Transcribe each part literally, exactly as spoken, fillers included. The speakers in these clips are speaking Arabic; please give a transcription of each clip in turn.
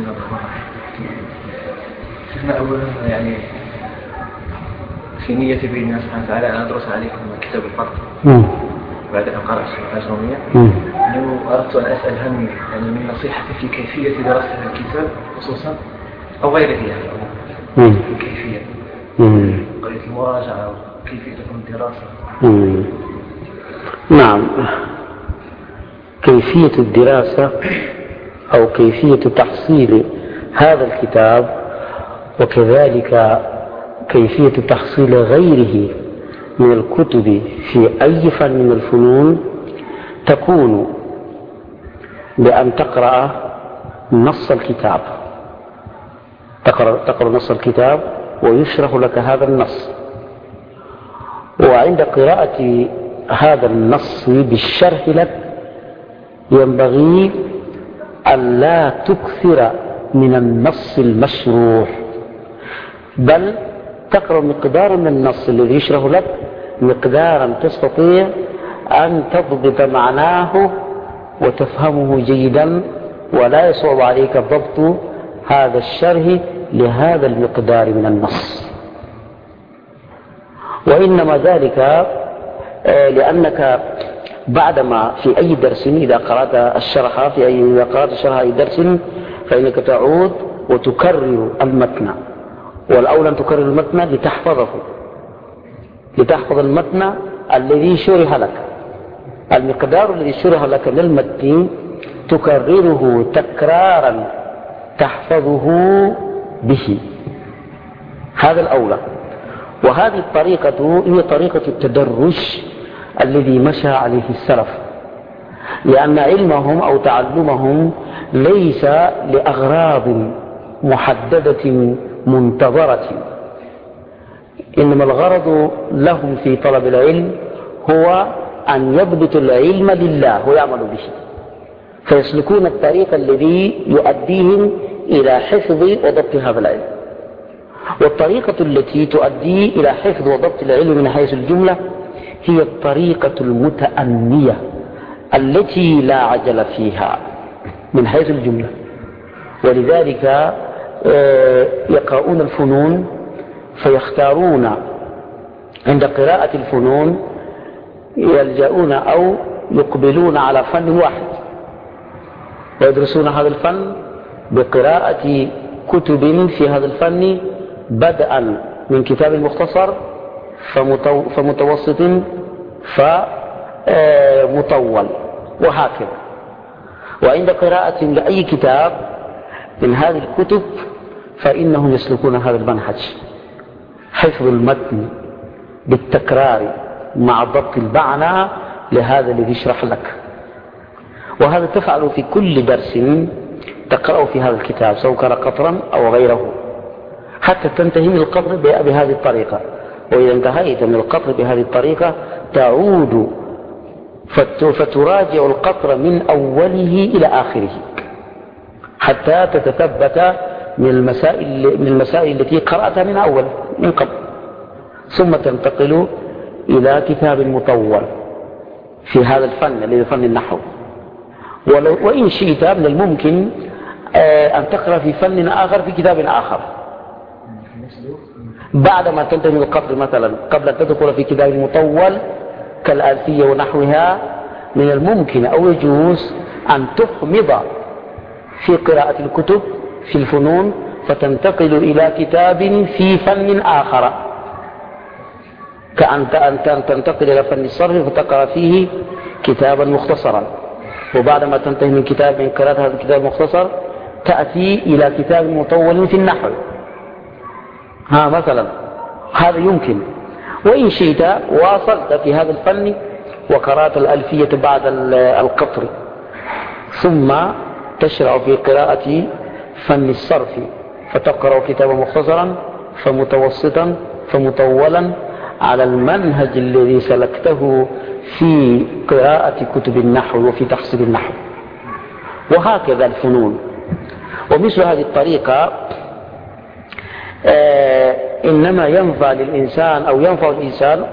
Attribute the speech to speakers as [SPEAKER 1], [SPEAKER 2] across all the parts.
[SPEAKER 1] بسم الله الرحمن الرحيم. شيخنا أولا يعني في نيتي بإذن الله سبحانه وتعالى أن أدرس عليكم كتاب الفرق بعد أن قرأت الأجرومية، أنه أردت أن أسأل هم يعني من نصيحتي في كيفية دراسة الكتاب خصوصا أو غيره يعني في كيفية قضية المراجعة وكيفية تكون الدراسة.
[SPEAKER 2] مم. نعم، كيفية الدراسة أو كيفية تحصيل هذا الكتاب وكذلك كيفية تحصيل غيره من الكتب في أي فن من الفنون تكون بأن تقرأ نص الكتاب، تقرأ, تقرأ نص الكتاب ويشرح لك هذا النص، وعند قراءة هذا النص بالشرح لك ينبغي أن لا تكثر من النص المشروح، بل تقرأ مقدار من النص الذي يشرح لك مقدارا تستطيع أن تضبط معناه وتفهمه جيدا، ولا يصعب عليك ضبط هذا الشرح لهذا المقدار من النص. وإنما ذلك لأنك بعدما في أي درس إذا قرأت الشرح في أي إذا قرأت الشرح أي درس فإنك تعود وتكرر المتن، والأولى أن تكرر المتن لتحفظه، لتحفظ المتن الذي شرح لك، المقدار الذي شرح لك من المتن تكرره تكرارا تحفظه به، هذا الأولى. وهذه الطريقة هي طريقة التدرج الذي مشى عليه السلف، لأن علمهم أو تعلمهم ليس لأغراض محددة منتظرة، إنما الغرض لهم في طلب العلم هو أن يضبطوا العلم لله ويعملوا به، فيسلكون الطريق الذي يؤديهم إلى حفظ وضبط هذا العلم. والطريقة التي تؤدي إلى حفظ وضبط العلم من حيث الجملة هي الطريقة المتأنية التي لا عجل فيها من حيث الجملة. ولذلك يقرؤون الفنون فيختارون عند قراءة الفنون يلجؤون أو يقبلون على فن واحد ويدرسون هذا الفن بقراءة كتب في هذا الفن بدءا من كتاب مختصر فمتوسط فمطول وهكذا. وعند قراءة لأي كتاب من هذه الكتب فإنهم يسلكون هذا المنهج، حفظ المتن بالتكرار مع ضبط المعنى لهذا الذي يشرح لك. وهذا تفعل في كل درس تقرأ في هذا الكتاب سواء كان قطرا أو غيره حتى تنتهي من القطر بهذه الطريقة. وإذا انتهيت من القطر بهذه الطريقة تعود فتراجع القطر من أوله إلى آخره حتى تتثبت من المسائل, من المسائل التي قرأتها من أول من قبل، ثم تنتقل إلى كتاب مطول في هذا الفن الذي فن النحو. وإن شئت من الممكن أن تقرأ في فن آخر في كتاب آخر بعدما تنتهي من القطر، مثلا قبل أن تدخل في كتاب مطول كالألفية ونحوها من الممكن أو يجوز أن تخمض في قراءة الكتب في الفنون فتنتقل إلى كتاب في فن آخر، كأن تنتقل إلى فن الصرف فتقرأ فيه كتابا مختصرا، وبعدما تنتهي من كتاب من قراءة هذا الكتاب المختصر تأتي إلى كتاب مطول في النحو. ها مثلا هذا يمكن. وإن شئت واصلت في هذا الفن وقرأت الألفية بعد القطر ثم تشرع في قراءة فن الصرف فتقرأ كتابا مختصرا فمتوسطا فمطولا على المنهج الذي سلكته في قراءة كتب النحو وفي تحصيل النحو، وهكذا الفنون. ومثل هذه الطريقة آه إنما ينفع للإنسان أو ينفع الإنسان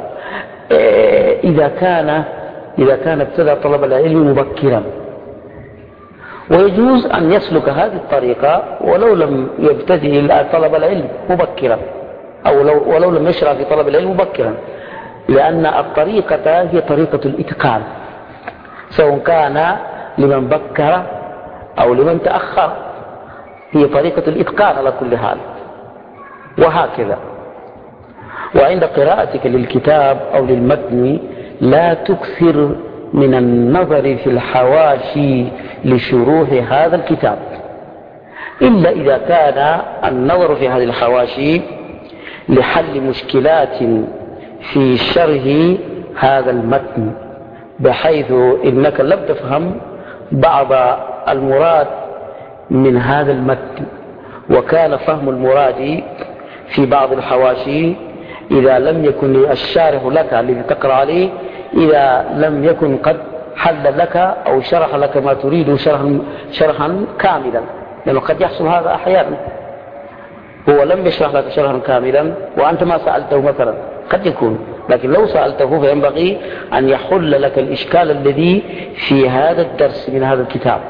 [SPEAKER 2] آه إذا كان إذا كان ابتدأ طلب العلم مبكرا ويجوز أن يسلك هذه الطريقة ولو لم يبتدئ إلى طلب العلم مبكرا، أو لو ولو لم يشرع في طلب العلم مبكرا، لأن الطريقة هي طريقة الإتقان، سواء كان لمن بكر أو لمن تأخر، هي طريقة الإتقان على كل حال. وهكذا. وعند قراءتك للكتاب أو للمتن لا تكثر من النظر في الحواشي لشروح هذا الكتاب، إلا إذا كان النظر في هذه الحواشي لحل مشكلات في شرح هذا المتن، بحيث إنك لم تفهم بعض المراد من هذا المتن، وكان فهم المراد في بعض الحواشي إذا لم يكن الشارح لك الذي تقرأ عليه، إذا لم يكن قد حل لك أو شرح لك ما تريد شرحا, شرحا كاملا، لأنه قد يحصل هذا أحيانا، هو لم يشرح لك شرحا كاملا وأنت ما سألته مثلا، قد يكون، لكن لو سألته فينبغي أن يحل لك الإشكال الذي في هذا الدرس من هذا الكتاب،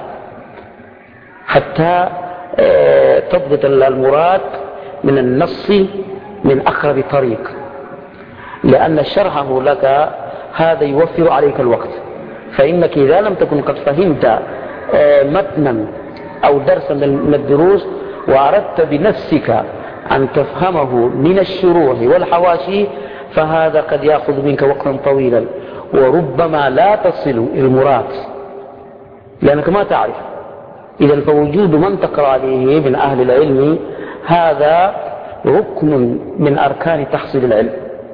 [SPEAKER 2] حتى تضبط المراد من النص من أقرب طريق، لأن شرحه لك هذا يوفر عليك الوقت. فإنك إذا لم تكن قد فهمت متنا أو درسا من الدروس وأردت بنفسك أن تفهمه من الشروح والحواشي، فهذا قد يأخذ منك وقتا طويلا، وربما لا تصل إلى المراد لأنك ما تعرف. إذا فوجود من تقرأ عليه من أهل العلم هذا ركن من أركان تحصيل العلم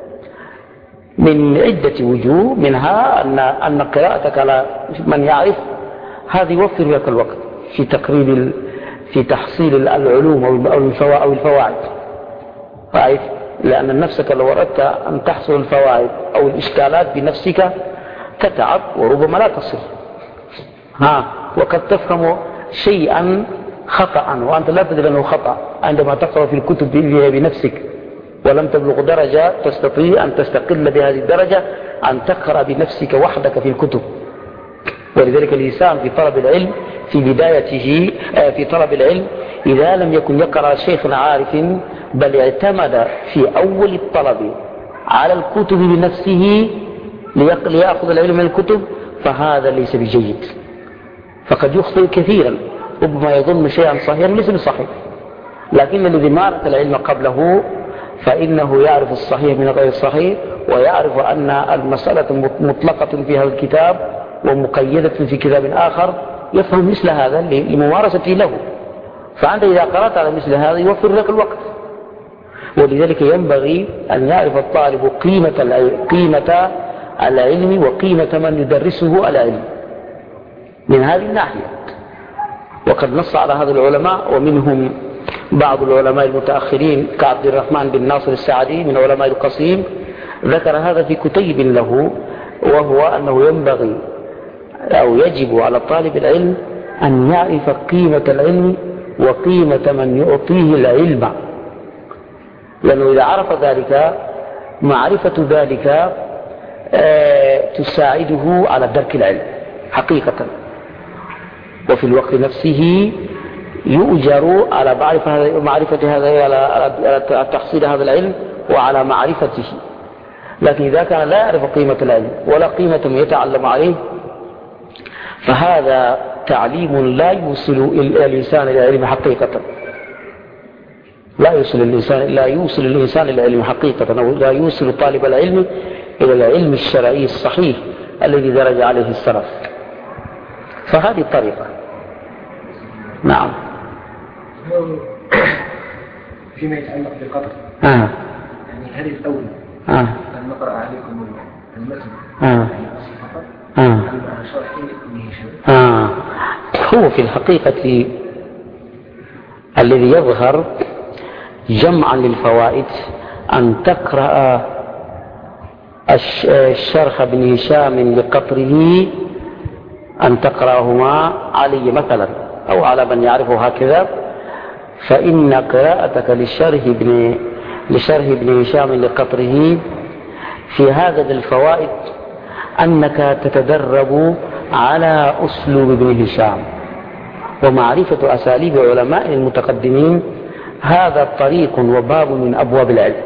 [SPEAKER 2] من عدة وجوه، منها أن أن قراءتك على من يعرف هذا يوفر لك الوقت في تقريب في تحصيل العلوم أو الفوائد، رأيت؟ لأن نفسك لو أردت أن تحصل الفوائد أو الإشكالات بنفسك تتعب وربما لا تصل، ها وقد تفهم شيئا خطأ وأنت لا تدري أنه خطأ عندما تقرأ في الكتب بنفسك، ولم تبلغ درجة تستطيع أن تستقل بهذه الدرجة أن تقرأ بنفسك وحدك في الكتب. ولذلك الإنسان في طلب العلم في بدايته في طلب العلم إذا لم يكن يقرأ شيخ عارف بل اعتمد في أول الطلب على الكتب بنفسه ليأخذ العلم من الكتب، فهذا ليس بجيد، فقد يخطئ كثيرا، ربما يظن شيئا صحيحا ليس بصحيح، لكن الذي مارس العلم قبله فإنه يعرف الصحيح من غير الصحيح، ويعرف أن المسألة مطلقة في هذا الكتاب ومقيدة في كتاب آخر، يفهم مثل هذا لممارسته له. فأنت إذا قرأت على مثل هذا يوفر لك الوقت. ولذلك ينبغي أن يعرف الطالب قيمة قيمة العلم وقيمة من يدرسه العلم من هذه الناحية. وقد نص على هذا العلماء، ومنهم بعض العلماء المتأخرين كعبد الرحمن بن ناصر السعدي من علماء القصيم، ذكر هذا في كتيب له، وهو أنه ينبغي أو يجب على طالب العلم أن يعرف قيمة العلم وقيمة من يعطيه العلم، لأنه إذا عرف ذلك معرفة ذلك تساعده على درك العلم حقيقة، وفي الوقت نفسه يؤجر على معرفة هذا على تحصيل هذا العلم وعلى معرفته. لكن إذا كان لا يعرف قيمة العلم ولا قيمة من يتعلم عليه، فهذا تعليم لا يوصل الإنسان إلى العلم حقيقة، لا يوصل الإنسان لا يوصل الإنسان إلى العلم حقيقة، أو لا يوصل طالب العلم إلى العلم الشرعي الصحيح الذي درج عليه السلف. فهذه الطريقة. نعم.
[SPEAKER 1] فيما يتعلق بالقدر
[SPEAKER 2] آه.
[SPEAKER 1] يعني هل الأول
[SPEAKER 2] آه.
[SPEAKER 1] أن نقرأ عليكم المتن
[SPEAKER 2] آه.
[SPEAKER 1] يعني فقط
[SPEAKER 2] آه.
[SPEAKER 1] على شرح ابن هشام؟
[SPEAKER 2] آه. هو في الحقيقة الذي يظهر جمعا للفوائد أن تقرأ الشرح ابن هشام لقطره، أن تقرأهما علي مثلا أو على من يعرفه هكذا، فإن قراءتك للشرح ابن لشرح ابن هشام لقطره في هذا الفوائد أنك تتدرب على أسلوب ابن هشام، ومعرفة أساليب علماء المتقدمين هذا طريق وباب من أبواب العلم.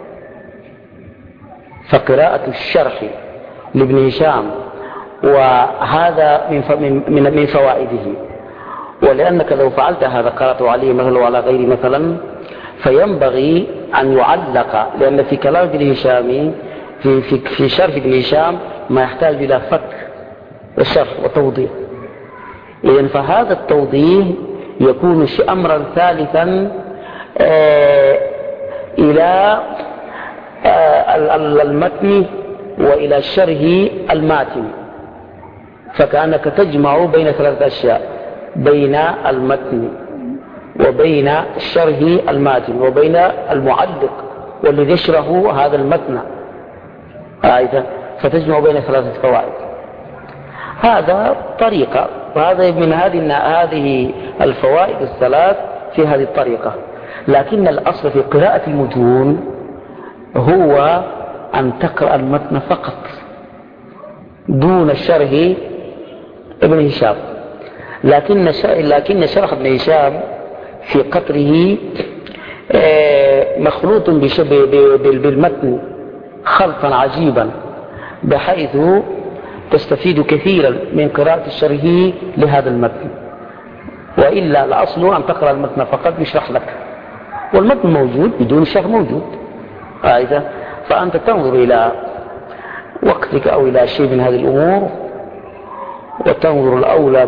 [SPEAKER 2] فقراءة الشرح لابن هشام وهذا من من من فوائده. ولأنك لو فعلت هذا قرأت عليه مثلا وعلى غير مثلا فينبغي أن يعلق، لأن في كلام ابن هشام في في في شرح ابن هشام ما يحتاج إلى فك وشرح وتوضيح. إذن فهذا التوضيح يكون أمرا ثالثا آه إلى آه المتن وإلى شرح الماتن، فكأنك تجمع بين ثلاثة أشياء: بين المتن وبين شرح الماتن وبين المعلق والذي يشرح هذا المتن، آه فتجمع بين ثلاثة فوائد. هذا طريقة، وهذا من هذه هذه الفوائد الثلاث في هذه الطريقة. لكن الأصل في قراءة المتون هو أن تقرأ المتن فقط دون شرح ابن هشام. لكن لكن شرح ابن هشام في قطره مخلوط بالمتن خلطا عجيبا، بحيث تستفيد كثيرا من قراءة الشرح لهذا المتن. وإلا الأصل أن تقرأ المتن فقط يشرح لك، والمتن موجود بدون شرح موجود. آه فأنت تنظر إلى وقتك أو إلى شيء من هذه الأمور، وتنظر الأولى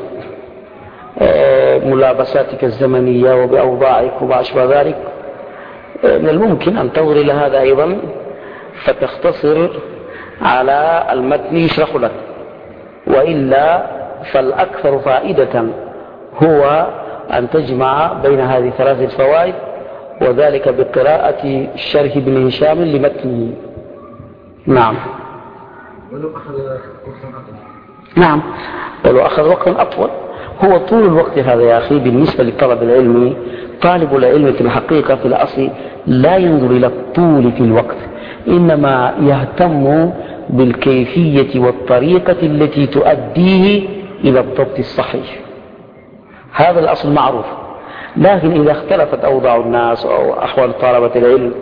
[SPEAKER 2] بملابساتك الزمنية وبأوضاعك وما أشبه ذلك. من الممكن أن تنظر إلى هذا أيضا فتختصر على المتن يشرح لك، وإلا فالأكثر فائدة هو أن تجمع بين هذه الثلاث الفوائد، وذلك بقراءة شرح ابن هشام لمتنه. نعم.
[SPEAKER 1] ولو أخذ وقتا أطول.
[SPEAKER 2] نعم، ولو أخذ وقتا أطول. هو طول الوقت هذا يا أخي بالنسبة للطلب العلمي، طالب العلم في الحقيقة في الأصل لا ينظر إلى الطول في الوقت، إنما يهتم بالكيفية والطريقة التي تؤديه إلى الضبط الصحيح. هذا الأصل معروف. لكن إذا اختلفت أوضاع الناس أو أحوال طلبة العلم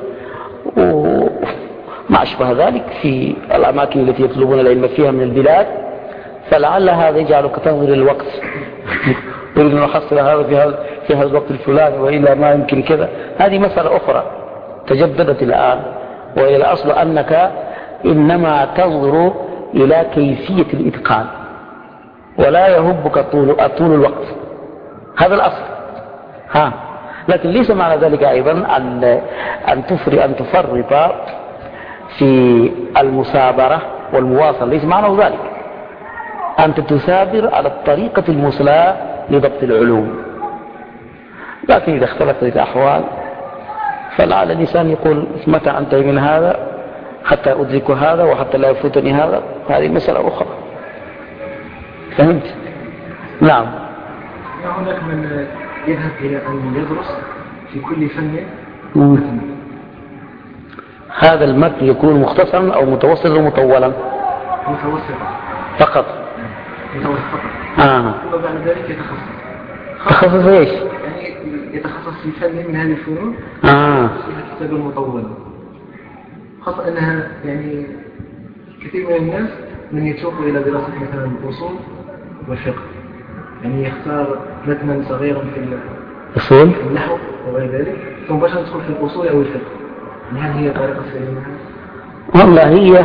[SPEAKER 2] وما أشبه ذلك في الأماكن التي يطلبون العلم فيها من البلاد، فلعل هذا يجعلك تنظر الوقت تريد أن نحصل هذا في هذا في هذا الوقت الفلاني وإلا ما يمكن كذا. هذه مسألة أخرى تجددت الآن، وإلى الأصل أنك إنما تنظر إلى كيفية الإتقان ولا يهبك طول, طول الوقت. هذا الأصل. ها لكن ليس معنى ذلك أيضا أن أن تفرط أن تفرط في المثابرة والمواصلة، ليس معنى ذلك. أنت تثابر على الطريقة المثلى لضبط العلوم. لكن إذا اختلفت الأحوال فلعل الإنسان يقول متى أنتهي من هذا حتى أدرك هذا وحتى لا يفوتني هذا. هذه مسألة أخرى. فهمت؟ نعم.
[SPEAKER 1] هناك من يذهب إلى أن يدرس في كل فن متن.
[SPEAKER 2] هذا المتن يكون مختصرا أو متوسطا أو مطولا؟
[SPEAKER 1] متوسطا
[SPEAKER 2] فقط.
[SPEAKER 1] متوسط فقط.
[SPEAKER 2] آه.
[SPEAKER 1] ثم بعد ذلك يتخصص.
[SPEAKER 2] تخصص ايش؟
[SPEAKER 1] يعني يتخصص في فن من هذه الفنون.
[SPEAKER 2] آه.
[SPEAKER 1] في الكتاب المطول. خاصة أنها يعني كثير من الناس من يتوق إلى دراسة مثلا الأصول والفقه، يعني يختار متنا صغيرا في
[SPEAKER 2] الأصول
[SPEAKER 1] النحو وغير ذلك ثم بشر يدخل في الأصول أو الفقه. هل هي طريقة سليمة؟
[SPEAKER 2] والله هي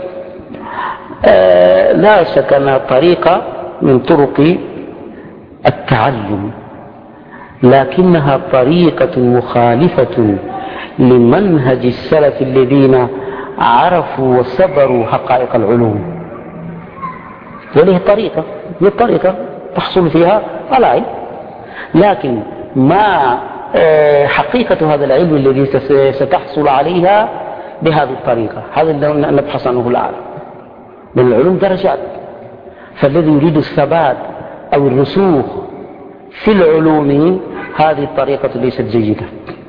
[SPEAKER 2] آه لا شك أنها طريقة من طرق التعلم، لكنها طريقة مخالفة لمنهج السلف الذين عرفوا وصبروا حقائق العلوم. وله طريقة هي طريقة تحصل فيها العلم، لكن ما حقيقة هذا العلم الذي ستحصل عليها بهذه الطريقة، هذا اللي نبحث عنه الآن. من العلوم درجات، فالذي يريد الثبات أو الرسوخ في العلوم هذه الطريقة ليست جيدة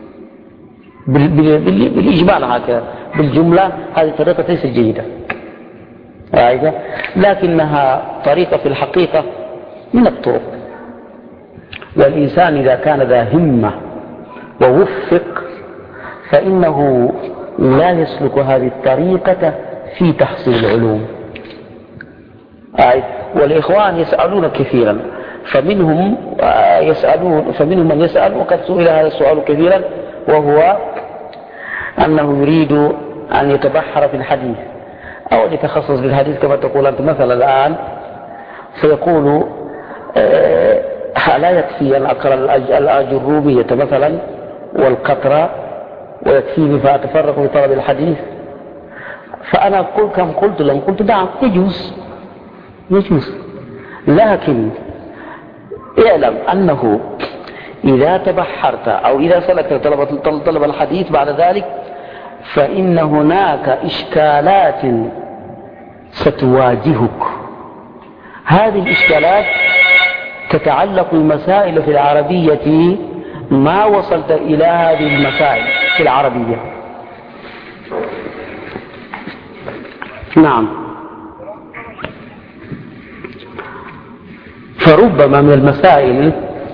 [SPEAKER 2] بالإجمال، هكذا بالجملة هذه الطريقة ليست جيدة، لكنها طريقة في الحقيقة من الطرق والإنسان إذا كان ذا همة ووفق فإنه لا يسلك هذه الطريقة في تحصيل العلوم. والإخوان يسألون كثيرا، فمنهم يسألون فمنهم من يسأل، وقد سئل هذا السؤال كثيرا، وهو أنه يريد أن يتبحر في الحديث أو أن يتخصص بالحديث كما تقول أنت مثلا الآن، فيقول لا يكفي أن أقرأ الآجرومية مثلا والقطرة ويكفيني فأتفرق في طلب الحديث. فأنا قل كم قلت لهم قلت نعم يجوز يجوز، لكن اعلم أنه إذا تبحرت أو إذا سلكت طلب, طلب الحديث بعد ذلك فإن هناك إشكالات ستواجهك. هذه الإشكالات تتعلق بمسائل في العربية ما وصلت إلى هذه المسائل في العربية. نعم، فربما من المسائل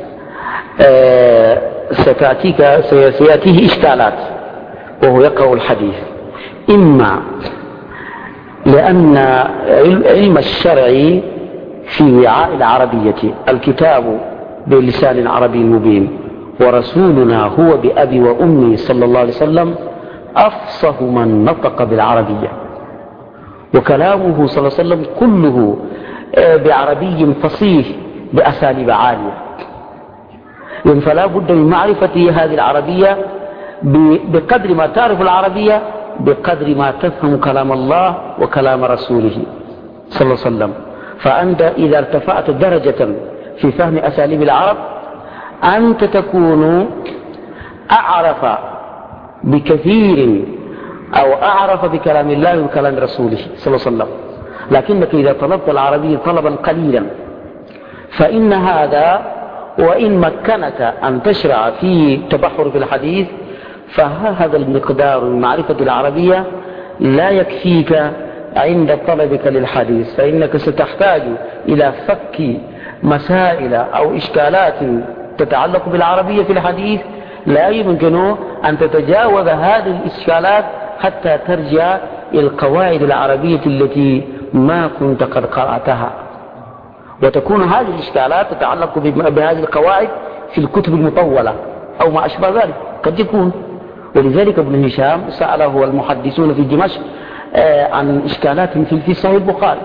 [SPEAKER 2] ستأتيك سيأتيه إشكالات وهو يقرأ الحديث، إما لأن علم الشرع في وعاء العربية الكتاب بلسان عربي مبين، ورسولنا هو بأبي وأمي صلى الله عليه وسلم أفصح من نطق بالعربية، وكلامه صلى الله عليه وسلم كله بعربي فصيح بأساليب عالية. فلا بد من معرفة هذه العربية بقدر ما تعرف العربية بقدر ما تفهم كلام الله وكلام رسوله صلى الله عليه وسلم. فأنت إذا ارتفعت درجة في فهم أساليب العرب أنت تكون أعرف بكثير أو أعرف بكلام الله وكلام رسوله صلى الله عليه وسلم. لكنك إذا طلبت العربية طلبا قليلا فإن هذا وإن مكنك أن تشرع في تبحر في الحديث فهذا المقدار من معرفة العربية لا يكفيك عند طلبك للحديث، فإنك ستحتاج إلى فك مسائل أو إشكالات تتعلق بالعربية في الحديث لا يمكن أن تتجاوز هذه الإشكالات حتى ترجع إلى القواعد العربية التي ما كنت قد قرأتها، وتكون هذه الإشكالات تتعلق بهذه القواعد في الكتب المطولة أو ما أشبه ذلك قد يكون. ولذلك ابن هشام سأله المحدثون في دمشق عن إشكالات في صحيح البخاري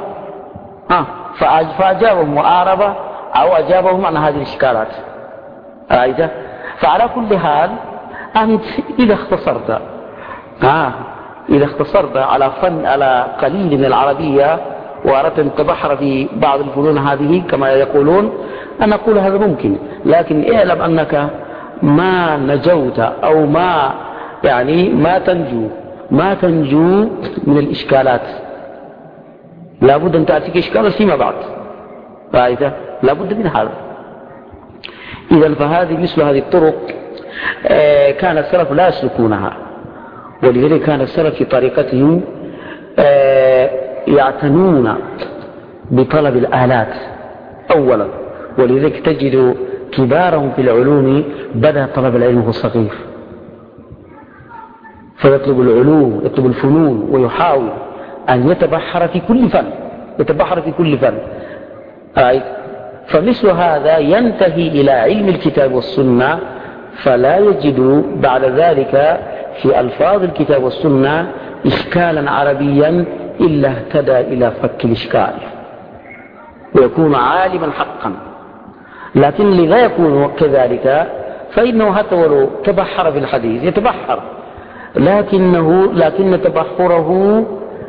[SPEAKER 2] فأجابهم وأعرب أو أجابهم عن هذه الإشكالات. فعلى كل حال أنت إذا اختصرت آه إذا اختصرت على فن على قليل من العربية وأردت أن تبحر في بعض الفنون هذه كما يقولون، أنا أقول هذا ممكن، لكن اعلم أنك ما نجوت أو ما يعني ما تنجو ما تنجو من الإشكالات. لابد أن تأتيك إشكال فيما بعد، فإذا لابد من هذا. إذا فهذه مثل هذه الطرق آه كان السلف لا يسلكونها، ولذلك كان السلف في طريقتهم آه يعتنون بطلب الآلات أولا، ولذلك تجد كبارهم في العلوم بدأ طلب العلم هو صغير، فيطلب العلوم يطلب الفنون ويحاول أن يتبحر في كل فن يتبحر في كل فن آه فمثل هذا ينتهي إلى علم الكتاب والسنة، فلا يجد بعد ذلك في ألفاظ الكتاب والسنة إشكالا عربيا إلا اهتدى إلى فك الإشكال ويكون عالما حقا. لكن لذا يكون كذلك فإنه حتى ولو تبحر في الحديث يتبحر، لكنه لكن تبحره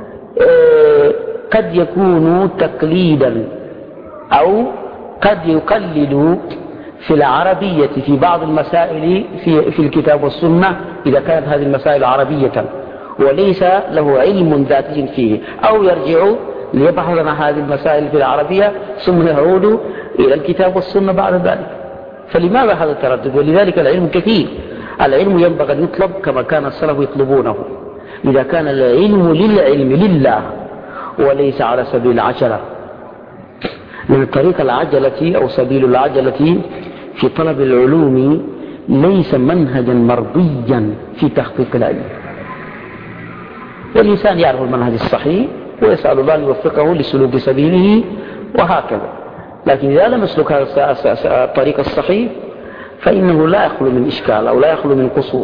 [SPEAKER 2] قد يكون تقليدا أو قد يقلد في العربية في بعض المسائل في, في الكتاب والسنة إذا كانت هذه المسائل عربية وليس له علم ذاتي فيه، أو يرجع ليبحث عن هذه المسائل في العربية ثم يعود إلى الكتاب والسنة بعد ذلك. فلماذا هذا التردد؟ ولذلك العلم كثير. العلم ينبغي أن يطلب كما كان السلف يطلبونه، إذا كان العلم للعلم لله وليس على سبيل العجلة. من طريق العجلة أو سبيل العجلة في طلب العلوم ليس منهجا مرضيا في تحقيق العلم. والإنسان يعرف المنهج الصحيح ويسأل الله أن يوفقه لسلوك سبيله وهكذا، لكن إذا لم يسلك هذا الطريق الصحيح فإنه لا يخلو من إشكال أو لا يخلو من قصور.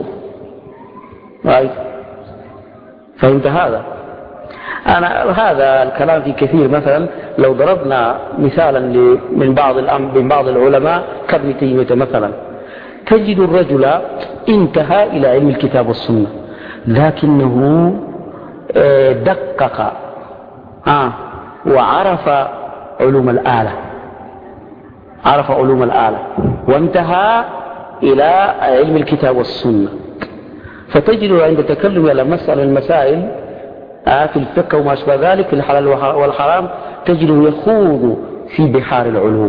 [SPEAKER 2] فهمت هذا؟ أنا هذا الكلام في كثير. مثلا لو ضربنا مثالا من بعض من بعض العلماء كابن تيمية مثلا، تجد الرجل انتهى إلى علم الكتاب والسنة، لكنه دقق آه وعرف علوم الآلة، عرف علوم الآلة وانتهى إلى علم الكتاب والسنة. فتجد عند تكلم على مسألة المسائل آه في الفقه وما أشبه ذلك في الحلال والحرام تجده يخوض في بحار العلوم.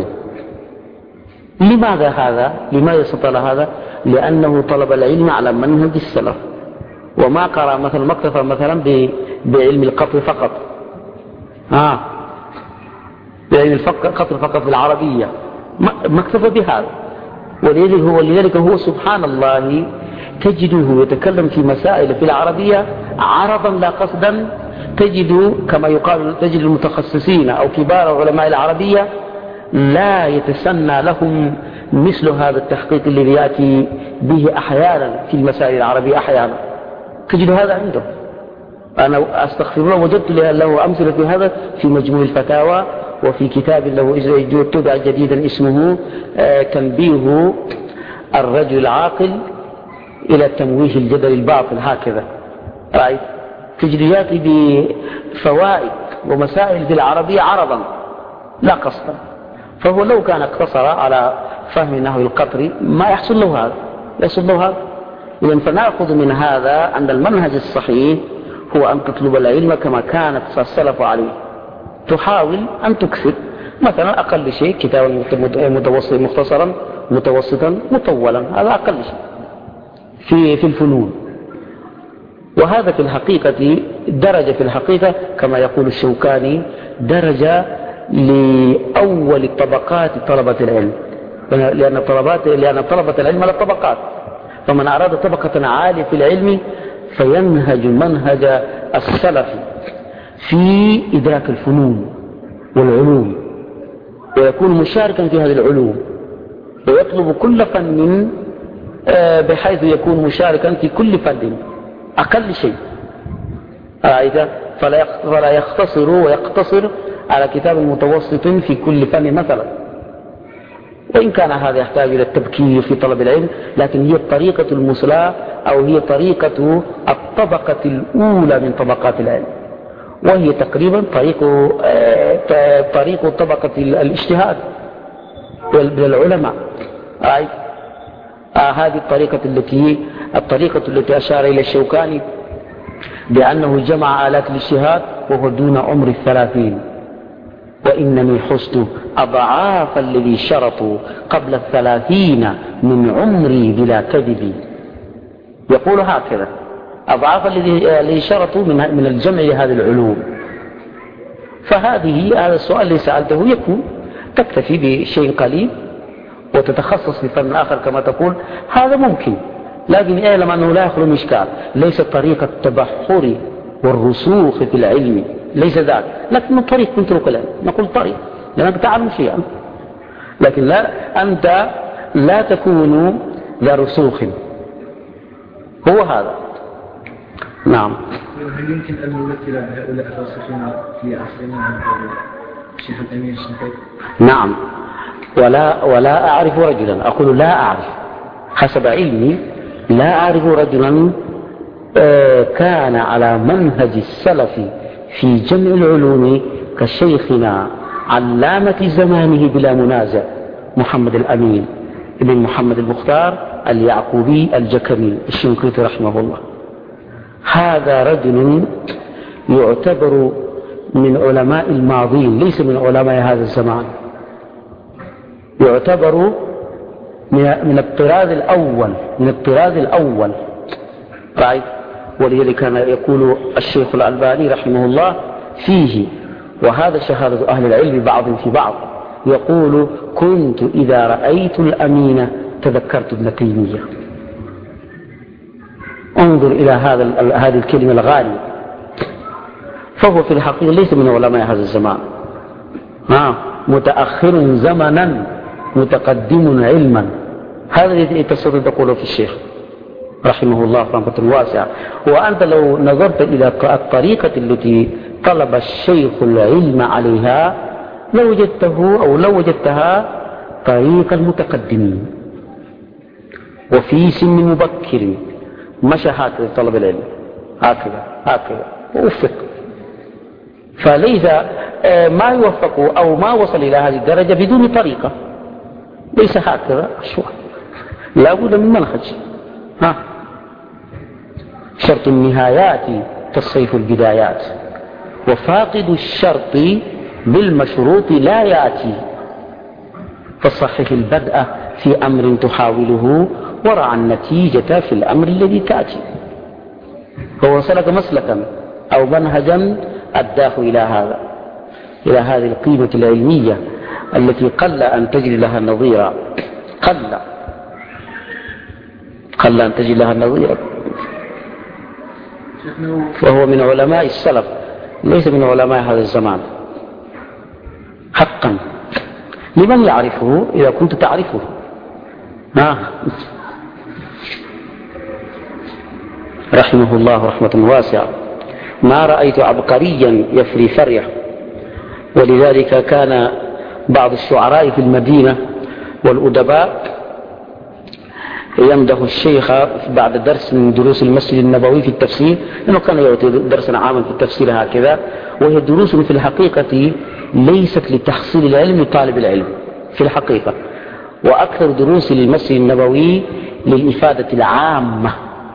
[SPEAKER 2] لماذا هذا؟ لماذا سطل هذا؟ لأنه طلب العلم على منهج السلف، وما قرأ مثلا مكتفى مثلا بعلم القطر فقط آه بعلم القطر فقط بالعربية، ما اكتفى بهذا. ولذلك هو, ولذلك هو سبحان الله تجده يتكلم في مسائل في العربية عرضا لا قصدا. تجد كما يقال تجد المتخصصين أو كبار علماء العربية لا يتسنى لهم مثل هذا التحقيق الذي يأتي به أحيانا في المسائل العربية. أحيانا تجد هذا عنده. أنا أستغفر الله وجدت له أمثلة في هذا في مجموع الفتاوى، وفي كتاب له تبع جديدا اسمه تنبيه الرجل العاقل إلى تمويه الجدل الباطل. هكذا رأيت تجد يأتي بفوائد ومسائل في العربية عرضا لا قصدا. فهو لو كان اقتصر على فهم نحو القطر ما يحصل له هذا، يحصل له هذا. إذن فنأخذ من هذا أن المنهج الصحيح هو أن تطلب العلم كما كانت السلف عليه. تحاول أن تكثر مثلا أقل شيء كتابا متوسط مختصرا متوسطا مطولا، هذا أقل شيء في في الفنون. وهذا في الحقيقة درجة في الحقيقة كما يقول الشوكاني درجة لأول طبقات طلبة العلم، لأن طلبات لأن طلبة العلم على طبقات. فمن أراد طبقة عالية في العلم فينهج منهج السلف في إدراك الفنون والعلوم، ويكون مشاركا في هذه العلوم، ويطلب كل فن بحيث يكون مشاركا في كل فن أقل شيء، فلا يختصر ويقتصر على كتاب متوسط في كل فن مثلا. وإن كان هذا يحتاج إلى التبكير في طلب العلم، لكن هي الطريقة المثلى أو هي طريقة الطبقة الأولى من طبقات العلم، وهي تقريبا طريق طريق طبقة الاجتهاد للعلماء. آه هذه الطريقة التي الطريقة التي أشار إلى الشوكاني بأنه جمع آلات الاجتهاد وهو دون عمر الثلاثين. وإنني حزت أضعاف الذي شرطوا قبل الثلاثين من عمري بلا كذب. يقول هكذا أضعاف الذي شرطوا من من الجمع لهذه العلوم. فهذه هذا السؤال اللي سألته يكون تكتفي بشيء قليل وتتخصص في فن آخر كما تقول، هذا ممكن، لكن اعلم أنه لا يخلو من إشكال. ليس طريقة التبحر والرسوخ في العلم، ليس ذاك، لكن طريق من طرق العلم. نقول طريق لأنك تعلم شيئا، لكن لا أنت لا تكون ذا رسوخ. هو هذا. نعم.
[SPEAKER 1] هل يمكن أن نمثل هؤلاء الراسخين في عصرنا الشيخ الأمين الشنقيطي؟
[SPEAKER 2] نعم. ولا ولا أعرف رجلا، أقول لا أعرف حسب علمي، لا أعرف رجلا كان على منهج السلف في جمع العلوم كشيخنا علامة زمانه بلا منازع محمد الأمين ابن محمد المختار اليعقوبي الجكمي الشنقيطي رحمه الله. هذا رجل يعتبر من علماء الماضين، ليس من علماء هذا الزمان، يعتبر من الطراز الأول من الطراز الأول رأيت. ولذلك كان يقول الشيخ الألباني رحمه الله فيه، وهذا شهادة أهل العلم بعض في بعض، يقول كنت إذا رأيت الأمين تذكرت ابن تيمية. انظر إلى هذا هذه الكلمة الغالية. فهو في الحقيقة ليس من علماء هذا الزمان، آه متأخر زمنا متقدم علما. هذا الذي تستطيع تقوله في الشيخ رحمه الله رحمة واسعة. وأنت لو نظرت إلى الطريقة التي طلب الشيخ العلم عليها لوجدته أو لو وجدتها طريق المتقدمين، وفي سن مبكر مشى هكذا طلب العلم، هكذا هكذا ووفق. فليس ما يوفق أو ما وصل إلى هذه الدرجة بدون طريقة، ليس هكذا شو، لا بد من منهج. ها شرط النهايات تصيف البدايات، وفاقد الشرط بالمشروط لا يأتي. فصحح البدء في أمر تحاوله ورع النتيجة في الأمر الذي تأتي. فهو سلك مسلكا أو منهجا أداه إلى هذا، إلى هذه القيمة العلمية التي قل أن تجد لها نظيرا، قل قل أن تجد لها نظيرا. وهو من علماء السلف ليس من علماء هذا الزمان حقا. لمن يعرفه إذا كنت تعرفه؟ ها رحمه الله رحمة واسعة. ما رأيت عبقريا يفري فرية. ولذلك كان بعض الشعراء في المدينة والأدباء يمدح الشيخ بعد درس من دروس المسجد النبوي في التفسير، لأنه كان يعطي درسا عاما في التفسير هكذا، وهي دروس في الحقيقة ليست لتحصيل العلم لطالب العلم في الحقيقة، وأكثر دروس للمسجد النبوي للإفادة العامة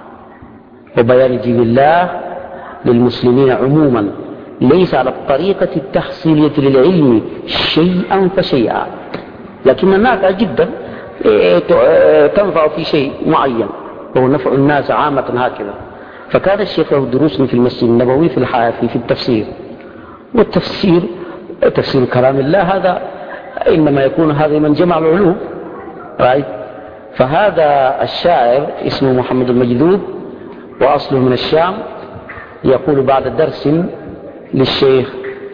[SPEAKER 2] وبيان دين الله للمسلمين عموما، ليس على الطريقة التحصيلية للعلم شيئا فشيئا، لكن نافع جدا تنفع في شيء معين وهو نفع الناس عامة هكذا. فكان الشيخ له دروس في المسجد النبوي في الحافي في التفسير، والتفسير تفسير كلام الله هذا إنما يكون هذا من جمع العلوم. رأيت؟ فهذا الشاعر اسمه محمد المجذوب وأصله من الشام، يقول بعد درس للشيخ: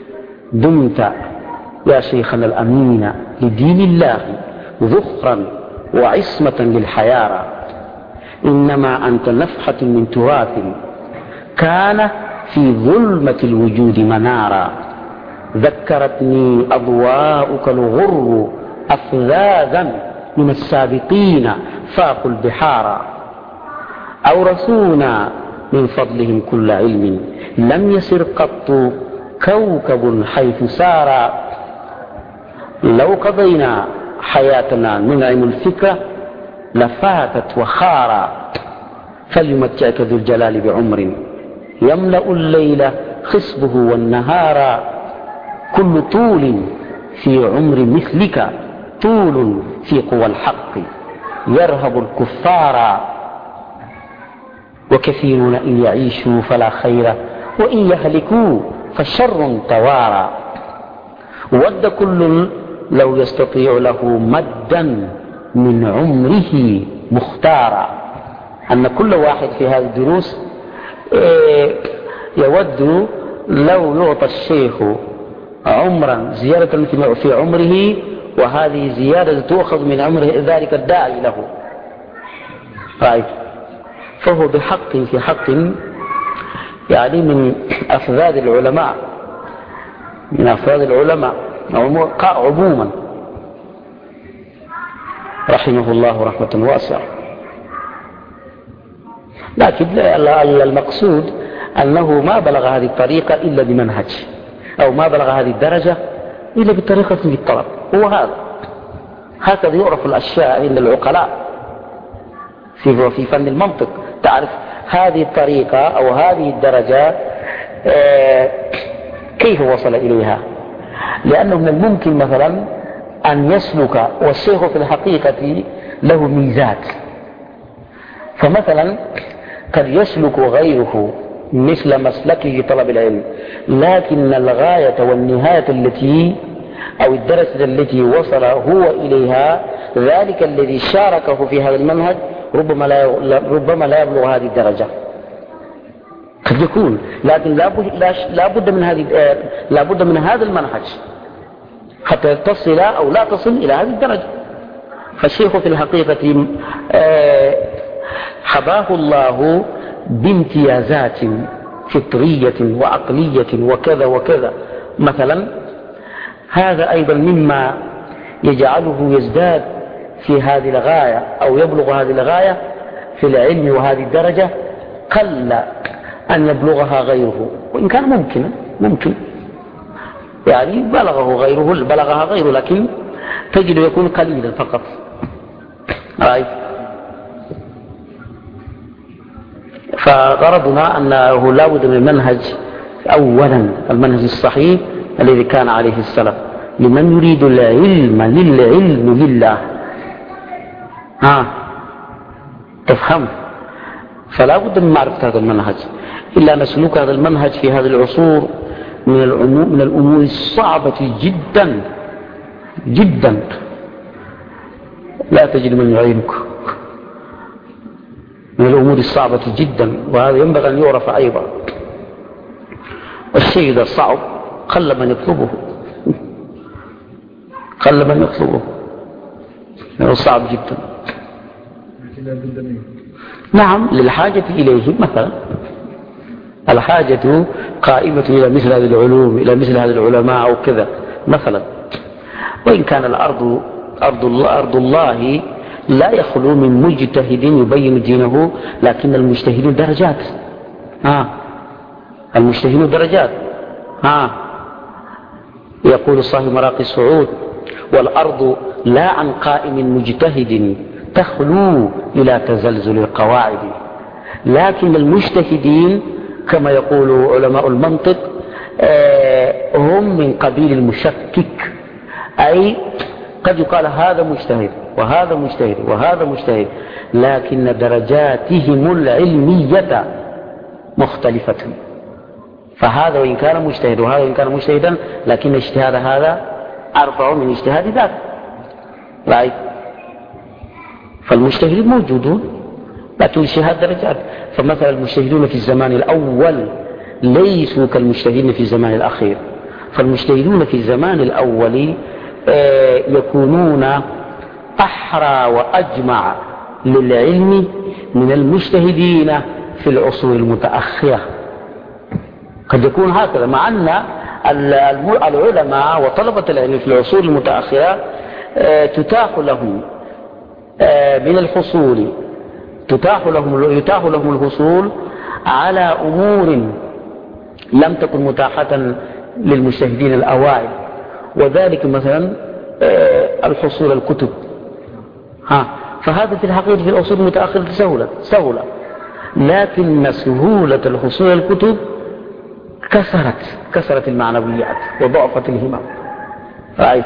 [SPEAKER 2] دمت يا شيخنا الأمين لدين الله ذخرا وعصمة للحيارى، إنما أنت نفحة من تراث كان في ظلمة الوجود منارا، ذكرتني أضواءك الغر أفذاذا من السابقين فاقوا البحارا، أورثونا من فضلهم كل علم لم يسر قط كوكب حيث سارا، لو قضينا حياتنا ننعم الفكرة لفاتت وخارا، فليمتعك ذو الجلال بعمر يملأ الليل خصبه والنهار، كل طول في عمر مثلك طول في قوى الحق يرهب الكفار، وكثيرون إن يعيشوا فلا خير وإن يهلكوا فالشر توارى، ود كل لو يستطيع له مدا من عمره مختارا. أن كل واحد في هذه الدروس يود لو يعطى الشيخ عمرا زيادة في عمره، وهذه زيادة تؤخذ من عمره ذلك الداعي له. رأيت؟ فهو بحق في حق يعني من أفذاذ العلماء، من أفذاذ العلماء عموما رحمه الله رحمة واسعة. لكن المقصود أنه ما بلغ هذه الطريقة إلا بمنهج، أو ما بلغ هذه الدرجة إلا بطريقة في الطلب. هو هذا هكذا يعرف الأشياء عند العقلاء في في فن المنطق. تعرف هذه الطريقة أو هذه الدرجة كيف وصل إليها، لأنه من الممكن مثلا أن يسلك، والشيخ في الحقيقة له ميزات، فمثلا قد يسلك غيره مثل مسلكه طلب العلم، لكن الغاية والنهاية التي أو الدرجة التي وصل هو إليها ذلك الذي شاركه في هذا المنهج ربما لا ربما لا يبلغ هذه الدرجة، قد يكون، لكن لا بد من هذه لا بد من هذا المنهج حتى تصل أو لا تصل إلى هذه الدرجة. فالشيخ في الحقيقة حباه الله بامتيازات فطرية وعقلية وكذا وكذا مثلا. هذا أيضا مما يجعله يزداد في هذه الغاية أو يبلغ هذه الغاية في العلم وهذه الدرجة قل أن يبلغها غيره، وإن كان ممكن ممكن يعني بلغه غيره بلغها غيره، لكن تجد يكون قليلا فقط. رأيت؟ فغرضنا أنه لا بد من المنهج، أولا المنهج الصحيح الذي كان عليه السلف لمن يريد العلم للعلم لله. ها تفهم؟ فلا بد من معرفة هذا المنهج، إلا نسلك هذا المنهج في هذه العصور من من الأمور الصعبة جدا جدا، لا تجد من يعينك، من الأمور الصعبة جدا، وهذا ينبغي أن يعرف أيضا. والشيء إذا صعب قل من يطلبه، قل من يطلبه، لأنه صعب جدا. نعم للحاجة إليه، مثلا الحاجة قائمة إلى مثل هذه العلوم، إلى مثل هذه العلماء أو كذا مثلا. وإن كان الأرض أرض الله, أرض الله لا يخلو من مجتهد يبين دينه، لكن المجتهدين درجات. آه. المجتهدين درجات. آه. يقول صاحب مراقي الصعود: والأرض لا عن قائم مجتهد تخلو إلى تزلزل القواعد، لكن المجتهدين كما يقول علماء المنطق آه هم من قبيل المشكك، أي قد يقال هذا مجتهد وهذا مجتهد وهذا مجتهد، لكن درجاتهم العلمية مختلفة. فهذا وإن كان مجتهد وهذا وإن كان مجتهدا، لكن اجتهاد هذا أرفع من اجتهاد ذاك. رأيت؟ فالمجتهدين موجودون، لكن اجتهاد درجات. فمثلا المجتهدون في الزمان الأول ليسوا كالمجتهدين في الزمان الأخير. فالمجتهدون في الزمان الأول يكونون أحرى وأجمع للعلم من المجتهدين في العصور المتأخرة. قد يكون هكذا، مع أن العلماء وطلبة العلم في العصور المتأخرة تتاح لهم من الحصول تتاح لهم يتاح لهم الحصول على أمور لم تكن متاحة للمجتهدين الأوائل، وذلك مثلا الحصول الكتب. ها فهذا في الحقيقة في العصور المتأخرة سهولة سهولة لكن سهولة الحصول الكتب كسرت كسرت المعنويات وضعفت الهمم. رأيت؟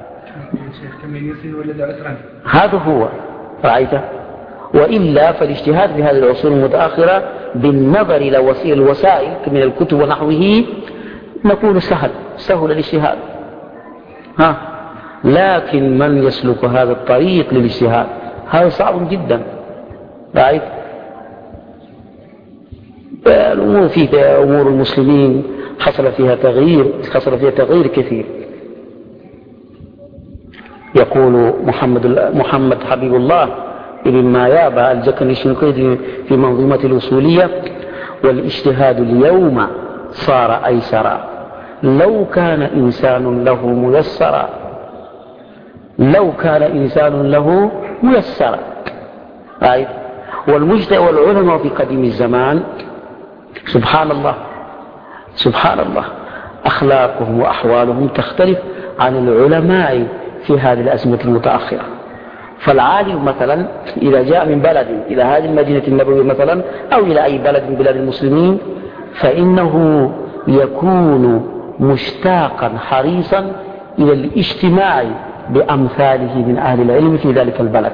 [SPEAKER 2] هذا هو. رأيته؟ وإلا فالاجتهاد في هذه العصور المتأخرة بالنظر إلى وسائل الوسائل من الكتب ونحوه نقول سهل سهل الاجتهاد. ها لكن من يسلك هذا الطريق للاجتهاد هذا صعب جدا. رأيت؟ الأمور في أمور المسلمين حصل فيها تغيير حصل فيها تغيير كثير. يقول محمد محمد حبيب الله ابن مايابة الجكني الشنقيطي في منظومة الأصولية: والاجتهاد اليوم صار أيسرا لو كان إنسان له ميسرا لو كان إنسان له ميسرا. رأيت؟ والمجتهد والعلماء في قديم الزمان سبحان الله سبحان الله أخلاقهم وأحوالهم تختلف عن العلماء في هذه الأزمة المتأخرة. فالعالم مثلا إذا جاء من بلد إلى هذه المدينة النبوية مثلا أو إلى أي بلد من بلاد المسلمين فإنه يكون مشتاقا حريصا إلى الاجتماع بأمثاله من أهل العلم في ذلك البلد،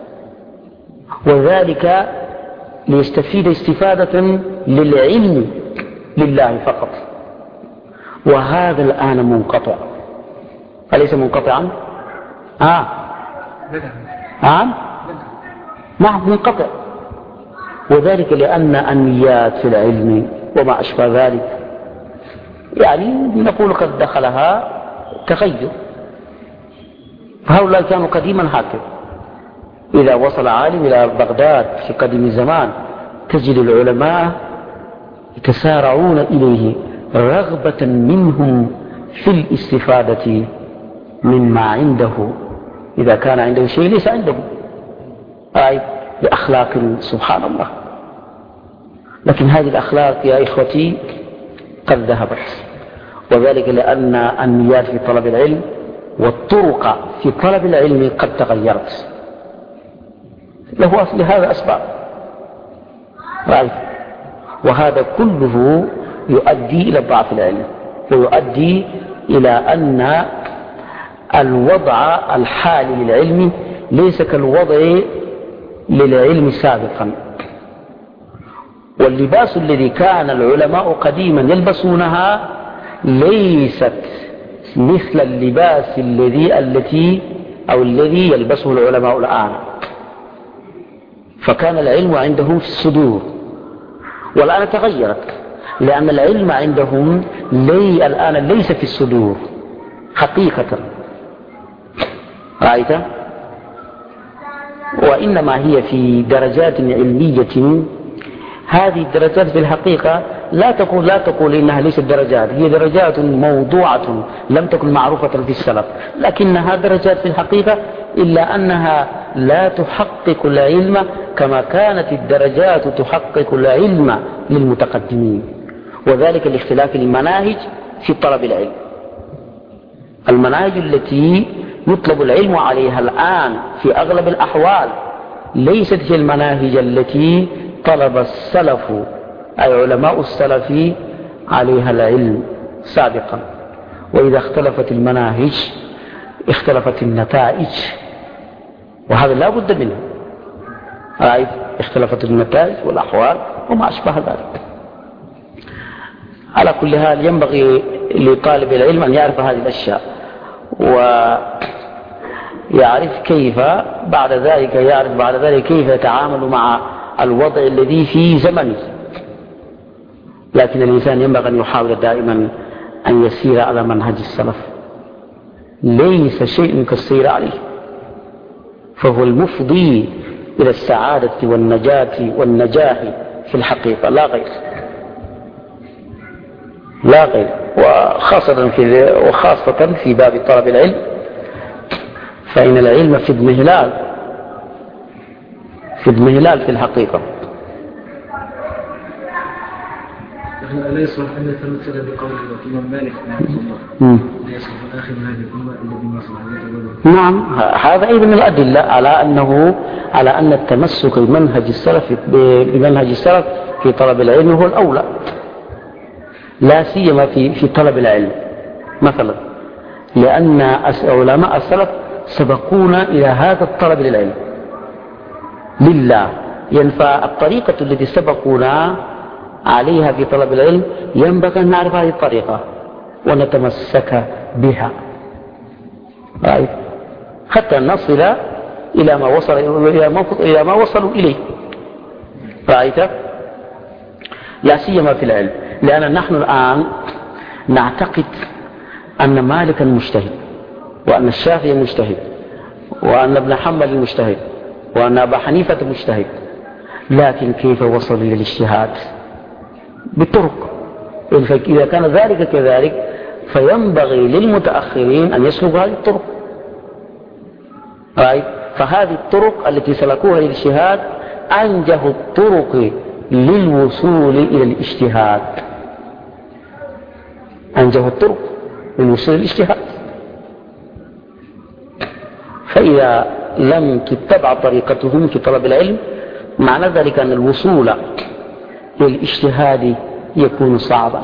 [SPEAKER 2] وذلك ليستفيد استفادة للعلم لله فقط. وهذا الآن منقطع أليس منقطعا؟ آه نعم نعم منقطع. وذلك لأن النيات في العلم وما أشبه ذلك يعني نقول قد دخلها تغير. فهؤلاء كانوا قديما هكذا. إذا وصل عالم إلى بغداد في قديم الزمان تجد العلماء يتسارعون إليه رغبة منهم في الاستفادة مما عنده إذا كان عنده شيء ليس عنده، أي بأخلاق سبحان الله. لكن هذه الأخلاق يا إخوتي قد ذهبت، وذلك لأن النيات في طلب العلم والطرق في طلب العلم قد تغيرت. له لهذا أسباب، وهذا كله يؤدي إلى ضعف العلم، ويؤدي إلى أن الوضع الحالي للعلم ليس كالوضع للعلم سابقا. واللباس الذي كان العلماء قديما يلبسونها ليست مثل اللباس الذي التي أو الذي يلبسه العلماء الآن. فكان العلم عندهم في الصدور، والآن تغيرت، لأن العلم عندهم لي الآن ليس في الصدور حقيقة، رأيت؟ وإنما هي في درجات علمية. هذه الدرجات في الحقيقة لا تقول لا تقول إنها ليست درجات، هي درجات موضوعة لم تكن معروفة في السلف، لكنها درجات في الحقيقة، إلا أنها لا تحقق العلم كما كانت الدرجات تحقق العلم للمتقدمين. وذلك لاختلاف المناهج في طلب العلم. المناهج التي يطلب العلم عليها الآن في أغلب الأحوال ليست هي المناهج التي طلب السلف أي علماء السلف عليها العلم سابقا. وإذا اختلفت المناهج اختلفت النتائج، وهذا لا بد منه. رأيت؟ اختلفت النتائج والأحوال وما أشبه ذلك. على كل حال ينبغي لطالب العلم أن يعرف هذه الأشياء، ويعرف كيف بعد ذلك يعرف بعد ذلك كيف يتعامل مع الوضع الذي في زمنه. لكن الإنسان ينبغي أن يحاول دائما أن يسير على منهج السلف، ليس شيء كالسير عليه، فهو المفضي إلى السعادة والنجاة والنجاح في الحقيقة، لا غير لا غير. وخاصة في وخاصة في باب طلب العلم، فإن العلم في المهلال في المهلال في الحقيقة.
[SPEAKER 1] لا يصلح أن يتمثل بقول الإمام مالك رحمه الله، لا يصلح آخر هذه الأمة الذي ما صلح.
[SPEAKER 2] نعم، هذا أيضا من الأدلة على أنه على أن التمسك بمنهج السلف بمنهج السلف في طلب العلم هو الأولى، لا سيما في في طلب العلم مثلا، لأن علماء السلف سبقونا إلى هذا الطلب للعلم لله. ينفع الطريقة التي سبقونا عليها في طلب العلم ينبغي أن نعرف هذه الطريقة ونتمسك بها، رأيت؟ حتى نصل إلى ما وصل إلى ما وصلوا إليه، رأيت؟ لا سيما في العلم، لأن نحن الآن نعتقد أن مالكا مجتهد، وأن الشافعي مجتهد، وأن ابن حنبل مجتهد، وأن أبا حنيفة مجتهد. لكن كيف وصل إلى الاجتهاد؟ بالطرق. إذا كان ذلك كذلك فينبغي للمتأخرين أن يسلكوا هذه الطرق، رأيت؟ فهذه الطرق التي سلكوها للاجتهاد أنجه الطرق للوصول إلى الاجتهاد، أنجه الطرق للوصول إلى الاجتهاد. فإذا لم تتبع طريقتهم في طلب العلم معنى ذلك أن الوصول للاجتهاد يكون صعبا.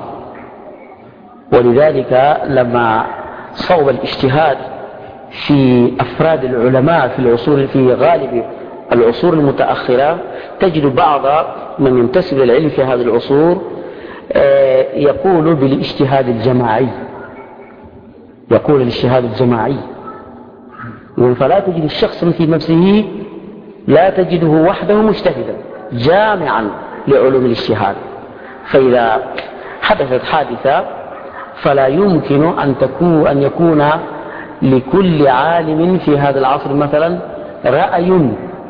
[SPEAKER 2] ولذلك لما صوب الاجتهاد في أفراد العلماء في العصور في غالب العصور المتأخرة، تجد بعض من ينتسب للعلم في هذه العصور يقول بالاجتهاد الجماعي، يقول الاجتهاد الجماعي. فلا تجد الشخص في نفسه، لا تجده وحده مجتهدا جامعا لعلوم الاجتهاد. فإذا حدثت حادثة فلا يمكن أن تكون أن يكون لكل عالم في هذا العصر مثلا رأي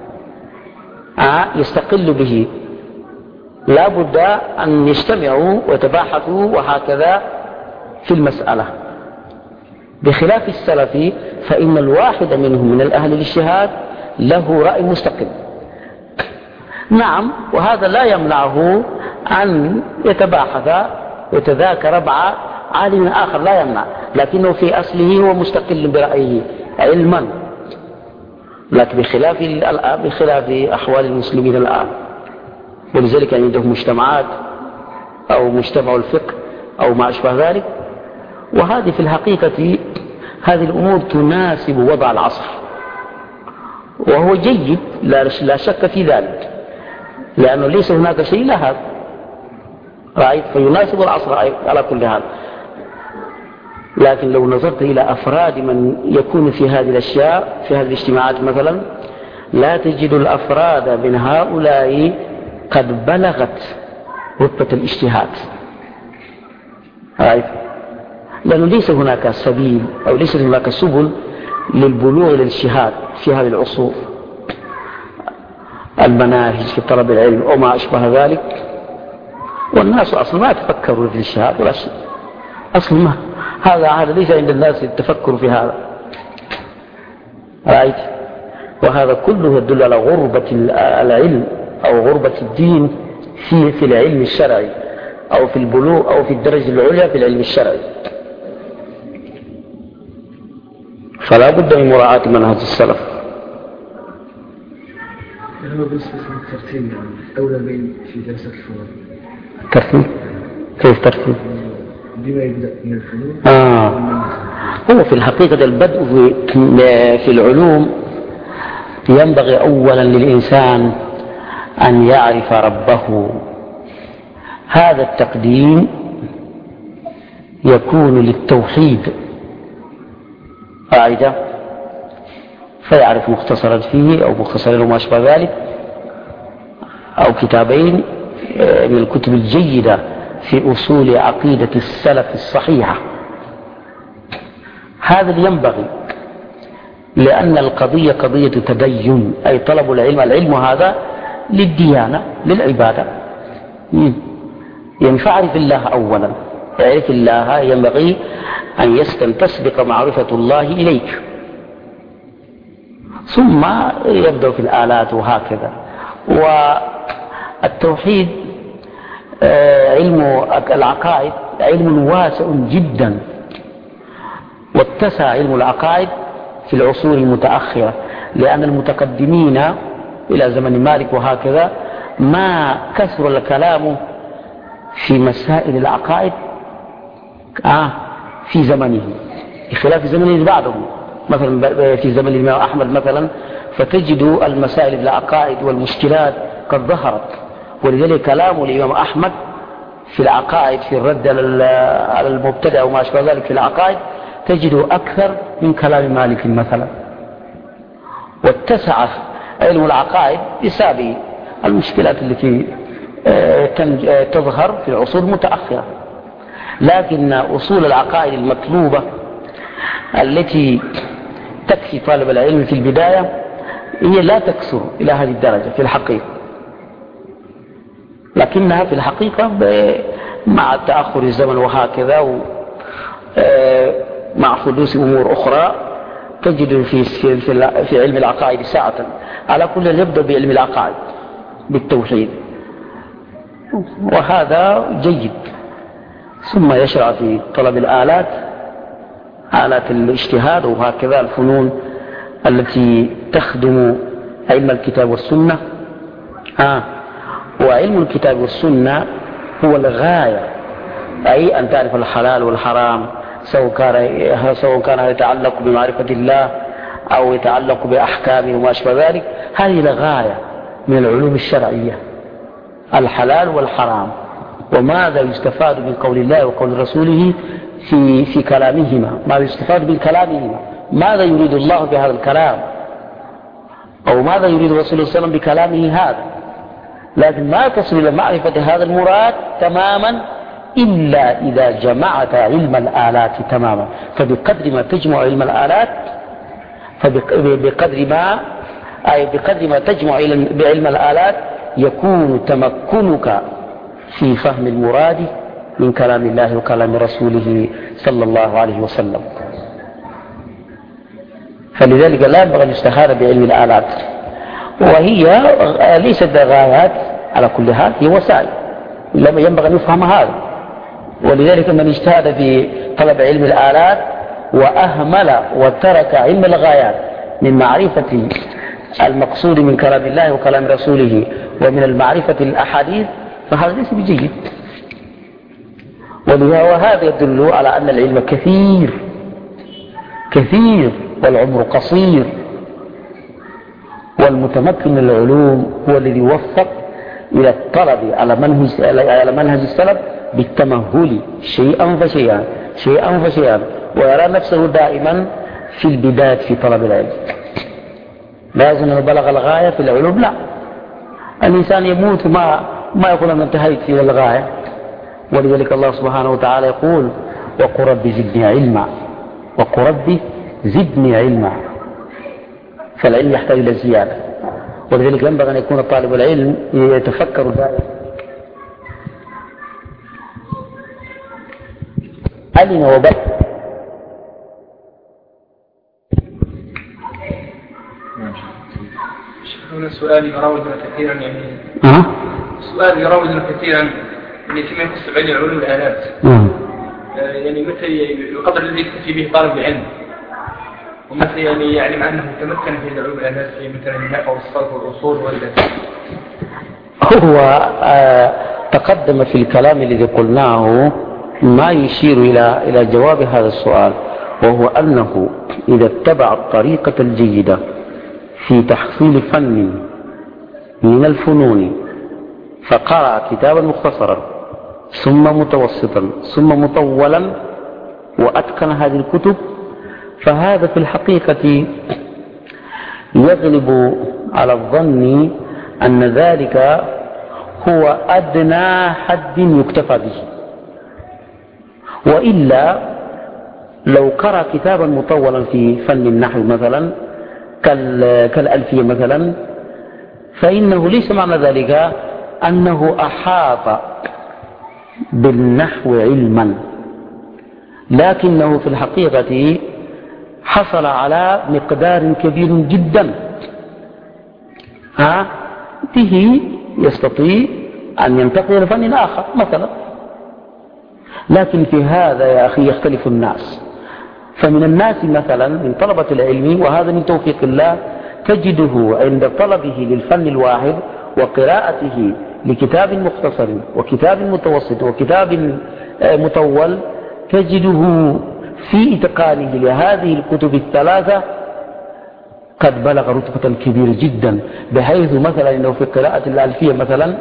[SPEAKER 2] يستقل به، لا بد أن يجتمعوا ويتباحثوا وهكذا في المسألة. بخلاف السلف فإن الواحد منهم من الأهل الاجتهاد له رأي مستقل. نعم، وهذا لا يمنعه أن يتباحث ويتذاكر مع عالم آخر، لا يمنع، لكنه في أصله هو مستقل برأيه علما. لكن بخلاف الآن، بخلاف أحوال المسلمين الآن، ولذلك عندهم مجتمعات أو مجتمع الفقه أو ما أشبه ذلك. وهذه في الحقيقة هذه الأمور تناسب وضع العصر، وهو جيد لا شك في ذلك، لأنه ليس هناك شيء لها رأيت فيناسب العصر على كل حال. لكن لو نظرت إلى أفراد من يكون في هذه الأشياء في هذه الاجتماعات مثلا، لا تجد الأفراد من هؤلاء قد بلغت رتبة الاجتهاد، رأيت؟ لأنه ليس هناك سبيل أو ليس هناك سبل للبلوغ للاجتهاد في هذه العصور، المناهج في طلب العلم وما أشبه ذلك. والناس أصلا ما يتفكروا في الاجتهاد ولا شيء، أصلا ما هذا هذا ليس عند الناس التفكر في هذا، رأيت؟ وهذا كله يدل على غربة العلم أو غربة الدين في في العلم الشرعي أو في البلوغ أو في الدرجة العليا في العلم الشرعي. فلا بد من مراعاة منهج السلف.
[SPEAKER 1] هو بالنسبة للترتيب أولى بين في جلسة الفنون.
[SPEAKER 2] ترتيب؟ كيف ترتيب؟
[SPEAKER 1] بما يبدأ من الفنون.
[SPEAKER 2] آه. هو في الحقيقة البدء في, في العلوم ينبغي أولا للإنسان أن يعرف ربه. هذا التقديم يكون للتوحيد قاعدة، فيعرف مختصرا فيه أو مختصرا وما أشبه ذلك، أو كتابين من الكتب الجيدة في أصول عقيدة السلف الصحيحة. هذا ينبغي، لأن القضية قضية تدين، أي طلب العلم. العلم هذا للديانة للعبادة. يعني فاعرف الله أولا، يعرف الله ينبغي أن يسكن تسبق معرفة الله إليك، ثم يبدأ في الآلات وهكذا. والتوحيد علم العقائد علم واسع جدا، واتسع علم العقائد في العصور المتأخرة، لأن المتقدمين إلى زمن مالك وهكذا ما كثر الكلام في مسائل العقائد آه في زمنه، بخلاف زمنه بعدهم. مثلا في زمن الإمام أحمد مثلا فتجد المسائل العقائد والمشكلات قد ظهرت، ولذلك كلام الإمام أحمد في العقائد في الرد على المبتدع وما أشبه ذلك في العقائد تجد أكثر من كلام مالك مثلا. واتسع علم العقائد بسبب المشكلات التي تظهر في العصور المتأخرة. لكن أصول العقائد المطلوبة التي تكفي طالب العلم في البداية هي لا تكثر إلى هذه الدرجة في الحقيقة، لكنها في الحقيقة مع تأخر الزمن وهكذا ومع حدوث أمور أخرى تجد في في علم العقائد ساعة. على كل يبدأ بعلم العقائد بالتوحيد، وهذا جيد، ثم يشرع في طلب الآلات، آلات الاجتهاد وهكذا الفنون التي تخدم علم الكتاب والسنة. آه. وعلم الكتاب والسنة هو الغاية، أي أن تعرف الحلال والحرام، سواء كان سواء كان يتعلق بمعرفة الله أو يتعلق بأحكامه وما أشبه ذلك. هذه الغاية من العلوم الشرعية، الحلال والحرام، وماذا يستفاد من قول الله وقول رسوله في في كلامهما، ما يستفاد من كلامهما، ماذا يريد الله بهذا الكلام أو ماذا يريد الرسول صلى الله عليه وسلم بكلامه هذا، لكن ما تصل إلى معرفة هذا المراد تماما إلا إذا جمعت علم الآلات تماما. فبقدر ما تجمع علم الآلات فبقدر ما أي بقدر ما تجمع بعلم الآلات يكون تمكنك في فهم المراد من كلام الله وكلام رسوله صلى الله عليه وسلم. فلذلك لا ينبغي الاستهانة بعلم الآلات، وهي ليست غايات على كل حال، هي وسائل لما ينبغي أن يفهم هذا. ولذلك من اجتهد في طلب علم الآلات وأهمل وترك علم الغايات من معرفة المقصود من كلام الله وكلام رسوله ومن المعرفة الأحاديث فهذا ليس بجيد. وهذا يدل على أن العلم كثير كثير والعمر قصير، والمتمكن من العلوم هو الذي يوفق إلى الطلب على منهج على منهج السلف بالتمهل شيئا فشيئا شيئا فشيئا، ويرى نفسه دائما في البداية في طلب العلم. لا يظن أنه بلغ الغاية في العلوم، لا، الإنسان يموت ما ما يقول أنا انتهيت في الغاية. ولذلك الله سبحانه وتعالى يقول وقل رب زدني علما، وقل رب زدني علما، فالعلم يحتاج إلى زيادة. ولذلك ينبغي أن يكون طالب العلم يتفكر دائما علم وبدأ.
[SPEAKER 1] هنا سؤال يراودنا كثيرا، يعني
[SPEAKER 2] أه؟
[SPEAKER 1] سؤال يراودنا كثيرا يعني فيما يخص بعلم علوم الآلات.
[SPEAKER 2] أه؟
[SPEAKER 1] يعني متى القدر الذي يكتفي به طالب العلم، ومثل يعني يعلم أنه تمكن في علوم الآلات في مثلا النحو والصرف والأصول واللغة.
[SPEAKER 2] هو آه تقدم في الكلام الذي قلناه ما يشير إلى إلى جواب هذا السؤال، وهو أنه إذا اتبع الطريقة الجيدة في تحصيل فن من الفنون فقرأ كتابا مختصرا ثم متوسطا ثم مطولا وأتقن هذه الكتب، فهذا في الحقيقة يغلب على الظن أن ذلك هو أدنى حد يكتفى به. وإلا لو قرأ كتابا مطولا في فن النحو مثلا كالألفية مثلا، فإنه ليس معنى ذلك أنه أحاط بالنحو علما، لكنه في الحقيقة حصل على مقدار كبير جدا ها به يستطيع أن ينتقل إلى فن آخر مثلا. لكن في هذا يا أخي يختلف الناس، فمن الناس مثلا من طلبة العلم، وهذا من توفيق الله، تجده عند طلبه للفن الواحد وقراءته لكتاب مختصر وكتاب متوسط وكتاب مطول، تجده في إتقانه لهذه الكتب الثلاثة قد بلغ رتبة كبيرة جدا، بحيث مثلا أنه في قراءة الألفية مثلا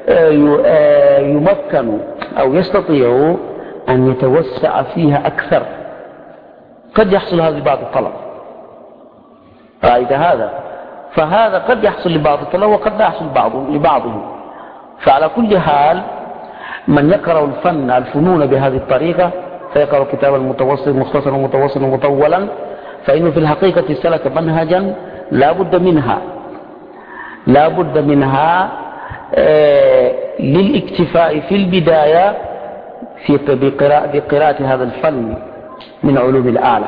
[SPEAKER 2] يمكن أو يستطيع أن يتوسع فيها أكثر. قد يحصل هذا لبعض الطلب، رأيت هذا؟ فهذا قد يحصل لبعض الطلب وقد لا يحصل لبعضهم. فعلى كل حال من يقرأ الفن الفنون بهذه الطريقة فيقرأ كتابا متوسط مختصرا متوسطا مطولا، فإنه في الحقيقة سلك منهجا لا بد منها لا بد منها آه للاكتفاء في البداية في بقراءة, بقراءة هذا الفن من علوم الآلة،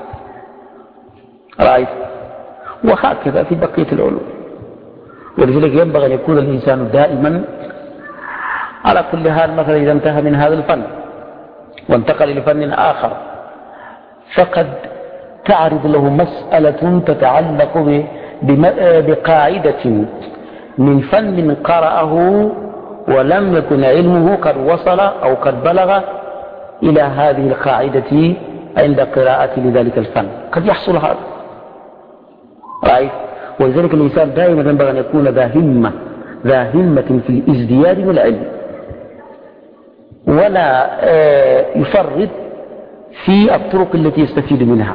[SPEAKER 2] رأيت؟ وهكذا في بقية العلوم. ولذلك ينبغي أن يكون الإنسان دائما على كل حال، مثلا إذا انتهى من هذا الفن وانتقل إلى فن آخر فقد تعرض له مسألة تتعلق بقاعدة من فن قرأه ولم يكن علمه قد وصل أو قد بلغ إلى هذه القاعدة عند قراءة لذلك الفن، قد يحصل هذا، رأيت؟ ولذلك الإنسان دائما ينبغي أن يكون ذا همة ذا همة في الازدياد من العلم، ولا يفرط في الطرق التي يستفيد منها.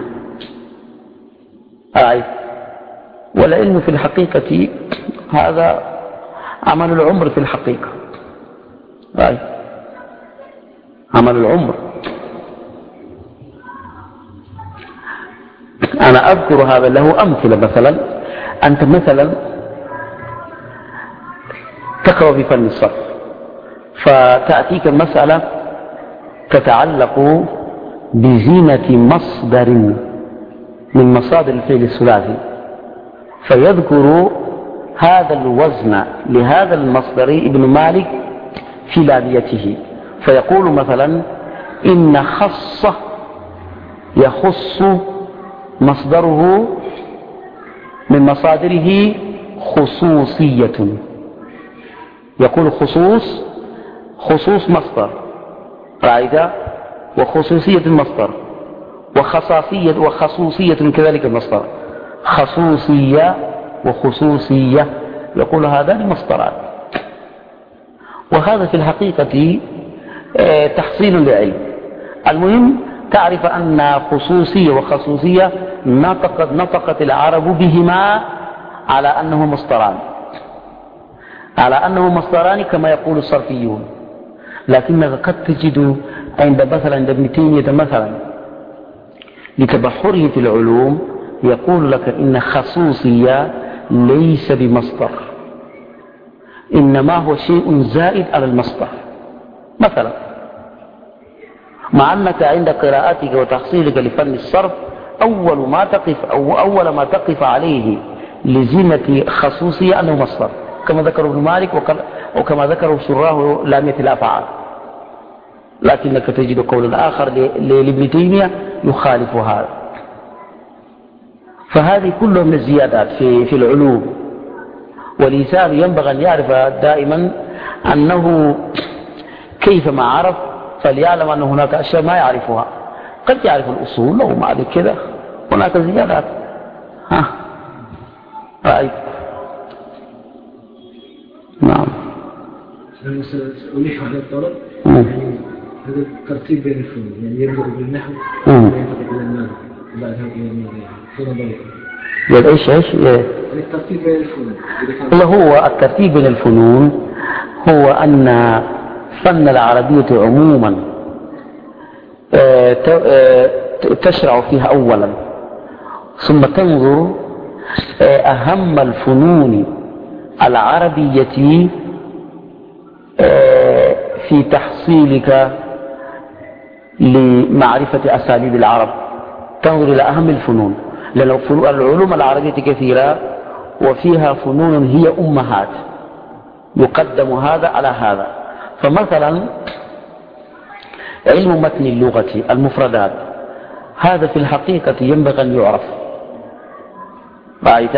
[SPEAKER 2] آه. والعلم في الحقيقة هذا عمل العمر في الحقيقة. آه. عمل العمر. أنا أذكر هذا له أمثلة. مثلا أنت مثلا تقرأ في فن الصرف، فتأتيك المسألة تتعلق بزينة مصدر من مصادر الفعل الثلاثي، فيذكر هذا الوزن لهذا المصدر ابن مالك في لاميته، فيقول مثلا إن خص يخص مصدره من مصادره خصوصية، يقول خصوص خصوص مصدر رأيت، وخصوصية المصدر، وخصاصية وخصوصية كذلك المصدر، خصوصية وخصوصية، يقول هذان مصدران. وهذا في الحقيقة تحصيل لعلم. المهم تعرف أن خصوصية وخصوصية نطقت, نطقت العرب بهما على أنه مصدران، على أنه مصدران كما يقول الصرفيون. لكنك قد تجد عند مثلا عند ابن تيمية مثلا لتبحره في العلوم يقول لك إن خصوصية ليس بمصدر، إنما هو شيء زائد على المصدر. مثلا مع أنك عند قراءتك وتحصيلك لفن الصرف أول ما تقف أو أول ما تقف عليه لزينة خصوصية أنه مصدر، كما ذكر ابن مالك وكما ذكره شراه لامية الأفعال. لكنك تجد قولا آخر لابن تيمية يخالف هذا. فهذه كلها من الزيادات في, في العلوم. والإنسان ينبغي أن يعرف دائما أنه كيفما عرف فليعلم أن هناك أشياء ما يعرفها. قد يعرف الأصول ومع ذلك كذا هناك زيادات. ها رأيت. نعم.
[SPEAKER 1] أليح على الطلب يعني هذا الترتيب بين الفنون، يعني يبدأ بالنحو وينتقل إلى المعنى وبعدها إلى المعنى.
[SPEAKER 2] يبقى إيش إيش؟
[SPEAKER 1] الترتيب بين الفنون.
[SPEAKER 2] والله هو الترتيب بين الفنون هو أن فن العربية عموما تشرع فيها أولا، ثم تنظر أهم الفنون العربية في تحصيلك لمعرفة أساليب العرب، تنظر إلى أهم الفنون، لأن العلوم العربية كثيرة وفيها فنون هي أمهات يقدم هذا على هذا. فمثلا علم متن اللغة المفردات هذا في الحقيقة ينبغي أن يعرف رأيت.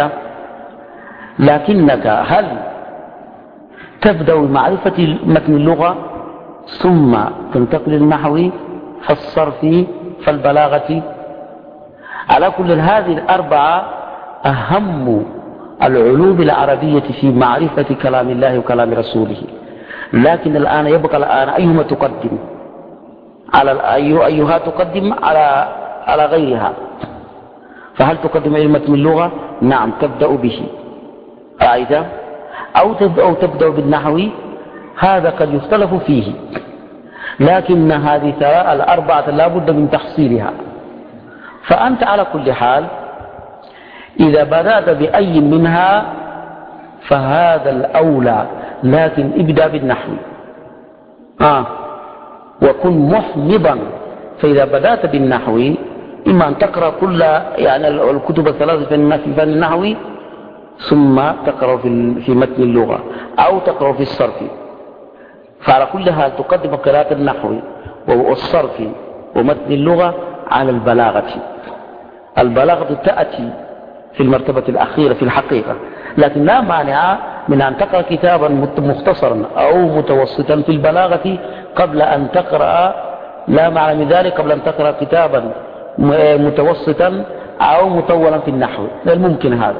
[SPEAKER 2] لكنك هل تبدأ بمعرفة متن اللغة ثم تنتقل للنحو فالصرف فالبلاغة؟ على كل هذه الأربعة أهم العلوم العربية في معرفة كلام الله وكلام رسوله. لكن الآن يبقى الآن أيهما تقدم على أيها تقدم على على غيرها. فهل تقدم علم متن اللغة؟ نعم تبدأ به أيضا، أو تبدأ, أو تبدأ بالنحو، هذا قد يختلف فيه. لكن هذه الأربعة لا بد من تحصيلها. فأنت على كل حال إذا بدأت بأي منها فهذا الأولى، لكن ابدأ بالنحو آه. وكن محمضا. فإذا بدأت بالنحو إما أن تقرأ كل يعني الكتب الثلاثة في فن النحو ثم تقرأ في متن اللغة أو تقرأ في الصرف. فعلى كل حال تقدم قراءة النحو والصرف ومتن اللغة على البلاغة. البلاغة تأتي في المرتبة الأخيرة في الحقيقة، لكن لا مانع من أن تقرأ كتابا مختصرا أو متوسطا في البلاغة قبل أن تقرأ، لا معنى من ذلك قبل أن تقرأ كتابا متوسطا أو مطولا في النحو، الممكن هذا.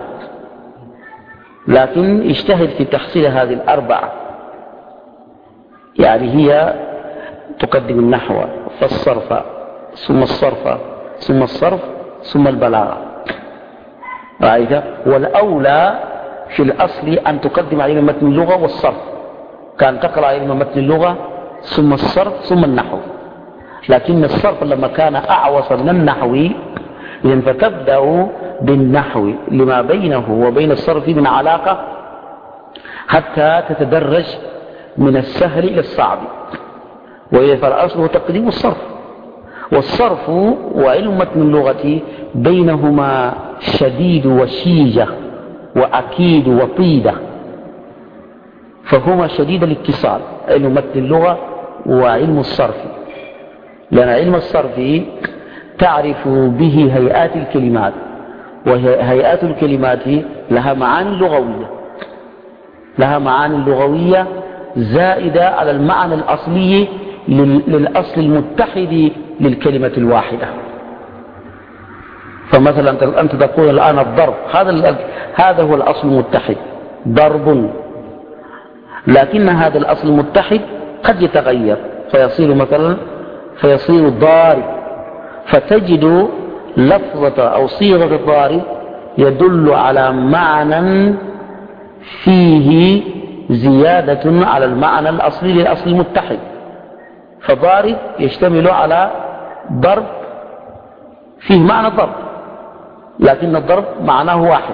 [SPEAKER 2] لكن اجتهد في تحصيل هذه الأربعة، يعني هي تقدم النحو فالصرف ثم الصرف ثم الصرف ثم البلاغة، رأيت؟ والأولى في الأصل أن تقدم علم متن اللغة والصرف، كان تقرأ علم متن اللغة ثم الصرف ثم النحو، لكن الصرف لما كان أعوص من النحو فتبدأ بالنحو لما بينه وبين الصرف من علاقة حتى تتدرج من السهل إلى الصعب، فالأصل تقديم الصرف، والصرف وعلم متن اللغة بينهما شديد وشيجة وأكيد وطيدة، فهما شديد الاتصال، علم متن اللغة وعلم الصرف، لأن علم الصرف تعرف به هيئات الكلمات، وهيئات الكلمات لها معاني لغوية، لها معاني لغوية زائدة على المعنى الأصلي للأصل المتحد للكلمة الواحدة. فمثلا أنت تقول الآن الضرب، هذا هذا هو الأصل المتحد، ضرب، لكن هذا الأصل المتحد قد يتغير فيصير مثلا فيصير ضارب، فتجد لفظة أو صيغة الضارب يدل على معنى فيه زيادة على المعنى الأصلي للأصل المتحد، فضارب يشتمل على ضرب فيه معنى ضرب، لكن الضرب معناه واحد،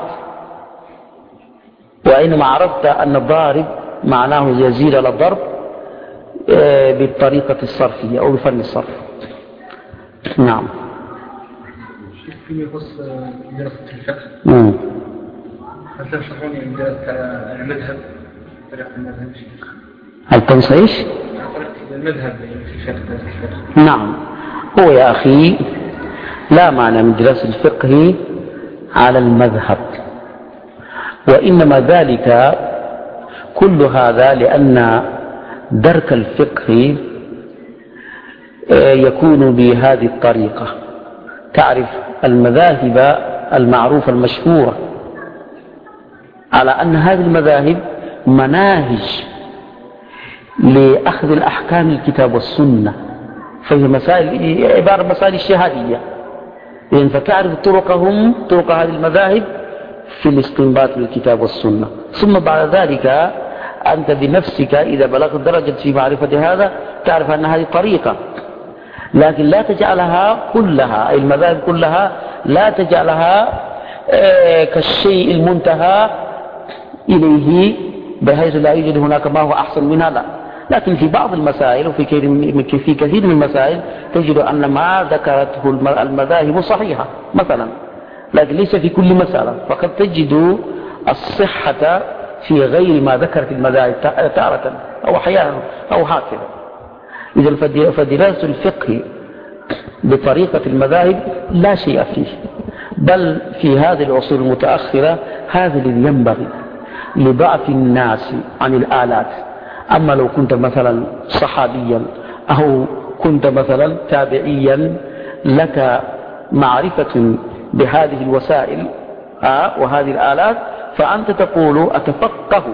[SPEAKER 2] وإنما عرفت أن الضارب معناه يزيد على الضرب بالطريقة الصرفية أو بفن الصرف. نعم.
[SPEAKER 1] فيما يخص دراسة الفقه، هل تنصحوني بدراسة المذهب طريقة المذهب؟
[SPEAKER 2] هل تنصح ايش؟
[SPEAKER 1] طريقة المذهب في الفقه.
[SPEAKER 2] نعم، هو يا أخي لا معنى من دراسة الفقه على المذهب، وإنما ذلك كل هذا لأن درك الفقه يكون بهذه الطريقة. تعرف المذاهب المعروفة المشهورة على أن هذه المذاهب مناهج لأخذ الأحكام الكتاب والسنة، فهي مسائل عبارة مسائل الشهادية، يعني فتعرف طرقهم طرق هذه المذاهب في الاستنباط بالكتاب والسنة، ثم بعد ذلك أنت بنفسك إذا بلغت درجة في معرفة هذا تعرف أن هذه طريقة، لكن لا تجعلها كلها، أي المذاهب كلها لا تجعلها كالشيء المنتهى إليه بحيث لا يوجد هناك ما هو أحسن منها، لا، لكن في بعض المسائل وفي في كثير من المسائل تجد أن ما ذكرته المذاهب صحيحة مثلا، لكن ليس في كل مسألة، فقد تجد الصحة في غير ما ذكرت المذاهب تارة أو أحيانا أو هكذا. إذا فدراسة الفقه بطريقة المذاهب لا شيء فيه، بل في هذه العصور المتأخرة هذا الذي ينبغي لضعف الناس عن الآلات. أما لو كنت مثلا صحابيا أو كنت مثلا تابعيا لك معرفة بهذه الوسائل وهذه الآلات، فأنت تقول أتفقه،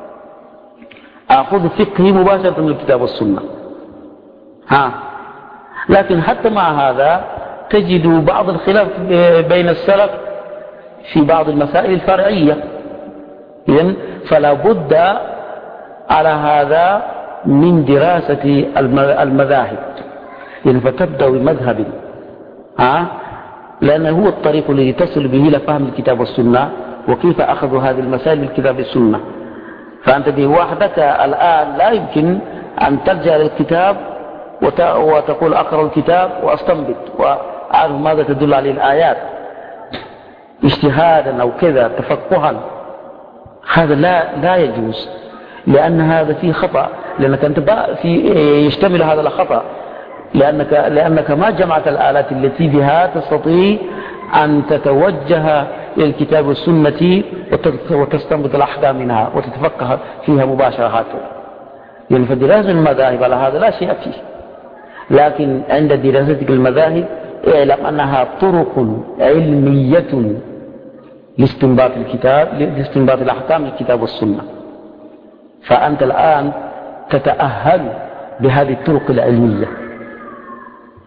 [SPEAKER 2] أخذ فقهي مباشرة من الكتاب والسنة. ها، لكن حتى مع هذا تجد بعض الخلاف بين السلف في بعض المسائل الفرعية، إذن فلا بد على هذا من دراسة المذاهب، إذن فتبدأ بمذهب، ها، لأنه هو الطريق الذي تصل به إلى فهم الكتاب والسنة وكيف أخذ هذه المسائل بالكتاب والسنة. فأنت بوحدك الآن لا يمكن أن تلجأ للكتاب وتقول أقرأ الكتاب وأستنبط وأعرف ماذا تدل عليه الآيات اجتهادا أو كذا تفقها، هذا لا لا يجوز، لأن هذا فيه خطأ، لأنك أنت في يشتمل هذا الخطأ لأنك لأنك ما جمعت الآلات التي بها تستطيع أن تتوجه إلى الكتاب والسنة وتستنبط الأحكام منها وتتفقه فيها مباشرة هكذا. يعني فدراسة المذاهب على هذا لا شيء فيه، لكن عند دراستك المذاهب اعلم أنها طرق علمية لاستنباط الكتاب لاستنباط الأحكام الكتاب والسنة، فأنت الآن تتأهل بهذه الطرق العلمية.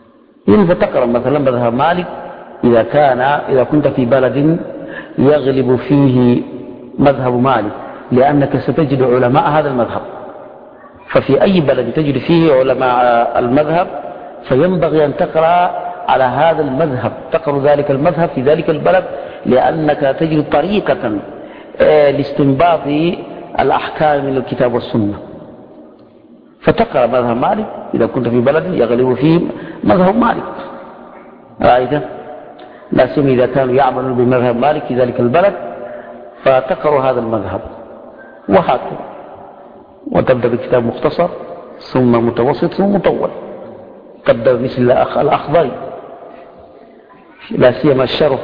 [SPEAKER 2] ينفع تقرأ مثلا مذهب مالك إذا كان إذا كنت في بلد يغلب فيه مذهب مالك، لأنك ستجد علماء هذا المذهب. ففي أي بلد تجد فيه علماء المذهب فينبغي أن تقرأ على هذا المذهب، تقرأ ذلك المذهب في ذلك البلد، لأنك تجد طريقة لاستنباط الأحكام من الكتاب والسنة. فتقرأ مذهب مالك إذا كنت في بلد يغلب فيه مذهب مالك، رأيت؟ لا سيما إذا كانوا يعملون بمذهب مالك في ذلك البلد، فتقرأ هذا المذهب وهكذا. وتبدأ بكتاب مختصر ثم متوسط ثم مطول، تبدأ مثل الأخضري، لا سيما الشرح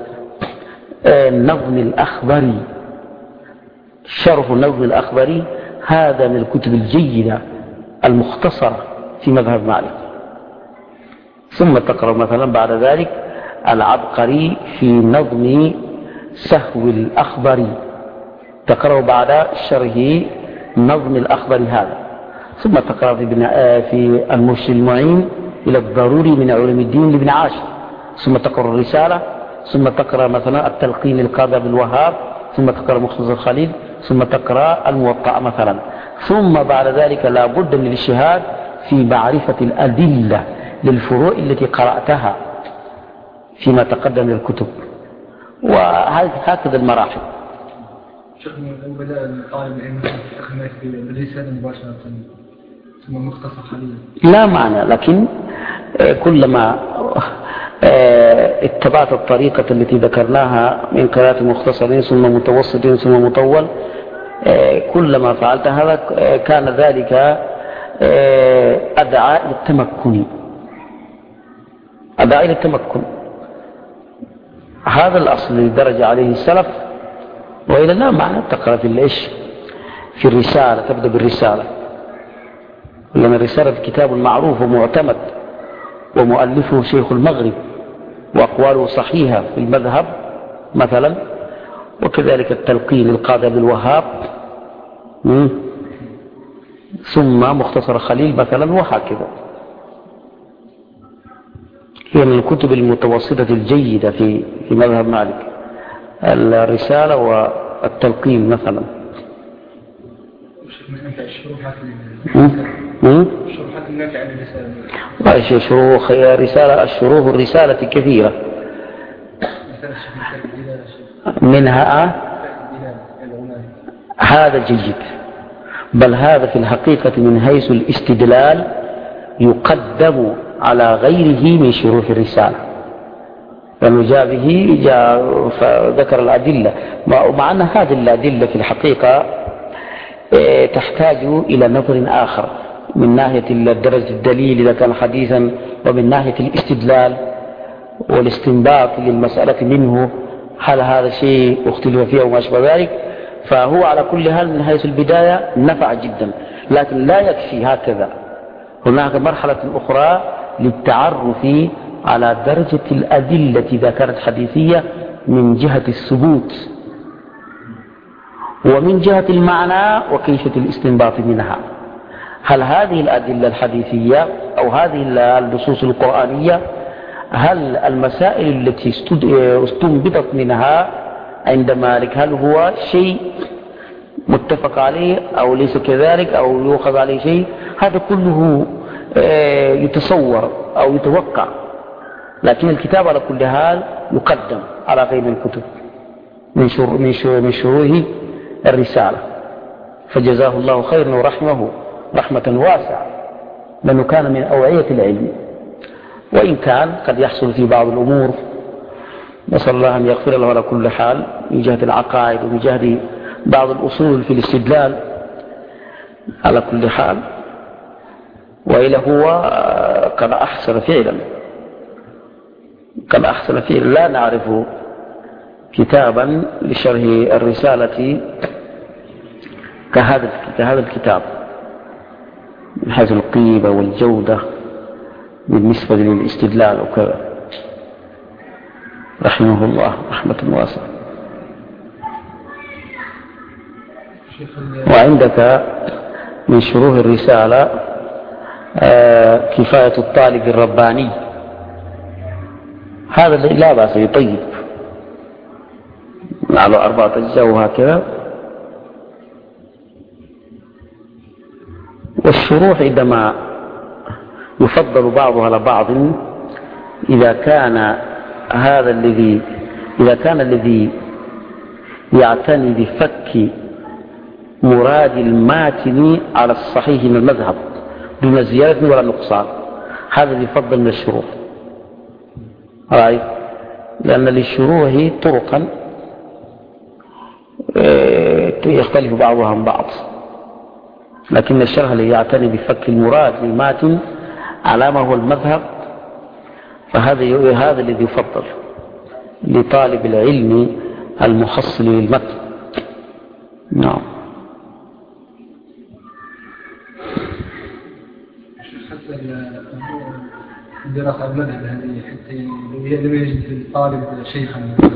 [SPEAKER 2] نظم الأخضري. شرح نظم الأخضري هذا من الكتب الجيدة المختصرة في مذهب مالك. ثم تقرأ مثلا بعد ذلك العبقري في نظم سهو الأخضري، تقرأ بعد شرح نظم الأخضري هذا. ثم تقرأ في, في المرشد المعين إلى الضروري من علوم الدين لابن عاشر. ثم تقرأ الرسالة. ثم تقرأ مثلا التلقين القاضي بالوهاب. ثم تقرأ مختصر الخليل. ثم تقرأ الموطأ مثلا. ثم بعد ذلك لا بد من الاجتهاد في معرفة الأدلة للفروع التي قرأتها فيما تقدم من الكتب، وهكذا المراحل.
[SPEAKER 1] شيخنا لو بدأ الطالب العلم يستخدم بالرسالة مباشرة ثم مختصر خليل
[SPEAKER 2] لا معنى، لكن كلما اتبعت الطريقة التي ذكرناها من قراءة مختصر ثم متوسط ثم مطول، كلما فعلت هذا كان ذلك أدعى للتمكن، أدعى للتمكن. هذا الأصل الذي درج عليه السلف. وإلى لا معنى تقرأ في الإيش في الرسالة، تبدأ بالرسالة، لأن الرسالة كتاب معروف ومعتمد، ومؤلفه شيخ المغرب، وأقواله صحيحة في المذهب مثلا. وكذلك التلقين القاضي بالوهاب، ثم مختصر خليل مثلا، وهكذا. هي من الكتب المتوسطة الجيدة في في مذهب مالك الرسالة والتلقين مثلا.
[SPEAKER 1] الشروحات الشروحات النافعة
[SPEAKER 2] شروح
[SPEAKER 1] للرسالة،
[SPEAKER 2] شروح رسالة الشروح الرسالة كثيرة، منها هذا جيد، بل هذا في الحقيقة من حيث الاستدلال يقدم على غيره من شروح الرسالة، لأنه جاء به جاء فذكر الأدلة، ومع أن هذه الأدلة في الحقيقة تحتاج إلى نظر آخر من ناحية الدرجة الدليل إذا كان حديثا، ومن ناحية الاستدلال والاستنباط للمسألة منه، هل هذا شيء اختلف فيه وما أشبه ذلك. فهو على كل حال من حيث البداية نفع جدا، لكن لا يكفي هكذا. هناك مرحلة أخرى للتعرف على درجة الأدلة إذا كانت حديثية من جهة الثبوت ومن جهة المعنى وكيفية الاستنباط منها. هل هذه الأدلة الحديثية أو هذه النصوص القرآنية، هل المسائل التي استنبطت منها عند مالك هل هو شيء متفق عليه أو ليس كذلك أو يؤخذ عليه شيء؟ هذا كله يتصور أو يتوقع، لكن الكتاب على كل حال يقدم على غير الكتب من شروح من شروح الرسالة. فجزاه الله خيرا ورحمه رحمة واسعة، لأنه كان من أوعية العلم، وإن كان قد يحصل في بعض الأمور، نسأل الله أن يغفر له على كل حال من جهة العقائد ومن جهة بعض الأصول في الاستدلال على كل حال. وإلا هو كان أحسن فعلا، كان أحسن فعلا. لا نعرف كتابا لشرح الرسالة كهذا كهذا الكتاب من حيث القيمة والجودة بالنسبة للاستدلال وكذا، رحمه الله رحمة واسعة. وعندك من شروح الرسالة كفاية الطالب الرباني هذا لا بأس يطيب على أربعة أجزاء وهكذا. والشروح عندما يفضل بعضها على بعض إذا كان هذا الذي إذا كان الذي يعتني بفك مراد الماتن على الصحيح من المذهب دون زيادة ولا نقصان، هذا يفضل من الشروح، رأي، لأن للشروح طرقا يختلف بعضها عن بعض، لكن الشرح الذي يعتني بفك المراد الماتن على ما هو المذهب فهذا هذا الذي يفضل لطالب العلم المحصل للمتن. نعم.
[SPEAKER 3] حتى الدراسة المذهب هذه حتى لم يجد الطالب شيخا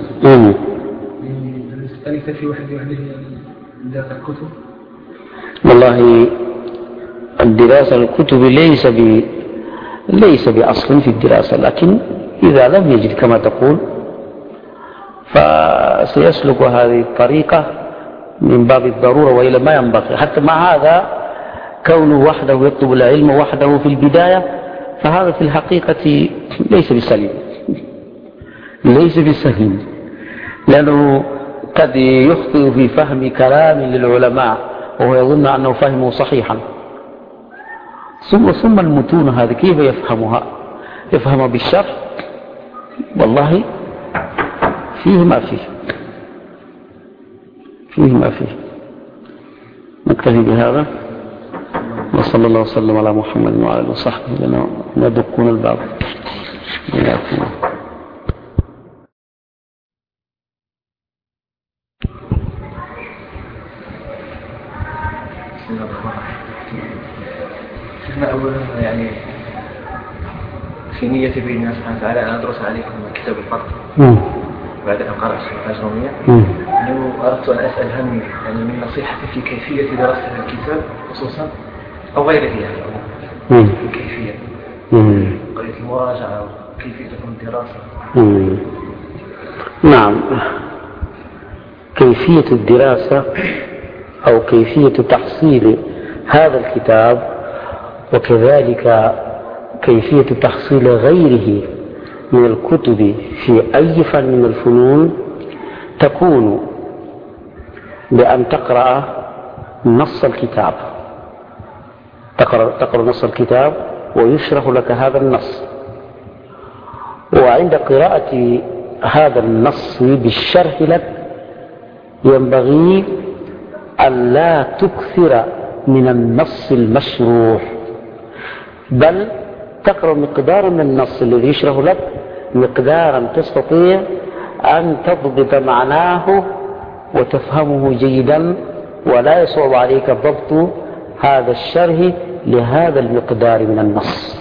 [SPEAKER 3] يستنكت في وحده وحده دراسة الكتب.
[SPEAKER 2] والله الدراسة الكتب ليس ب ليس بأصل في الدراسة، لكن إذا لم يجد كما تقول فسيسلك هذه الطريقة من باب الضرورة، وإلا ما ينبغي. حتى مع هذا كونه وحده يطلب العلم وحده في البداية فهذا في الحقيقة ليس بسليم ليس بسليم لأنه قد يخطئ في فهم كلام للعلماء وهو يظن أنه فهمه صحيحا، ثم ثم المتون هذه كيف يفهمها؟ يفهمها بالشرح، والله فيه ما فيه فيه ما فيه. نكتفي بهذا، وصلى الله وسلم على محمد وعلى اله وصحبه لنا ندقون الباب.
[SPEAKER 1] شيخنا أولا يعني في نيتي بإذن الله سبحانه وتعالى أن أدرس عليكم كتاب الفقه بعد أن قرأت الأجرومية، أنه أردت أن أسأل هم يعني من نصيحتي في كيفية دراسة الكتاب خصوصا أو غيره يعني في كيفية قضية المراجعة وكيفية تكون الدراسة.
[SPEAKER 2] نعم، كيفية الدراسة أو كيفية تحصيل هذا الكتاب وكذلك كيفية تحصيل غيره من الكتب في أي فن من الفنون تكون بأن تقرأ نص الكتاب تقرأ, تقرأ نص الكتاب ويشرح لك هذا النص، وعند قراءة هذا النص بالشرح لك ينبغي أن لا تكثر من النص المشروح، بل تقرأ مقدار من النص الذي يشرح لك مقدارا تستطيع أن تضبط معناه وتفهمه جيدا، ولا يصعب عليك ضبط هذا الشرح لهذا المقدار من النص.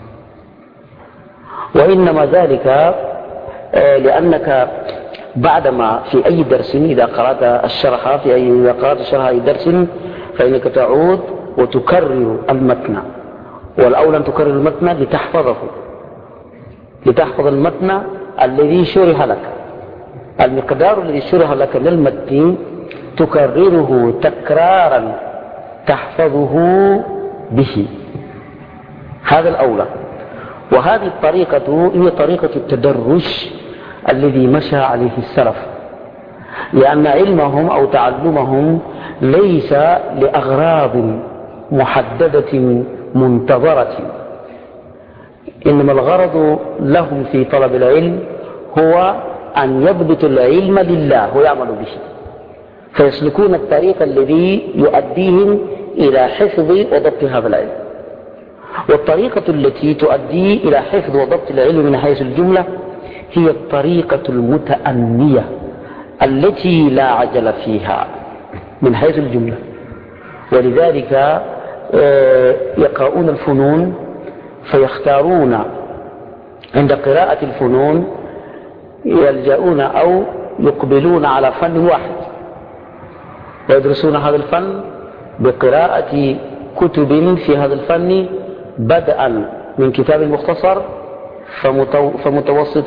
[SPEAKER 2] وإنما ذلك لأنك بعدما في أي درس إذا قرأت الشرح في أي إذا قرأت الشرح أي درس فإنك تعود وتكرر المتن، والأولى أن تكرر المتن لتحفظه لتحفظ المتن الذي شرح لك، المقدار الذي شرح لك للمتن تكرره تكرارا تحفظه به، هذا الأولى. وهذه الطريقة هي طريقة التدرج الذي مشى عليه السلف، لأن علمهم أو تعلمهم ليس لأغراض محددة منتظرة، إنما الغرض لهم في طلب العلم هو أن يضبطوا العلم لله ويعملوا به، فيسلكون الطريق الذي يؤديهم إلى حفظ وضبط هذا العلم. والطريقة التي تؤدي إلى حفظ وضبط العلم من حيث الجملة هي الطريقة المتأنية التي لا عجل فيها من حيث الجملة. ولذلك يقرؤون الفنون فيختارون عند قراءة الفنون يلجؤون أو يقبلون على فن واحد ويدرسون هذا الفن بقراءة كتب في هذا الفن بدءا من كتاب المختصر فمتو فمتوسط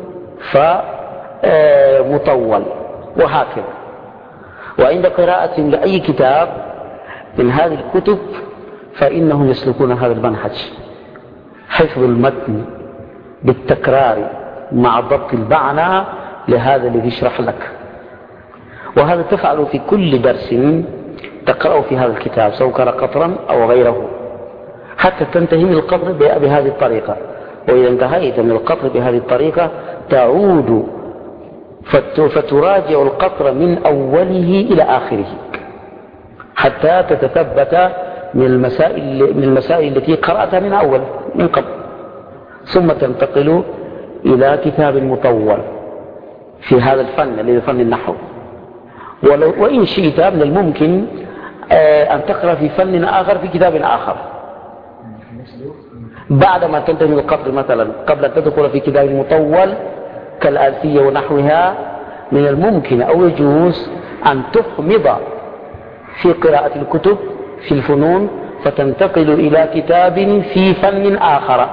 [SPEAKER 2] فمطول، وهكذا. وعند قراءة لأي كتاب من هذه الكتب فإنهم يسلكون هذا المنهج، حفظ المتن بالتكرار مع ضبط المعنى لهذا الذي يشرح لك. وهذا تفعل في كل درس تقرأه في هذا الكتاب، سواء كان قطرا أو غيره، حتى تنتهي من القطر بهذه الطريقة. وإذا انتهيت من القطر بهذه الطريقة تعود فتراجع القطر من أوله إلى آخره حتى تتثبت من المسائل, من المسائل التي قرأتها من أول من قبل، ثم تنتقل إلى كتاب مطول في هذا الفن الذي فن النحو. ولو وإن شئت من الممكن أن تقرأ في فن آخر في كتاب آخر بعد ما تنتهي من القطر، مثلا قبل أن تدخل في كتاب مطول كالألفية ونحوها، من الممكن أو يجوز أن تحمض في قراءة الكتب في الفنون فتنتقل إلى كتاب في فن آخر،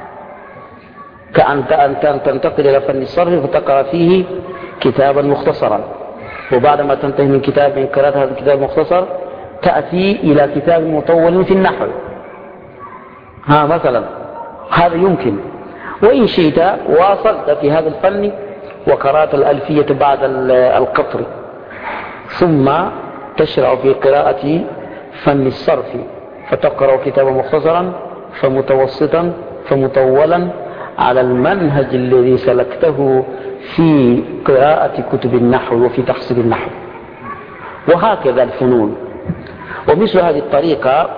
[SPEAKER 2] كأن تنتقل إلى فن الصرف فتقرأ فيه كتابا مختصرا، وبعد ما تنتهي من كتاب من قراءة هذا الكتاب المختصر تأتي إلى كتاب مطول في النحو. ها مثلا هذا يمكن. وإن شئت واصلت في هذا الفن وقرأت الألفية بعد القطر، ثم تشرع في قراءة فن الصرف فتقرأ كتابا مختصرا فمتوسطا فمطولا على المنهج الذي سلكته في قراءة كتب النحو وفي تحصيل النحو، وهكذا الفنون. ومثل هذه الطريقة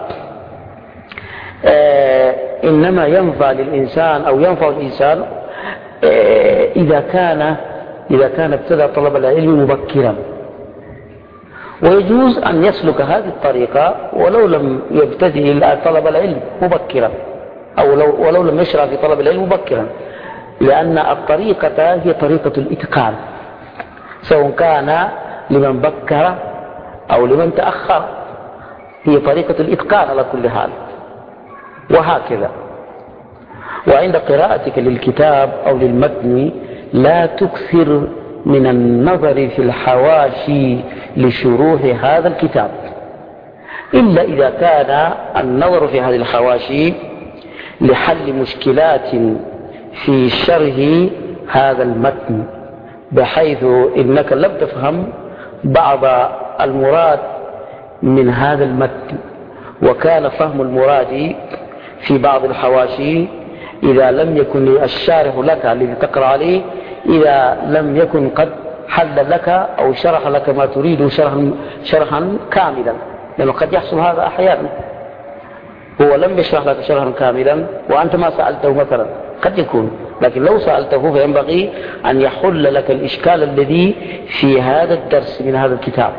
[SPEAKER 2] آه إنما ينفع للإنسان أو ينفع الإنسان آه إذا كان إذا كان ابتدأ طلب العلم مبكرا. ويجوز أن يسلك هذه الطريقة ولو لم يبتدئ طلب العلم مبكرا، أو لو ولو لم يشرع في طلب العلم مبكرا، لأن الطريقة هي طريقة الإتقان، سواء كان لمن بكر أو لمن تأخر، هي طريقة الإتقان على كل حال. وهكذا. وعند قراءتك للكتاب أو للمتن لا تكثر من النظر في الحواشي لشروح هذا الكتاب، إلا إذا كان النظر في هذه الحواشي لحل مشكلات في شرح هذا المتن، بحيث إنك لم تفهم بعض المراد من هذا المتن، وكان فهم المراد في بعض الحواشي إذا لم يكن الشارح لك الذي تقرأ عليه، إذا لم يكن قد حل لك أو شرح لك ما تريد شرحا, شرحا كاملا، لأنه قد يحصل هذا أحيانا، هو لم يشرح لك شرحا كاملا وأنت ما سألته مثلا، قد يكون، لكن لو سألته فينبغي أن يحل لك الإشكال الذي في هذا الدرس من هذا الكتاب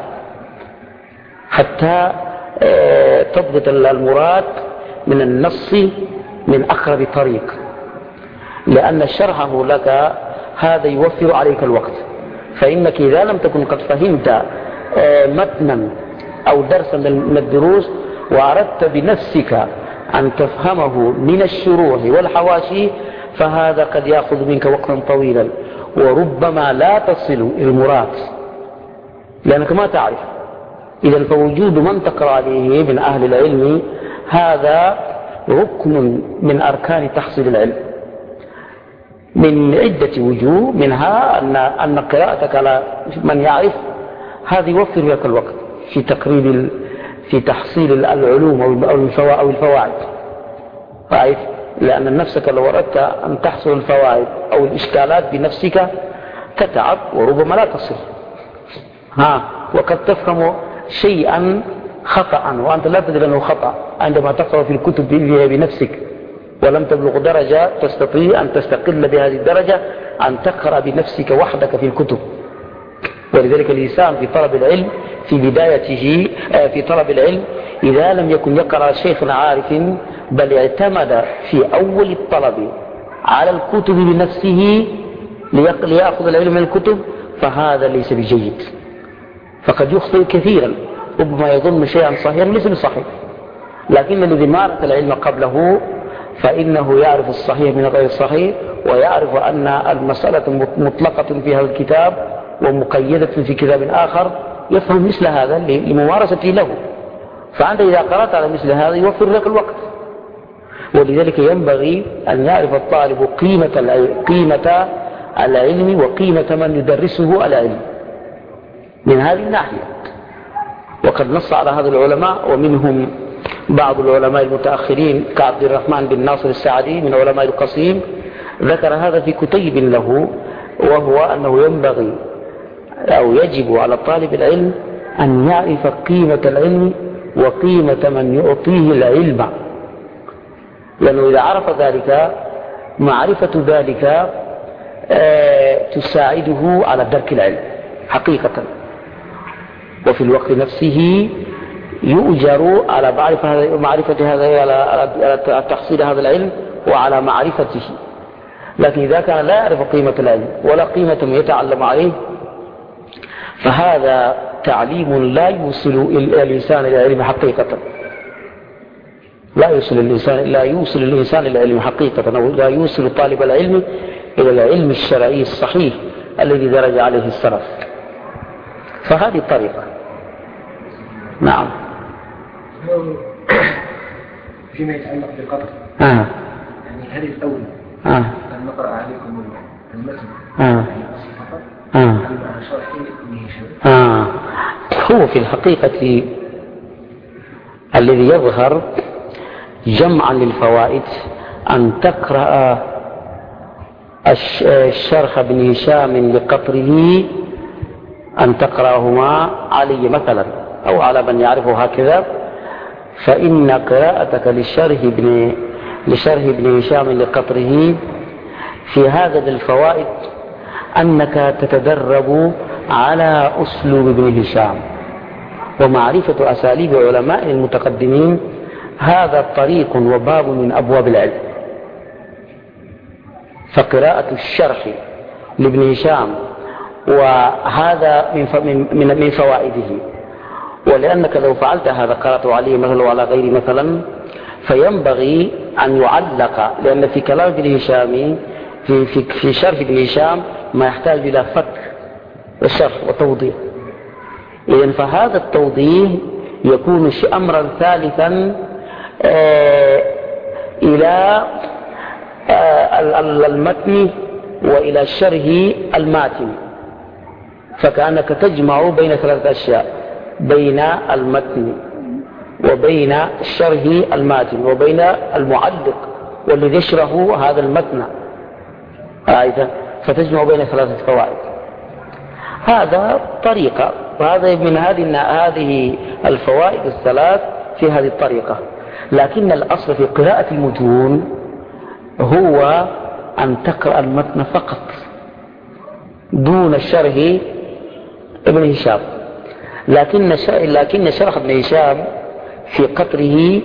[SPEAKER 2] حتى تضبط المراد من النص من أقرب طريق، لأن شرحه لك هذا يوفر عليك الوقت. فإنك إذا لم تكن قد فهمت متنا أو درسا من الدروس وأردت بنفسك أن تفهمه من الشروح والحواشي، فهذا قد يأخذ منك وقتا طويلا وربما لا تصل المراد لأنك ما تعرف. إذا فوجود من تقرأ عليه من أهل العلم هذا ركن من أركان تحصيل العلم من عدة وجوه، منها أن أن قراءتك على من يعرف هذا يوفر لك الوقت في تقريب في تحصيل العلوم أو الفوائد، رأيت؟ لأن نفسك لو أردت أن تحصل الفوائد أو الإشكالات بنفسك تتعب وربما لا تصل، ها وقد تفهم شيئا خطأ وأنت لا تدري أنه خطأ عندما تقرأ في الكتب بنفسك، ولم تبلغ درجة تستطيع أن تستقل بهذه الدرجة أن تقرأ بنفسك وحدك في الكتب. ولذلك الإنسان في طلب العلم في بدايته في طلب العلم إذا لم يكن يقرأ شيخ عارف بل اعتمد في أول الطلب على الكتب بنفسه ليأخذ العلم من الكتب، فهذا ليس بجيد، فقد يخطئ كثيرا، ربما يظن شيئا صحيحا ليس بصحيح. لكن الذي مارس العلم قبله فإنه يعرف الصحيح من غير الصحيح، ويعرف أن المسألة مطلقة في هذا الكتاب ومقيدة في كتاب آخر، يفهم مثل هذا لممارسته له. فأنت إذا قرأت على مثل هذا يوفر لك الوقت. ولذلك ينبغي أن يعرف الطالب قيمة قيمة العلم وقيمة من يدرسه العلم من هذه الناحية. وقد نص على هذا العلماء، ومنهم بعض العلماء المتأخرين كعبد الرحمن بن ناصر السعدي من علماء القصيم، ذكر هذا في كتيب له، وهو أنه ينبغي أو يجب على طالب العلم أن يعرف قيمة العلم وقيمة من يعطيه العلم، لأنه إذا عرف ذلك معرفة ذلك تساعده على درك العلم حقيقة، وفي الوقت نفسه يؤجر على معرفة هذا، على تحصيل هذا العلم وعلى معرفته. لكن إذا كان لا يعرف قيمة العلم ولا قيمة من يتعلم عليه، فهذا تعليم لا يوصل الإنسان إلى العلم حقيقة، لا يوصل الإنسان لا يوصل الإنسان إلى العلم حقيقة، أو لا يوصل طالب العلم إلى العلم الشرعي الصحيح الذي درج عليه السلف. فهذه الطريقة. نعم.
[SPEAKER 1] فيما يتعلق بالقدر،
[SPEAKER 2] آه.
[SPEAKER 1] يعني هل الأول
[SPEAKER 2] آه.
[SPEAKER 1] أن نقرأ عليكم المتن
[SPEAKER 2] آه.
[SPEAKER 1] يعني فقط
[SPEAKER 2] آه.
[SPEAKER 1] مع شرح ابن هشام؟
[SPEAKER 2] آه. هو في الحقيقة الذي يظهر جمعا للفوائد أن تقرأ الشرح ابن هشام لقطره، أن تقرأهما علي مثلا أو على من يعرفه هكذا، فإن قراءتك للشرح ابن لشرح ابن هشام لقطره في هذا الفوائد أنك تتدرب على أسلوب ابن هشام ومعرفة أساليب علماء المتقدمين. هذا طريق وباب من أبواب العلم. فقراءة الشرح لابن هشام وهذا من من من فوائده. ولأنك لو فعلت هذا قرأت عليه مثلا وعلى غير مثلا، فينبغي أن يعلق، لأن في كلام ابن هشام في في في شرح ابن هشام ما يحتاج إلى فك وشرح وتوضيح. إذن فهذا التوضيح يكون أمرا ثالثا آه إلى آه المتن وإلى الشرح الماتن، فكأنك تجمع بين ثلاث أشياء: بين المتن وبين الشرح الماتن وبين المعلق والذي يشرح هذا المتن، آية فتجمع بين ثلاثة فوائد. هذا طريقة، وهذا من هذه هذه الفوائد الثلاث في هذه الطريقة. لكن الأصل في قراءة المتون هو أن تقرأ المتن فقط دون الشرح ابن هشام. لكن لكن شرح ابن هشام في قطره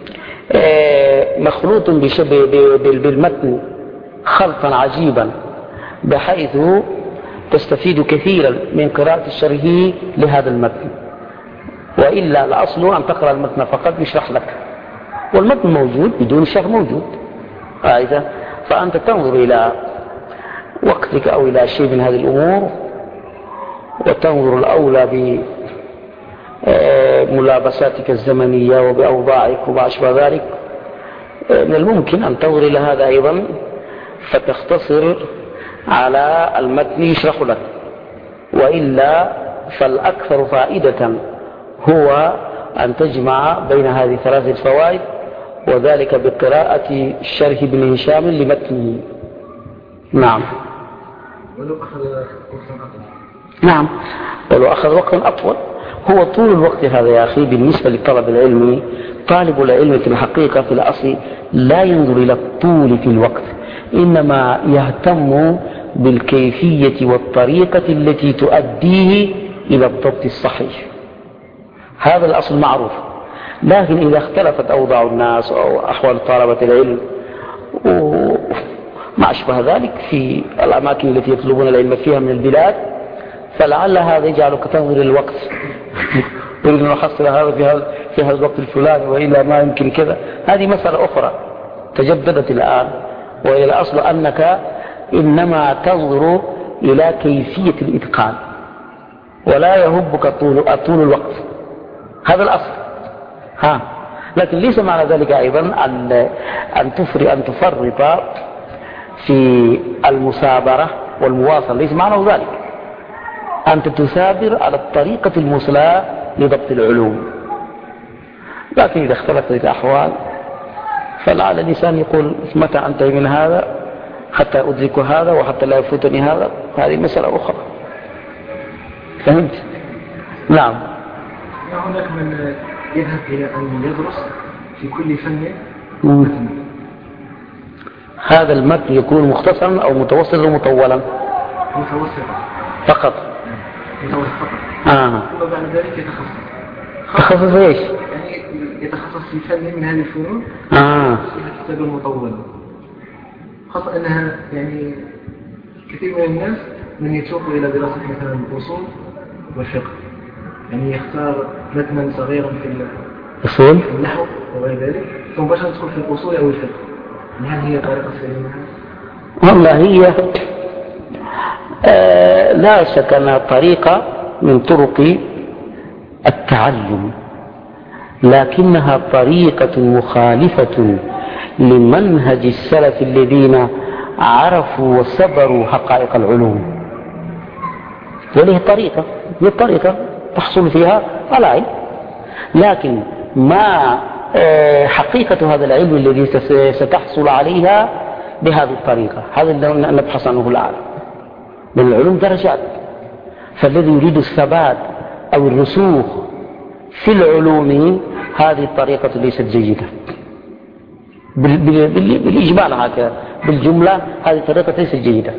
[SPEAKER 2] مخلوط بالمتن خلطا عجيبا، بحيث تستفيد كثيرا من قراءة الشرح لهذا المتن. وإلا الأصل أن تقرأ المتن فقط يشرح لك، والمتن موجود بدون الشرح موجود. آه فأنت تنظر إلى وقتك أو إلى شيء من هذه الأمور، وتنظر الأولى بملابساتك الزمنية وبأوضاعك وما أشبه ذلك. من الممكن أن تنظر إلى هذا أيضا فتختصر على المتن يشرح لك، وإلا فالأكثر فائدة هو أن تجمع بين هذه ثلاثة فوائد، وذلك بقراءة شرح ابن هشام لمتنه. نعم.
[SPEAKER 1] ولو أخذ وقتا أطول.
[SPEAKER 2] نعم، ولو أخذ وقتا أطول. هو طول الوقت هذا يا أخي بالنسبة للطلب العلمي، طالب العلم في الحقيقة في الأصل لا ينظر إلى الطول في الوقت، إنما يهتم بالكيفية والطريقة التي تؤديه إلى الضبط الصحيح. هذا الأصل معروف. لكن إذا اختلفت أوضاع الناس أو أحوال طلبة العلم وما أشبه ذلك في الأماكن التي يطلبون العلم فيها من البلاد، فلعل هذا يجعلك تنظر الوقت تريد أن نحصل هذا في هذا في هذا الوقت الفلاني وإلا ما يمكن كذا. هذه مسألة أخرى، تجددت الآن، وإلى الأصل أنك إنما تنظر إلى كيفية الإتقان ولا يهبك طول, طول الوقت، هذا الأصل. ها لكن ليس معنى ذلك أيضا أن أن تفرط أن تفرط في المثابرة والمواصلة، ليس معنى ذلك. أنت تثابر على الطريقة المثلى لضبط العلوم، لكن إذا اختلفت الأحوال فلعل الإنسان يقول متى أنتهي من هذا حتى أدرك هذا وحتى لا يفوتني هذا، هذه مسألة أخرى. فهمت؟ نعم.
[SPEAKER 1] هناك من يذهب إلى أن يدرس في كل فن
[SPEAKER 2] متن. هذا المتن يكون مختصرا أو متوسطا أو مطولا؟
[SPEAKER 1] متوسطا فقط. متوسط فقط.
[SPEAKER 2] آه.
[SPEAKER 1] ثم بعد ذلك يتخصص.
[SPEAKER 2] تخصص إيش؟
[SPEAKER 1] يعني يتخصص في فن من هذه الفنون.
[SPEAKER 2] آه.
[SPEAKER 1] في الكتاب المطول. خاصة أنها يعني كثير من الناس من يتوق إلى دراسة مثلا الأصول والفقه، يعني يختار متنا صغيرا في
[SPEAKER 2] الأصول
[SPEAKER 1] النحو وغير ذلك ثم باشا ندخل في الأصول أو الفقه. هل هي طريقة سليمة؟
[SPEAKER 2] والله هي آه لا شك أنها طريقة من طرق التعلم، لكنها طريقة مخالفة لمنهج السلف الذين عرفوا وصبروا حقائق العلوم. وله طريقة هي طريقة تحصل فيها على علم، لكن ما حقيقة هذا العلم الذي ستحصل عليها بهذه الطريقة، هذا اللي نبحث عنه الآن. من العلوم درجات، فالذي يريد الثبات أو الرسوخ في العلوم هذه الطريقة ليست جيدة بالإجمال، هكذا بالجملة هذه الطريقة ليست جيدة،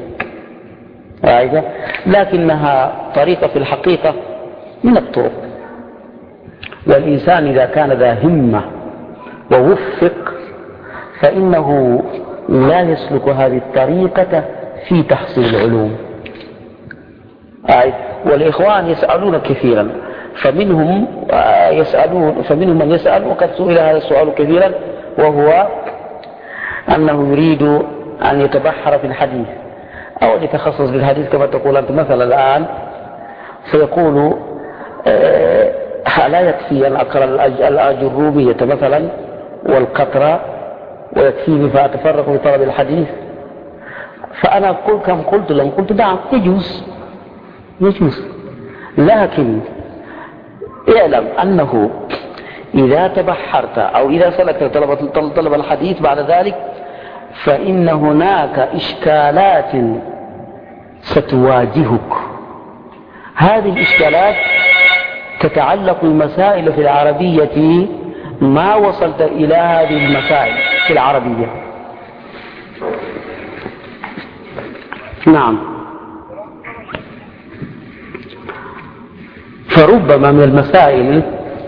[SPEAKER 2] لكنها طريقة في الحقيقة من الطرق. والإنسان إذا كان ذا همة ووفق فإنه لا يسلك هذه الطريقة في تحصيل العلوم. والإخوان يسألون كثيرا، فمنهم يسألون فمنهم من يسأل، وقد سئل هذا السؤال كثيرا، وهو أنه يريد أن يتبحر في الحديث أو أن يتخصص بالحديث كما تقول أنت مثلا الآن، فيقول لا يكفي أن أقرأ الأجرومية مثلا والقطرة ويكفيني فأتفرق بطلب الحديث. فأنا قلت كم قلت لهم قلت نعم يجوز يجوز، لكن اعلم أنه إذا تبحرت أو إذا سلكت طلب, طلب الحديث بعد ذلك فإن هناك إشكالات ستواجهك. هذه الإشكالات تتعلق بالمسائل في العربية ما وصلت إلى هذه المسائل في العربية. نعم. فربما من المسائل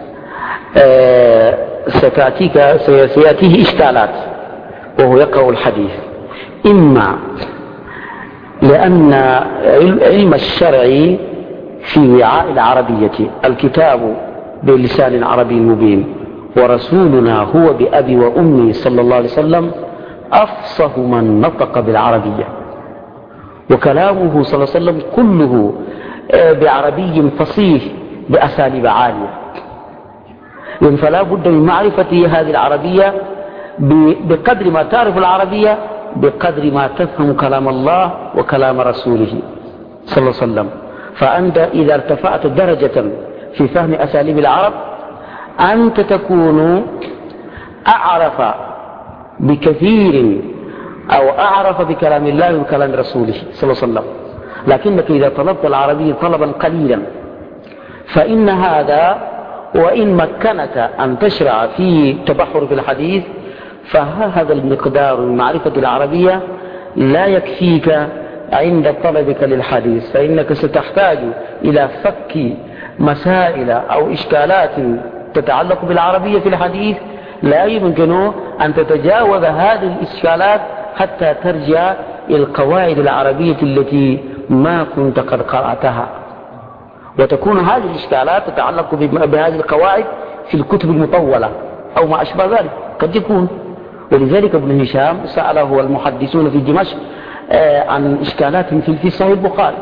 [SPEAKER 2] ستأتيك سيأتيه إشكالات وهو يقرأ الحديث، إما لأن علم الشرع في وعاء العربية، الكتاب بلسان عربي مبين، ورسولنا هو بأبي وأمي صلى الله عليه وسلم أفصح من نطق بالعربية، وكلامه صلى الله عليه وسلم كله بعربي فصيح بأساليب عالية. فلا بد من معرفة هذه العربية بقدر ما تعرف العربية بقدر ما تفهم كلام الله وكلام رسوله صلى الله عليه وسلم. فأنت إذا ارتفعت درجة في فهم أساليب العرب أنت تكون أعرف بكثير أو أعرف بكلام الله وكلام رسوله صلى الله عليه وسلم. لكنك إذا طلبت العربية طلبا قليلا فإن هذا وإن مكنك أن تشرع في تبحر في الحديث فهذا المقدار من معرفة العربية لا يكفيك عند طلبك للحديث، فإنك ستحتاج إلى فك مسائل أو إشكالات تتعلق بالعربية في الحديث لا يمكن أن تتجاوز هذه الإشكالات حتى ترجع إلى القواعد العربية التي ما كنت قد قرأتها، وتكون هذه الإشكالات تتعلق بهذه القواعد في الكتب المطولة أو ما أشبه ذلك قد يكون، ولذلك ابن هشام سأله المحدثون في دمشق عن إشكالات في صحيح البخاري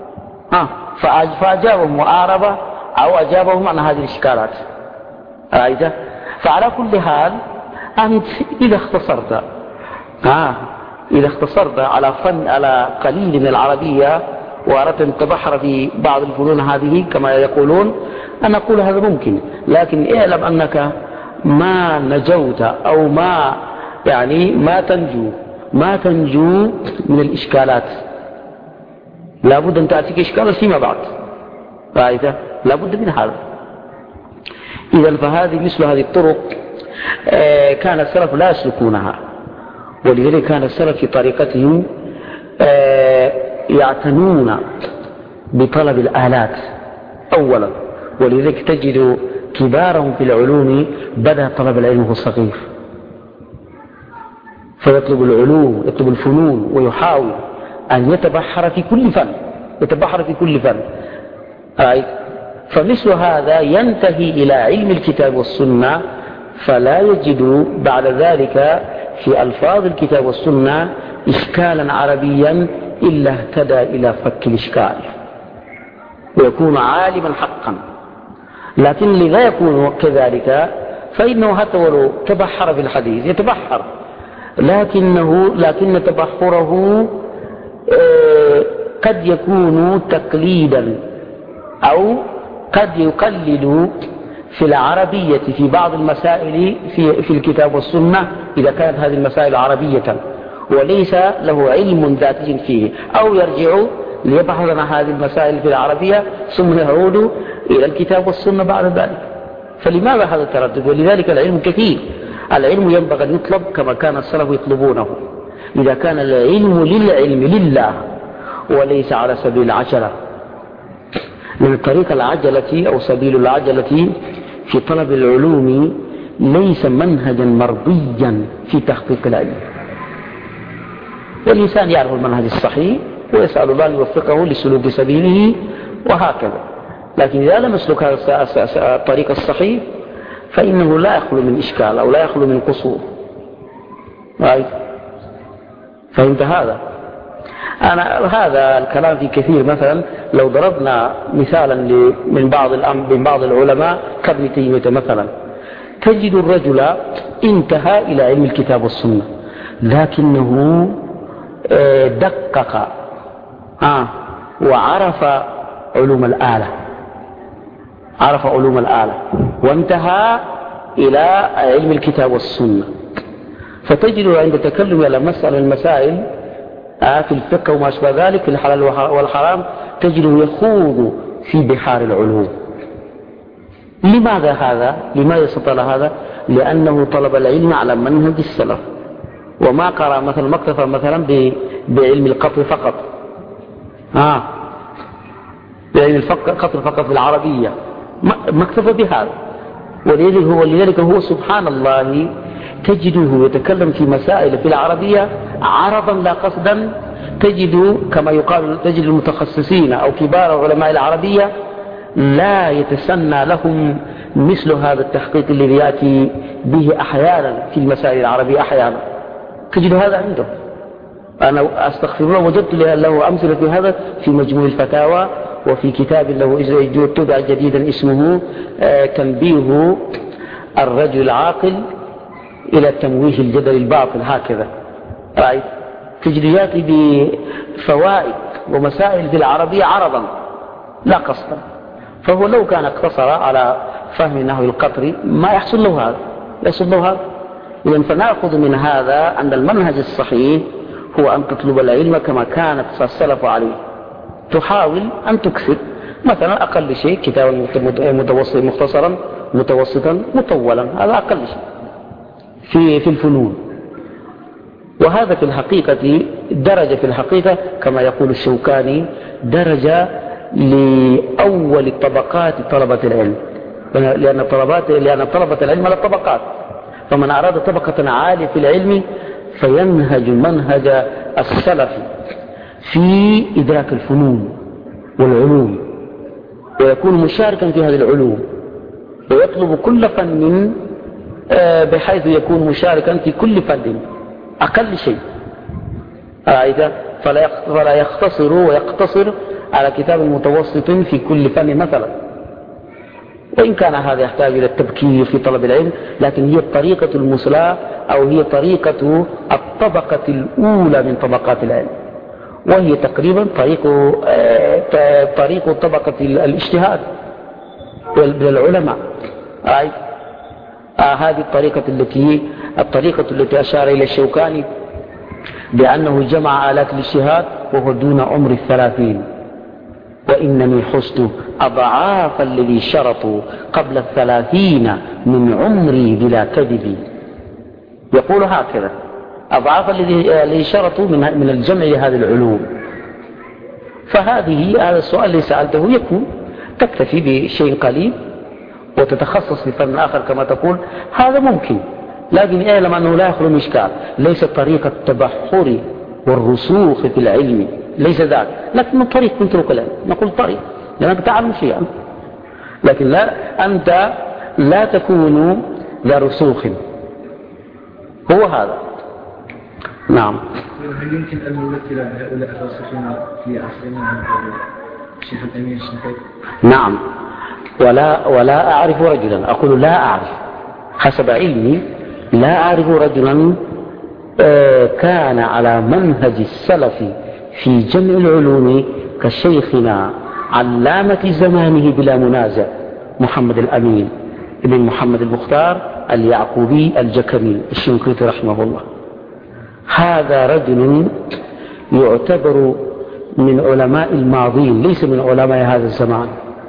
[SPEAKER 2] فأجابهم وأعرب أو أجابهم عن هذه الإشكالات. رأيت؟ فعلى كل حال أنت إذا اختصرت آه إذا اختصرت على فن على قليل من العربية وأردت أن تبحر في بعض الفنون هذه كما يقولون، أنا أقول هذا ممكن، لكن اعلم أنك ما نجوت أو ما يعني ما تنجو ما تنجو من الإشكالات. لابد أن تأتيك إشكال فيما بعد. رأيت؟ لابد من هذا. إذا فهذه مثل هذه الطرق آه كان السلف لا يسلكونها، ولذلك كان السلف في طريقتهم آه يعتنون بطلب الآلات أولا، ولذلك تجد كبارهم في العلوم بدأ طلب العلم وهو صغير، فيطلب العلوم يطلب الفنون ويحاول أن يتبحر في كل فن يتبحر في كل فن. فمثل هذا ينتهي إلى علم الكتاب والسنة، فلا يجد بعد ذلك في ألفاظ الكتاب والسنة إشكالا عربيا إلا اهتدى إلى فك الإشكال ويكون عالما حقا. لكن لذا يكون كذلك فإنه حتى ولو تبحر في الحديث يتبحر، لكنه لكن تبحره قد يكون تقليدا أو قد يقلد في العربية في بعض المسائل في, في الكتاب والسنة إذا كانت هذه المسائل عربية وليس له علم ذاتي فيه، أو يرجع ليبحث عن هذه المسائل في العربية ثم يعود إلى الكتاب والسنة بعد ذلك. فلماذا هذا التردد؟ ولذلك العلم كثير. العلم ينبغي أن يطلب كما كان السلف يطلبونه، إذا كان العلم للعلم لله وليس على سبيل العجلة، من طريق العجلة أو سبيل العجلة في طلب العلوم ليس منهجا مرضيا في تحقيق العلم. والإنسان يعرف المنهج الصحيح ويسأل الله أن يوفقه لسلوك سبيله وهكذا، لكن إذا لم يسلك هذا الطريق الصحيح فإنه لا يخلو من إشكال أو لا يخلو من قصور. فهمت هذا؟ أنا هذا الكلام في كثير. مثلا لو ضربنا مثالا من بعض من بعض العلماء كابن تيمية مثلا، تجد الرجل انتهى إلى علم الكتاب والسنة لكنه دقق آه وعرف علوم الآلة عرف علوم الآلة وانتهى إلى علم الكتاب والسنة. فتجد عند تكلم على مسألة المسائل في الفقه وما أشبه ذلك في الحلال والحرام تجده يخوض في بحار العلوم. لماذا هذا؟ لماذا استطال هذا؟ لأنه طلب العلم على منهج السلف، وما قرأ مثلا مكتفى مثلا بعلم القطر فقط آه بعلم القطر فقط بالعربية، ما اكتفى بهذا. ولذلك هو, ولذلك هو سبحان الله تجده يتكلم في مسائل في العربية عرضا لا قصدا. تجد كما يقال تجد المتخصصين أو كبار علماء العربية لا يتسنى لهم مثل هذا التحقيق الذي يأتي به أحيانا في المسائل العربية. أحيانا تجد هذا عنده. أنا أستغفر الله وجدت له أمثلة في هذا في مجموع الفتاوى، وفي كتاب له تبع جديدا اسمه تنبيه الرجل العاقل إلى تمويه الجدل الباطل هكذا. رأيت تجد يأتي بفوائد ومسائل في العربية عرضا لا قصدا. فهو لو كان اقتصر على فهم نحو القطر ما يحصل له هذا يحصل له هذا. إذن فنأخذ من هذا أن المنهج الصحيح هو أن تطلب العلم كما كانت السلف عليه، تحاول أن تكسب مثلا أقل شيء كتابا متوسط مختصرا متوسطا مطولا، هذا أقل شيء في في الفنون. وهذا في الحقيقة درجة في الحقيقة كما يقول الشوكاني درجة لأول طبقات طلبة العلم، لأن طلبات لأن طلبة العلم على طبقات، فمن أراد طبقة عالية في العلم فينهج منهج السلف في إدراك الفنون والعلوم، ويكون مشاركا في هذه العلوم، ويطلب كل فن بحيث يكون مشاركا في كل فن أقل شيء، فلا يختصر ويقتصر على كتاب متوسط في كل فن مثلا، وإن كان هذا يحتاج إلى التبكير في طلب العلم، لكن هي الطريقة المثلى أو هي طريقة الطبقة الأولى من طبقات العلم، وهي تقريبا طريق طريق طبقة الاجتهاد للعلماء. هذه الطريقة التي الطريقة التي أشار إلى الشوكاني بأنه جمع آلات الاجتهاد وهو دون عمر الثلاثين، وإنني حزت أضعاف الذي شرطوا قبل الثلاثين من عمري بلا كذب. يقول هكذا أضعاف الذي شرطوا من الجمع لهذه العلوم. فهذه هذا السؤال اللي سألته يكون تكتفي بشيء قليل وتتخصص في فن آخر كما تقول، هذا ممكن، لكن اعلم أنه لا يخلو من إشكال. ليس طريقة التبحر والرسوخ في العلم، ليس ذاك، لكن طريق من طرق العلم، نقول طريق لأنك تعلم شيئا، لكن لا أنت لا تكون ذا رسوخ، هو هذا. نعم.
[SPEAKER 1] هل يمكن أن نمثل هؤلاء الراسخين في عصرنا الشيخ الأمين الشنقيطي؟
[SPEAKER 2] نعم، ولا ولا أعرف رجلا، أقول لا أعرف حسب علمي، لا أعرف رجلا كان على منهج السلف في جمع العلوم كشيخنا علامة زمانه بلا منازع محمد الأمين ابن محمد المختار اليعقوبي الجكمي الشنقيطي رحمه الله. هذا رجل يعتبر من علماء الماضين، ليس من علماء هذا الزمان،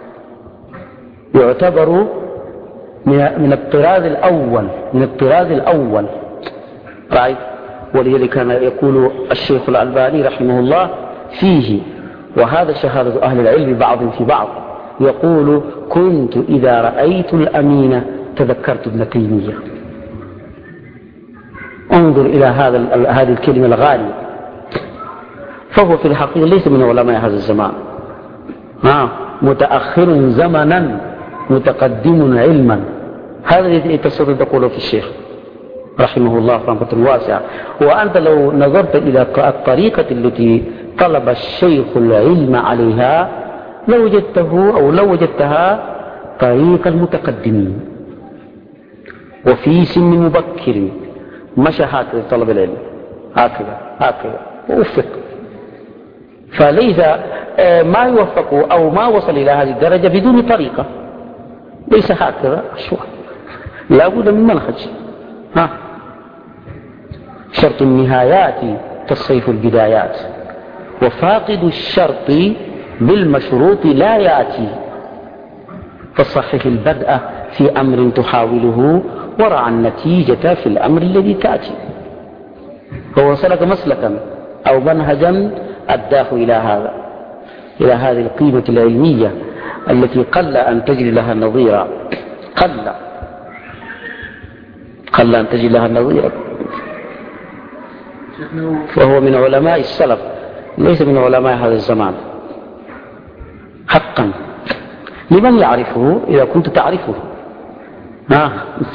[SPEAKER 2] يعتبر من الطراز الأول من الطراز الأول رأيت. ولذلك كان يقول الشيخ الألباني رحمه الله فيه، وهذا شهادة أهل العلم بعض في بعض، يقول كنت إذا رأيت الأمين تذكرت ابن تيمية. انظر إلى هذا هذه الكلمة الغالية. فهو في الحقيقة ليس من علماء هذا الزمان، ها متأخر زمنا متقدم علما. هذا الذي تستطيع تقوله في الشيخ رحمه الله رحمة واسعة. وأنت لو نظرت إلى الطريقة التي طلب الشيخ العلم عليها لوجدته أو لو وجدتها طريق المتقدمين، وفي سن مبكر مشى هكذا طلب العلم، هكذا هكذا ووفق. فليس ما يوفق أو ما وصل إلى هذه الدرجة بدون طريقة، ليس هكذا شو، لا بد من منهج. ها شرط النهايات تصيف البدايات، وفاقد الشرط بالمشروط لا يأتي، فصحح البدء في أمر تحاوله ورع النتيجة في الأمر الذي تأتي. فهو سلك مسلكا أو منهجا أداه إلى هذا، إلى هذه القيمة العلمية التي قل أن تجري لها نظيرا، قل قل أن تجري لها نظيرا. فهو من علماء السلف ليس من علماء هذا الزمان حقا. لمن يعرفه إذا كنت تعرفه؟ ها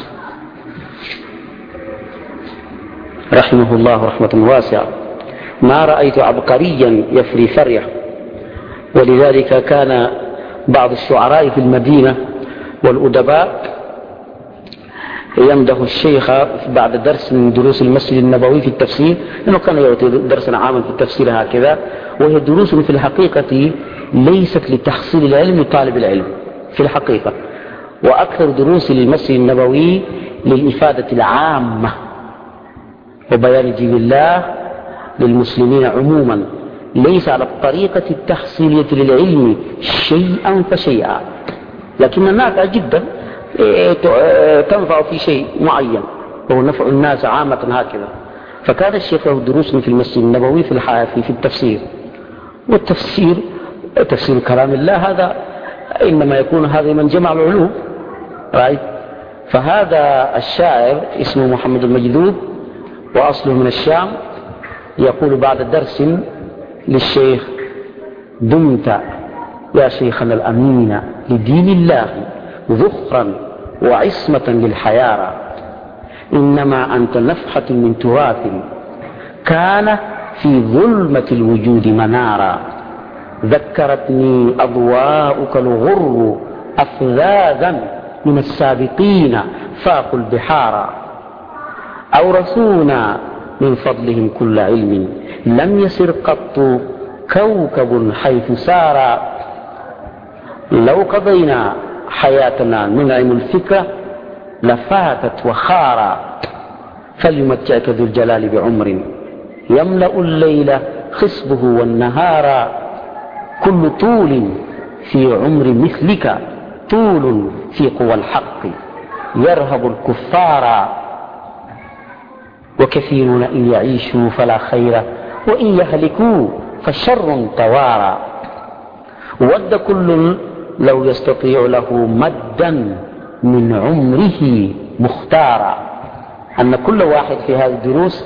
[SPEAKER 2] رحمه الله رحمة واسعة. ما رأيت عبقريا يفري فرية. ولذلك كان بعض الشعراء في المدينة والأدباء يمدح الشيخ بعد درس من دروس المسجد النبوي في التفسير، لأنه كان يعطي درسا عاما في التفسير هكذا، وهي دروس في الحقيقة ليست لتحصيل العلم لطالب العلم في الحقيقة، وأكثر دروس للمسجد النبوي للإفادة العامة وبيان دين الله للمسلمين عموما، ليس على الطريقة التحصيلية للعلم شيئا فشيئا، لكن نافع جدا تنفع في شيء معين وهو نفع الناس عامة هكذا. فكان الشيخ له دروس في المسجد النبوي في الحافي في التفسير، والتفسير تفسير كلام الله هذا إنما يكون هذا من جمع العلوم رأيت. فهذا الشاعر اسمه محمد المجذوب وأصله من الشام، يقول بعد درس للشيخ: دمت يا شيخنا الأمين لدين الله ذخرا وعصمة للحيارى، إنما أنت نفحة من تراث كان في ظلمة الوجود منارا، ذكرتني أضواءك الغر أفذاذا من السابقين فاقوا البحارا، أورثونا من فضلهم كل علم لم يسر قط كوكب حيث سار، لو قضينا حياتنا ننعم الفكرة لفاتت وخارا، فليمتعك ذو الجلال بعمر يملأ الليل خصبه والنهار، كل طول في عمر مثلك طول في قوى الحق يرهب الكفار، وكثيرون إن يعيشوا فلا خير وإن يهلكوا فشر توارى، ود كل لو يستطيع له مدا من عمره مختارا. أن كل واحد في هذه الدروس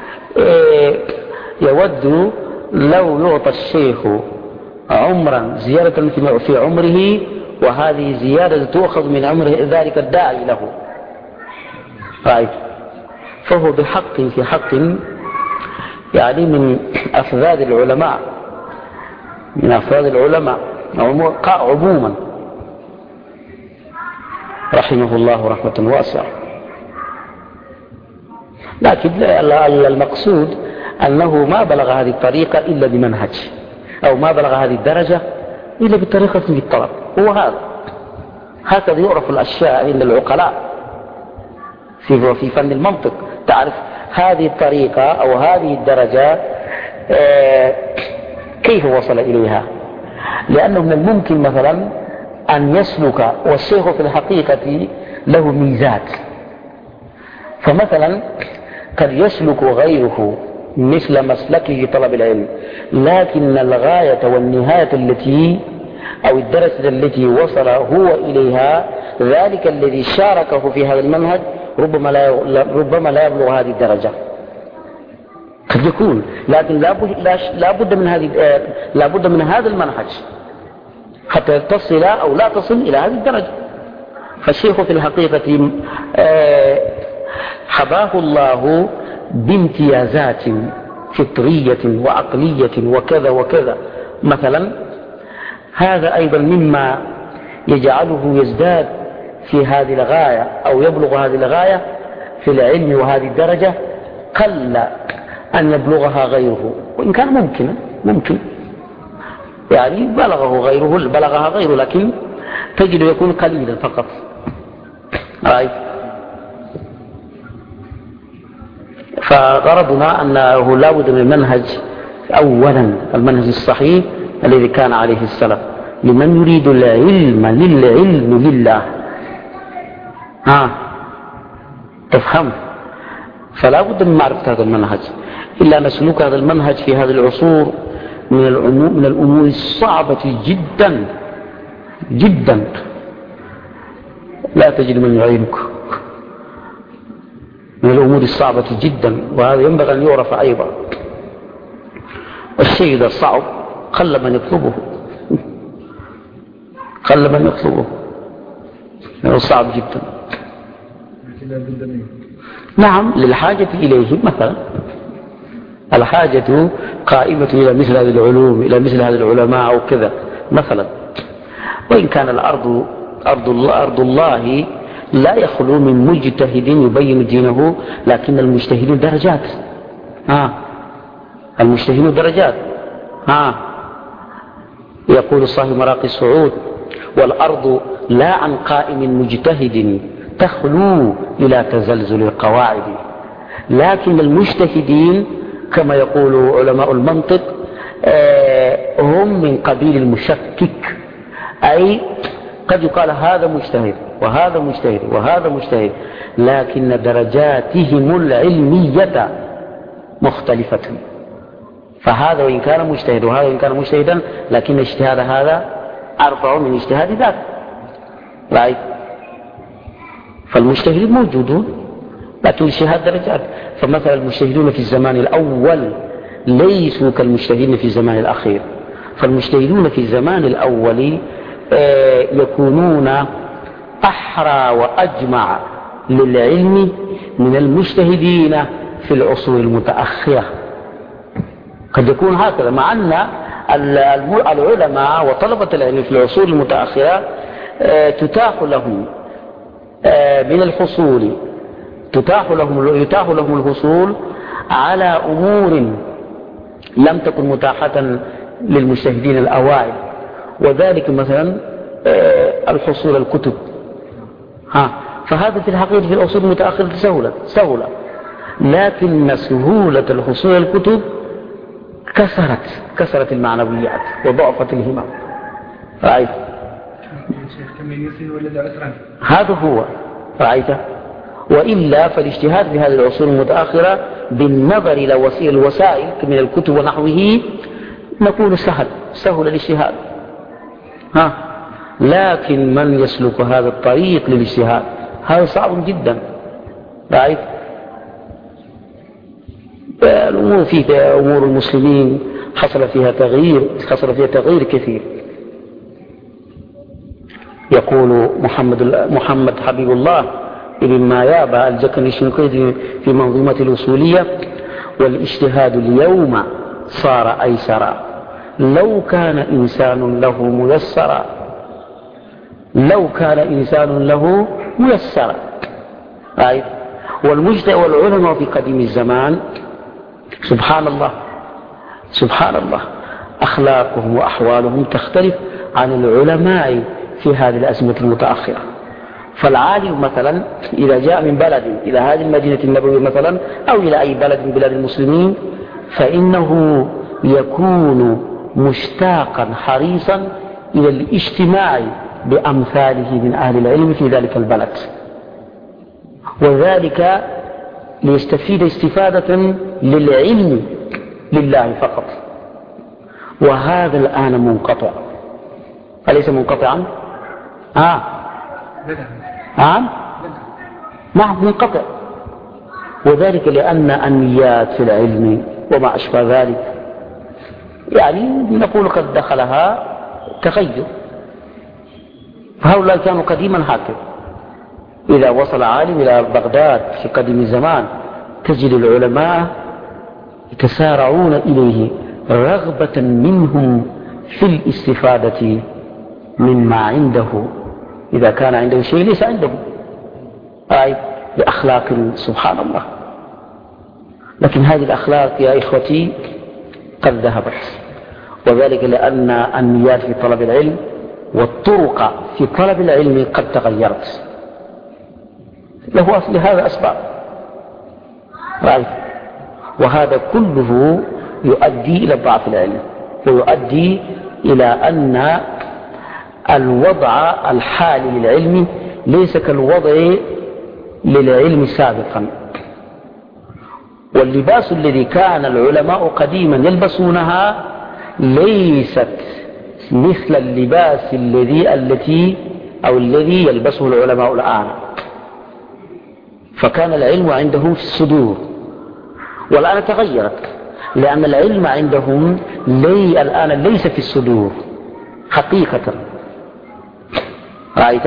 [SPEAKER 2] يود لو يعطى الشيخ عمرا زيادة في عمره، وهذه زيادة تؤخذ من عمره ذلك الداعي له. طيب، فهو بحق في حق يعني من أفذاذ العلماء، من أفذاذ العلماء عموما رحمه الله رحمة واسعة. لكن المقصود أنه ما بلغ هذه الطريقة إلا بمنهج، أو ما بلغ هذه الدرجة إلا بطريقة في الطلب. هو هذا، هكذا يعرف الأشياء عند العقلاء في في فن المنطق. تعرف هذه الطريقة أو هذه الدرجة كيف وصل إليها، لأنه من الممكن مثلا أن يسلك، والشيخ في الحقيقة له ميزات، فمثلا قد يسلك غيره مثل مسلكه في طلب العلم، لكن الغاية والنهاية التي أو الدرجة التي وصل هو إليها ذلك الذي شاركه في هذا المنهج ربما لا ربما لا يبلغ هذه الدرجة، قد يكون، لكن لا بد من هذه لا بد من هذا المنهج حتى تصل أو لا تصل إلى هذه الدرجة. فالشيخ في الحقيقة حباه الله بامتيازات فطرية وعقلية وكذا وكذا مثلا. هذا أيضا مما يجعله يزداد في هذه الغاية أو يبلغ هذه الغاية في العلم وهذه الدرجة قل أن يبلغها غيره، وإن كان ممكن ممكن يعني بلغه غيره بلغها غيره، لكن تجد يكون قليلا فقط. رأيت؟ فغرضنا أنه لا بد من المنهج، أولا المنهج الصحيح الذي كان عليه السلف لمن يريد العلم للعلم لله. ها تفهم؟ فلا بد من معرفة هذا المنهج، إلا نسلك هذا المنهج في هذه العصور من من الأمور الصعبة جدا جدا، لا تجد من يعينك، من الأمور الصعبة جدا، وهذا ينبغي أن يعرف أيضا. والشيء إذا صعب قل من يطلبه، قل من يطلبه، لأنه صعب جدا. نعم، للحاجة إليه مثلا، الحاجة قائمة إلى مثل هذه العلوم، إلى مثل هذه العلماء أو كذا مثلا. وإن كان الأرض أرض الله, أرض الله لا يخلو من مجتهد يبين دينه، لكن المجتهدون درجات. ها المجتهدون درجات. ها يقول صاحب مراقي الصعود: والأرض لا عن قائم مجتهد تخلو إلى تزلزل القواعد، لكن المجتهدين كما يقول علماء المنطق هم من قبيل المشكك، أي قد يقال هذا مجتهد وهذا مجتهد وهذا مجتهد، لكن درجاتهم العلمية مختلفة. فهذا وإن كان مجتهد وهذا وإن كان مجتهدا، لكن اجتهاد هذا أرفع من اجتهاد ذاك. رأيت؟ فالمجتهدين موجودون، لكن اجتهاد درجات. فمثلا المجتهدون في الزمان الأول ليسوا كالمجتهدين في الزمان الأخير. فالمجتهدون في الزمان الأول يكونون أحرى وأجمع للعلم من المجتهدين في العصور المتأخرة. قد يكون هكذا، مع أن العلماء وطلبة العلم في العصور المتأخرة تتاح لهم من الحصول تتاح لهم يتاح لهم الحصول على أمور لم تكن متاحة للمجتهدين الأوائل، وذلك مثلا الحصول الكتب. ها فهذا في الحقيقة في العصور المتأخرة سهولة سهولة لكن سهولة الحصول الكتب كسرت كسرت المعنويات وضعفت الهمم. رأيت هذا هو رأيت. وإلا فالاجتهاد في هذه العصور المتأخرة بالنظر إلى وسائل الوسائل من الكتب ونحوه نقول سهل سهل الاجتهاد. ها لكن من يسلك هذا الطريق للاجتهاد هذا صعب جدا. رأيت الأمور في أمور المسلمين حصل فيها تغيير حصل فيها تغيير كثير. يقول محمد محمد حبيب الله ابن مايابة الجكني الشنقيطي في منظومة الأصولية: والاجتهاد اليوم صار أيسرا لو كان إنسان له ميسرا لو كان إنسان له ميسرا. والمجتهد والعلماء في قديم الزمان سبحان الله سبحان الله أخلاقهم وأحوالهم تختلف عن العلماء في هذه الأزمة المتأخرة. فالعالم مثلا إذا جاء من بلد إلى هذه المدينة النبوية مثلا أو إلى أي بلد من بلاد المسلمين فإنه يكون مشتاقا حريصا إلى الاجتماع بأمثاله من أهل العلم في ذلك البلد، وذلك ليستفيد استفادة للعلم لله فقط. وهذا الآن منقطع أليس منقطعا؟ آه آه نعم منقطع. وذلك لأن النيات في العلم وما أشبه ذلك يعني نقول قد دخلها تغير. فهؤلاء كانوا قديما هكذا. إذا وصل عالم إلى بغداد في قديم الزمان تجد العلماء يتسارعون إليه رغبة منهم في الاستفادة مما عنده إذا كان عنده شيء ليس عنده أي بأخلاق سبحان الله. لكن هذه الأخلاق يا إخوتي قد ذهبت، وذلك لأن النيات في طلب العلم والطرق في طلب العلم قد تغيرت. له لهذا أسباب رأيت. وهذا كله يؤدي إلى ضعف العلم ويؤدي إلى أن الوضع الحالي للعلم ليس كالوضع للعلم سابقا. واللباس الذي كان العلماء قديما يلبسونها ليست مثل اللباس الذي التي أو الذي يلبسه العلماء الآن. فكان العلم عندهم في الصدور، والآن تغيرت لأن العلم عندهم لي الآن ليس في الصدور حقيقة. رأيت؟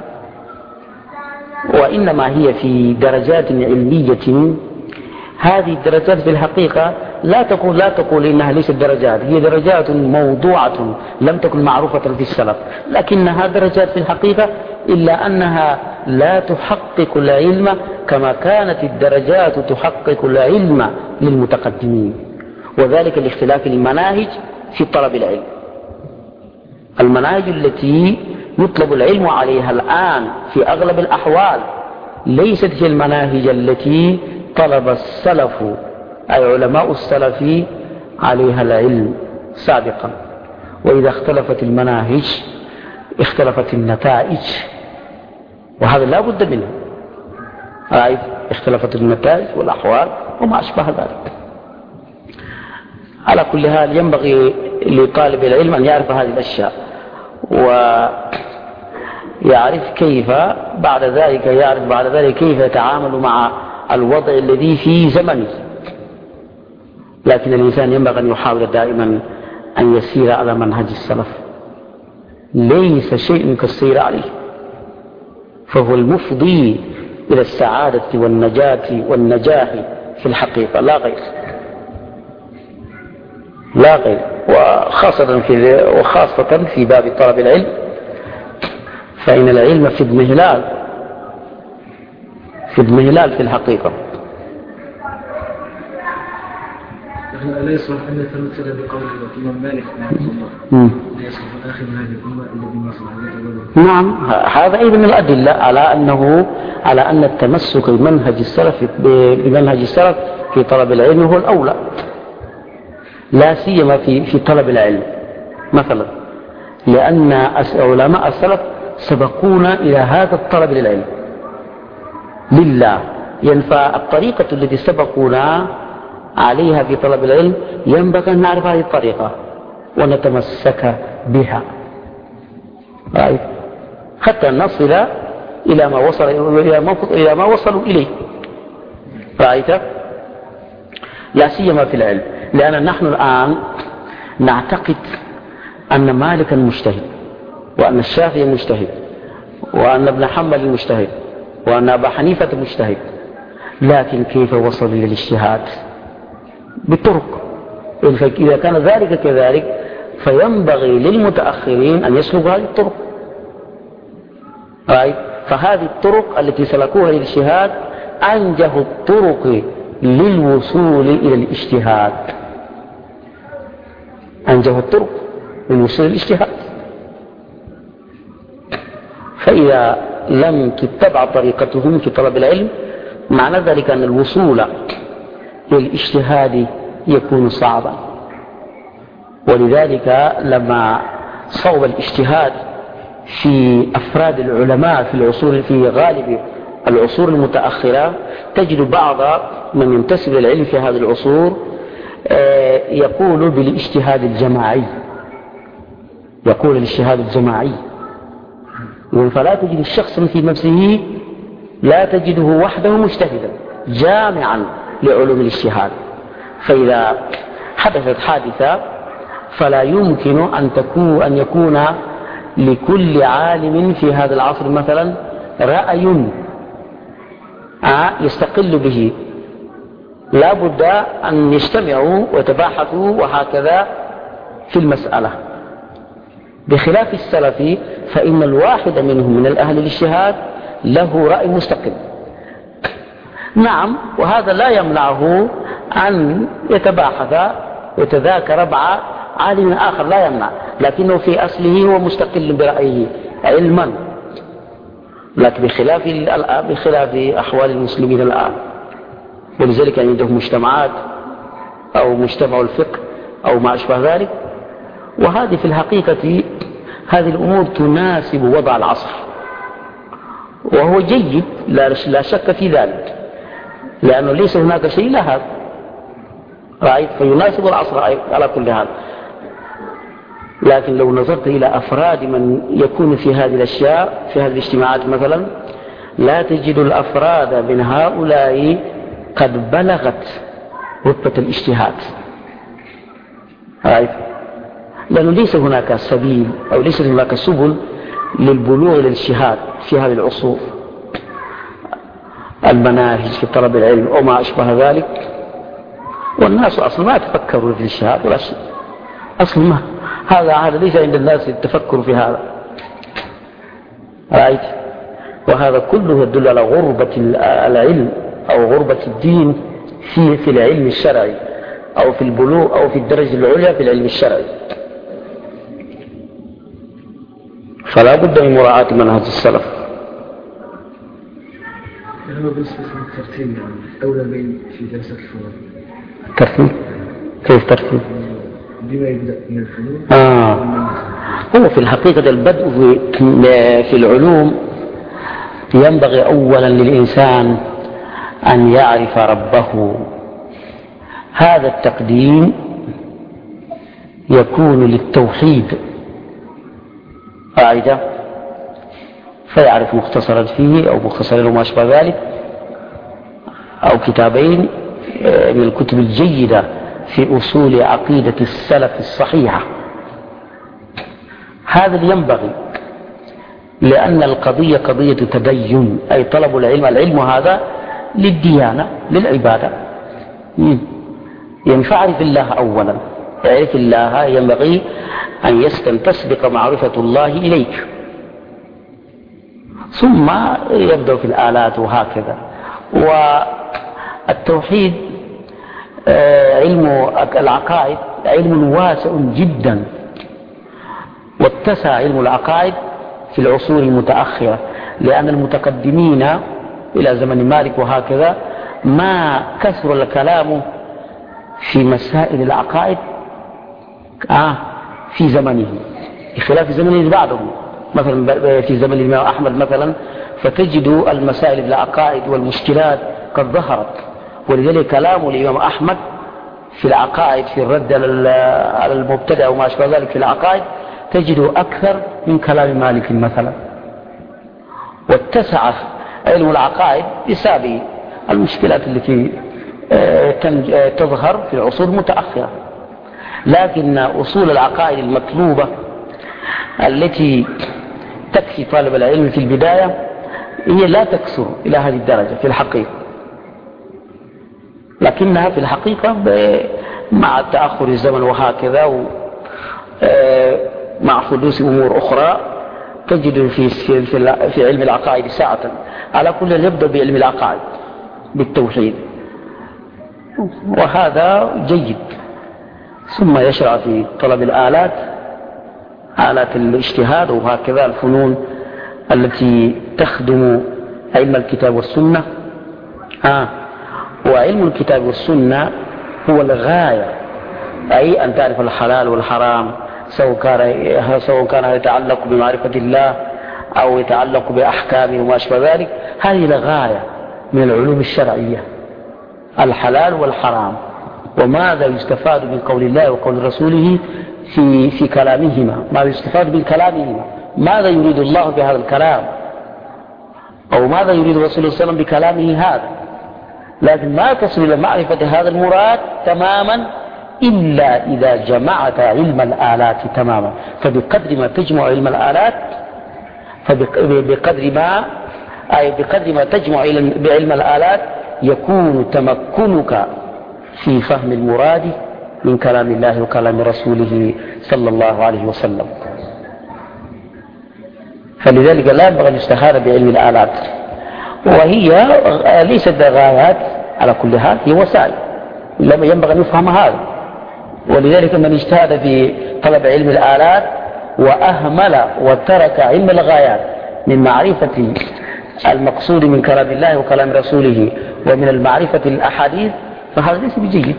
[SPEAKER 2] وإنما هي في درجات علمية. هذه الدرجات في الحقيقة لا تقول لا تقول إنها ليست درجات، هي درجات موضوعة لم تكن معروفة في السلف، لكنها درجات في الحقيقة إلا أنها لا تحقق العلم كما كانت الدرجات تحقق العلم للمتقدمين. وذلك لاختلاف المناهج في طلب العلم. المناهج التي يطلب العلم عليها الآن في أغلب الأحوال ليست هي المناهج التي طلب السلف أي علماء السلف عليها العلم سابقا. وإذا اختلفت المناهج اختلفت النتائج، وهذا لا بد منه. رأيت؟ اختلفت النتائج والأحوال وما أشبه ذلك. على كل حال ينبغي لطالب العلم أن يعرف هذه الأشياء ويعرف كيف بعد ذلك يعرف بعد ذلك كيف يتعامل مع الوضع الذي في زمنه. لكن الإنسان ينبغي أن يحاول دائما أن يسير على منهج السلف، ليس شيء كالسير عليه، فهو المفضي إلى السعادة والنجاة والنجاح في الحقيقة لا غير، لا غير. وخاصة في وخاصة في باب طلب العلم، فإن العلم في اضمهلال في اضمهلال في الحقيقة.
[SPEAKER 3] لا يصلح أن يتمثل بقول الإمام مالك رحمه الله لا يصلح آخر هذه الأمة إلا بما صلح.
[SPEAKER 2] نعم، هذا أيضا من الأدلة على أنه على أن التمسك بمنهج السلف بمنهج السلف في طلب العلم هو الأولى، لا سيما في في طلب العلم مثلا، لأن علماء السلف سبقونا إلى هذا الطلب للعلم لله. ينفع الطريقة التي سبقونا عليها في طلب العلم ينبغي أن نعرف هذه الطريقة ونتمسك بها حتى نصل إلى ما وصل إلى ما وصلوا إليه. رأيت؟ لا سيما في العلم، لأن نحن الآن نعتقد أن مالكا مجتهد، وأن الشافعي مجتهد، وأن ابن حنبل مجتهد، وأن أبا حنيفة مجتهد، لكن كيف وصل إلى الاجتهاد؟ بالطرق. إذا كان ذلك كذلك فينبغي للمتأخرين أن يسلكوا هذه الطرق. رأيت؟ فهذه الطرق التي سلكوها للاجتهاد أنجه الطرق للوصول إلى الاجتهاد، أنجه الطرق للوصول إلى الاجتهاد. فإذا لم تتبع طريقتهم في طلب العلم معنى ذلك أن الوصول للاجتهاد يكون صعبا. ولذلك لما صوب الاجتهاد في أفراد العلماء في العصور في غالب العصور المتأخرة، تجد بعض من ينتسب للعلم في هذه العصور يقول بالاجتهاد الجماعي، يقول الاجتهاد الجماعي. فلا تجد الشخص في نفسه، لا تجده وحده مجتهدا جامعا لعلوم الاجتهاد. فإذا حدثت حادثة فلا يمكن أن تكون أن يكون لكل عالم في هذا العصر مثلا رأي يستقل به، لا بد أن يجتمعوا ويتباحثوا وهكذا في المسألة. بخلاف السلف فإن الواحد منهم من الأهل الاجتهاد له رأي مستقل. نعم، وهذا لا يمنعه أن يتباحث ويتذاكر مع عالم آخر، لا يمنع، لكنه في أصله هو مستقل برأيه علما. لكن بخلاف بخلاف أحوال المسلمين الآن، ولذلك عندهم مجتمعات أو مجتمع الفقه أو ما أشبه ذلك. وهذه في الحقيقة هذه الأمور تناسب وضع العصر، وهو جيد لا شك في ذلك، لأنه ليس هناك شيء لا هذا. رأيت؟ فيناسب العصر على كل حال. لكن لو نظرت إلى أفراد من يكون في هذه الأشياء في هذه الاجتماعات مثلا، لا تجد الأفراد من هؤلاء قد بلغت رتبة الاجتهاد. رأيت؟ لأنه ليس هناك سبيل أو ليس هناك سبل للبلوغ للاجتهاد في هذه العصور، المناهج في طلب العلم وما أشبه ذلك. والناس أصلا ما يتفكروا في الاجتهاد ولا شيء، أصلا ما هذا هذا ليس عند الناس التفكر في هذا. رأيت؟ وهذا كله يدل على غربة العلم أو غربة الدين في في العلم الشرعي أو في البلوغ أو في الدرجة العليا في العلم الشرعي. فلا بد من مراعاة منهج السلف.
[SPEAKER 3] هو بالنسبة للترتيب يعني أولى بين في جلسة الفروض.
[SPEAKER 2] ترتيب؟ كيف ترتيب؟
[SPEAKER 3] بما يبدأ من الفنون.
[SPEAKER 2] آه. هو في الحقيقة البدء في, في العلوم ينبغي أولا للإنسان أن يعرف ربه. هذا التقديم يكون للتوحيد قاعدة، فيعرف مختصرا فيه أو مختصرا وما أشبه ذلك، أو كتابين من الكتب الجيدة في أصول عقيدة السلف الصحيحة. هذا اللي ينبغي. لأن القضية قضية تدين، أي طلب العلم، العلم هذا للديانة للعبادة. يعني فاعرف الله أولا، اعرف الله ينبغي أن يسكن تسبق معرفة الله إليك، ثم يبدأ في الآلات وهكذا. والتوحيد علم العقائد علم واسع جدا، واتسع علم العقائد في العصور المتأخرة، لأن المتقدمين إلى زمن مالك وهكذا ما كثر الكلام في مسائل العقائد آه في زمنه بخلاف زمن بعضهم. مثلا في زمن الإمام أحمد مثلا فتجد المسائل العقائد والمشكلات قد ظهرت، ولذلك كلام الإمام أحمد في العقائد في الرد على المبتدع وما أشبه ذلك في العقائد تجد أكثر من كلام مالك مثلا. واتسع علم العقائد بسبب المشكلات التي تظهر في العصور المتأخرة، لكن أصول العقائد المطلوبة التي تكفي طالب العلم في البداية هي لا تكثر إلى هذه الدرجة في الحقيقة، لكنها في الحقيقة مع تأخر الزمن وهكذا ومع حدوث أمور أخرى تجد في في علم العقائد ساعة. على كل يبدأ بعلم العقائد بالتوحيد، وهذا جيد، ثم يشرع في طلب الآلات، آلات الاجتهاد وهكذا الفنون التي تخدم علم الكتاب والسنة. آه. وعلم الكتاب والسنة هو الغاية، أي أن تعرف الحلال والحرام، سواء كان سواء كان يتعلق بمعرفة الله أو يتعلق بأحكامه وما أشبه ذلك. هذه الغاية من العلوم الشرعية، الحلال والحرام، وماذا يستفاد من قول الله وقول رسوله في في كلامهما، ماذا يستفاد من كلامهما، ماذا يريد الله بهذا الكلام، أو ماذا يريد رسول الله صلى الله عليه وسلم بكلامه هذا. لكن ما تصل إلى معرفة هذا المراد تماما إلا إذا جمعت علم الآلات تماما. فبقدر ما تجمع علم الآلات فبقدر ما أي بقدر ما تجمع بعلم الآلات يكون تمكنك في فهم المراد من كلام الله وكلام رسوله صلى الله عليه وسلم. فلذلك لا ينبغي أن يستهان بعلم الآلات، وهي ليست غايات على كل حال، هي وسائل لما ينبغي أن يفهم هذا. ولذلك من اجتهد في طلب علم الآلات وأهمل وترك علم الغايات من معرفة المقصود من كلام الله وكلام رسوله ومن المعرفة الأحاديث فهذا ليس بجيد.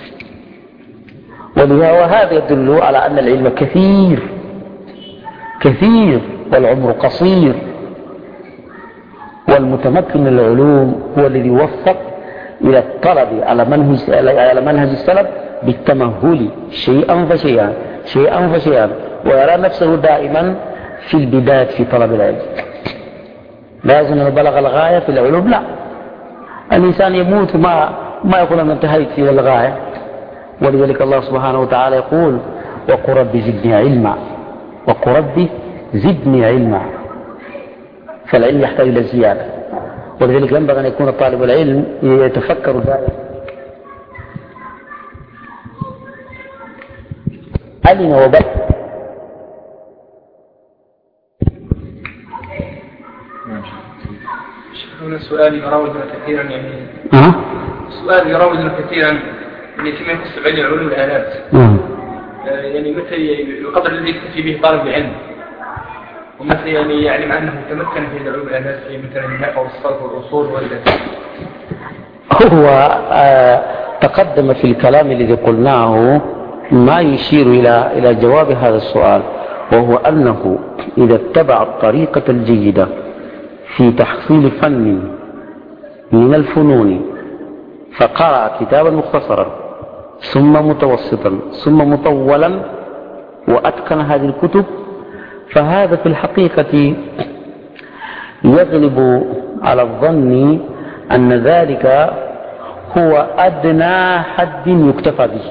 [SPEAKER 2] وهذا يدل على أن العلم كثير كثير والعمر قصير، والمتمكن من العلوم هو الذي يوفق إلى الطلب على منهج على منهج السلف بالتمهل شيئا فشيئا شيئا فشيئا، ويرى نفسه دائما في البداية في طلب العلم. لازم أن بلغ الغاية في العلوم، لا، الإنسان يموت ما ما يقول أنا انتهيت في الغاية. ولذلك الله سبحانه وتعالى يقول وقل رب زدني علما، وقل رب زدني علما. فالعلم يحتاج إلى الزيادة، ولذلك ينبغي أن يكون طالب العلم يتفكر دائما علم وبدأ.
[SPEAKER 1] هنا سؤال يراودنا كثيرا، يعني
[SPEAKER 2] أه؟
[SPEAKER 1] سؤال يراودنا كثيرا يعني فيما يخص علم علوم الآلات.
[SPEAKER 2] أه؟
[SPEAKER 1] يعني متى القدر الذي يكتفي به طالب العلم، ومتى يعني يعلم أنه تمكن في علوم الآلات في مثلا النحو والصرف والأصول والفلك.
[SPEAKER 2] هو آه تقدم في الكلام الذي قلناه ما يشير إلى إلى جواب هذا السؤال، وهو أنه إذا اتبع الطريقة الجيدة في تحصيل فن من الفنون فقرأ كتابا مختصرا ثم متوسطا ثم مطولا وأتقن هذه الكتب، فهذا في الحقيقة يغلب على الظن أن ذلك هو أدنى حد يكتفى به.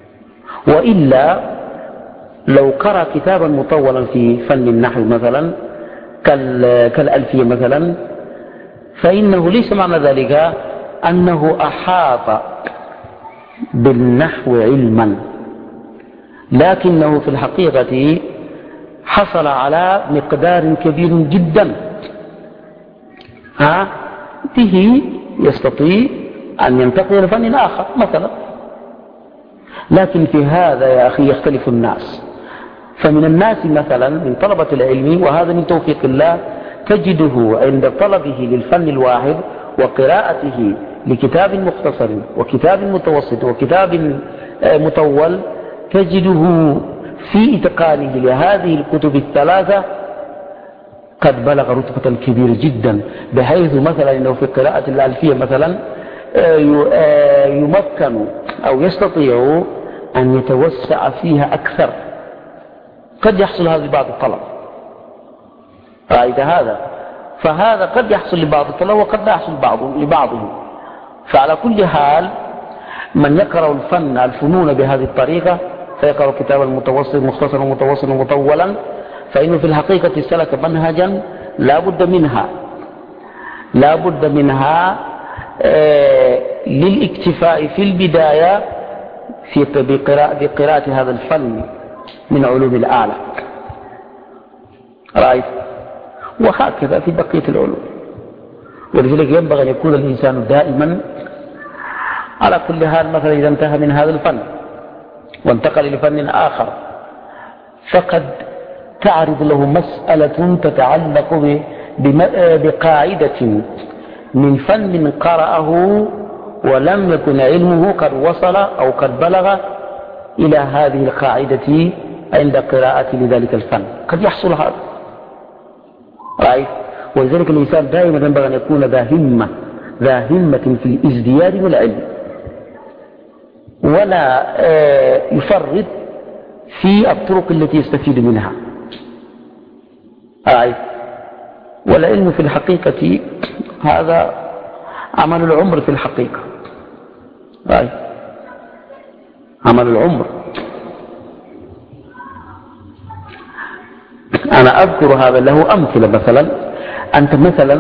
[SPEAKER 2] وإلا لو قرأ كتابا مطولا في فن النحو مثلا كالألفية مثلا، فإنه ليس معنى ذلك أنه أحاط بالنحو علما، لكنه في الحقيقة حصل على مقدار كبير جدا ها به يستطيع أن ينتقل إلى فن آخر مثلا. لكن في هذا يا أخي يختلف الناس، فمن الناس مثلا من طلبة العلم، وهذا من توفيق الله، تجده عند طلبه للفن الواحد وقراءته لكتاب مختصر وكتاب متوسط وكتاب مطول، تجده في إتقانه لهذه الكتب الثلاثة قد بلغ رتبة كبيرة جدا، بحيث مثلا أنه في قراءة الألفية مثلا يمكن أو يستطيع أن يتوسع فيها أكثر. قد يحصل هذا لبعض الطلب، رأيت هذا؟ فهذا قد يحصل لبعض الطلب وقد لا يحصل لبعضه. فعلى كل حال من يقرأ الفن الفنون بهذه الطريقة فيقرأ كتابا متوسط مختصرا متوسطا مطولا، فإنه في الحقيقة سلك منهجا لا بد منها لا بد منها آه للاكتفاء في البداية في بقراءة, بقراءة هذا الفن من علوم الآلة، رأيت؟ وهكذا في بقية العلوم. ولذلك ينبغي أن يكون الإنسان دائما على كل حال، مثلا إذا انتهى من هذا الفن وانتقل لفن آخر فقد تعرض له مسألة تتعلق بقاعدة من فن قرأه ولم يكن علمه قد وصل أو قد بلغ إلى هذه القاعدة عند قراءة لذلك الفن، قد يحصل هذا، رأيت؟ ولذلك الإنسان دائما ينبغي أن يكون ذا همة ذا همة في الازدياد من العلم، ولا يفرط في الطرق التي يستفيد منها، رأيت؟ والعلم في الحقيقة هذا عمل العمر في الحقيقة، رأيت؟ عمل العمر. أنا أذكر هذا له أمثلة. مثلا أنت مثلا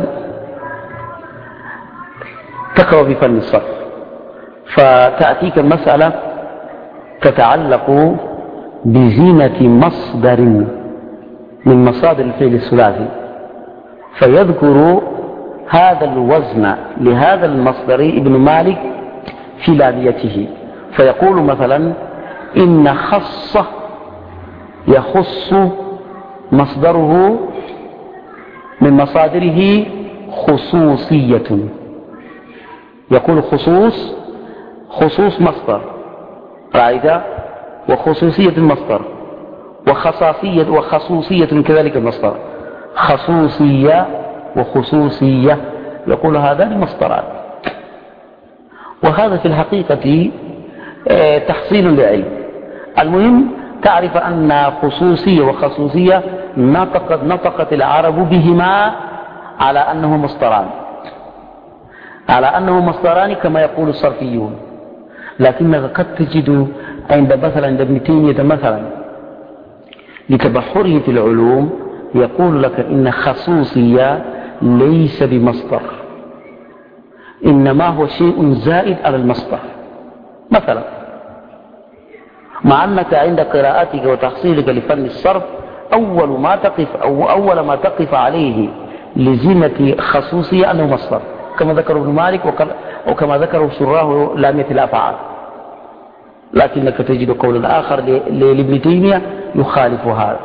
[SPEAKER 2] تقرأ في فن الصرف فتأتيك المسألة تتعلق بزينة مصدر من مصادر الفعل الثلاثي، فيذكر هذا الوزن لهذا المصدر ابن مالك في لاميته، فيقول مثلا إن خص يخص مصدره من مصادره خصوصية، يقول خصوص خصوص مصدر، رأيت؟ وخصوصية المصدر، وخصاصية وخصوصية كذلك المصدر، خصوصية وخصوصية، يقول هذان مصدران. وهذا في الحقيقة تحصيل لعلم. المهم تعرف أن خصوصية وخصوصية نطقت, نطقت العرب بهما على أنه مصدران على أنه مصدران كما يقول الصرفيون، لكنك قد تجد عند مثلا عند ابن تيمية مثلا لتبحره في العلوم يقول لك إن خصوصية ليس بمصدر، إنما هو شيء زائد على المصدر مثلا، مع أنك عند قراءتك وتحصيلك لفن الصرف أول ما تقف أو أول ما تقف عليه لزينة خصوصية أنه مصدر، كما ذكر ابن مالك وكما ذكره شراه لامية الأفعال. لكنك تجد قول آخر لابن تيمية يخالف هذا.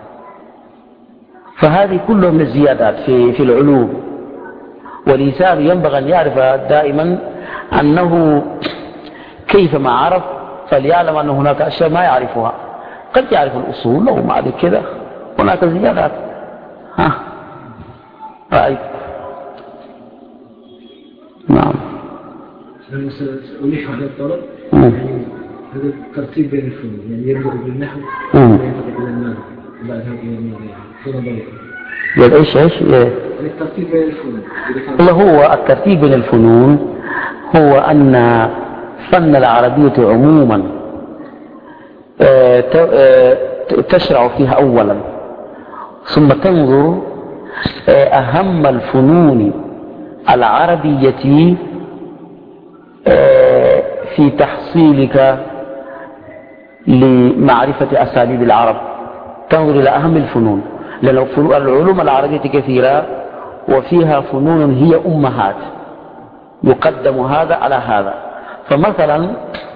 [SPEAKER 2] فهذه كلها من الزيادات في في العلوم، والإنسان ينبغي أن يعرف دائما أنه كيفما عرف فليعلم أن هناك أشياء ما يعرفها، قد يعرف الأصول أو ما ذلك كذا، هناك زيادات. ها رأيت؟ نعم.
[SPEAKER 3] سأليح على الطلب يعني هذا الترتيب بين الفنون، يعني يبدأ بالنحو وينتقل إلى المال وبعدها إلى المال.
[SPEAKER 2] والإيش إيش؟
[SPEAKER 3] الترتيب بين الفنون.
[SPEAKER 2] والله هو الترتيب بين الفنون هو أن فن العربية عموما تشرع فيها أولا، ثم تنظر أهم الفنون العربية في تحصيلك لمعرفة أساليب العرب، تنظر إلى أهم الفنون، لأن العلوم العربية كثيرة وفيها فنون هي أمهات يقدم هذا على هذا. فمثلا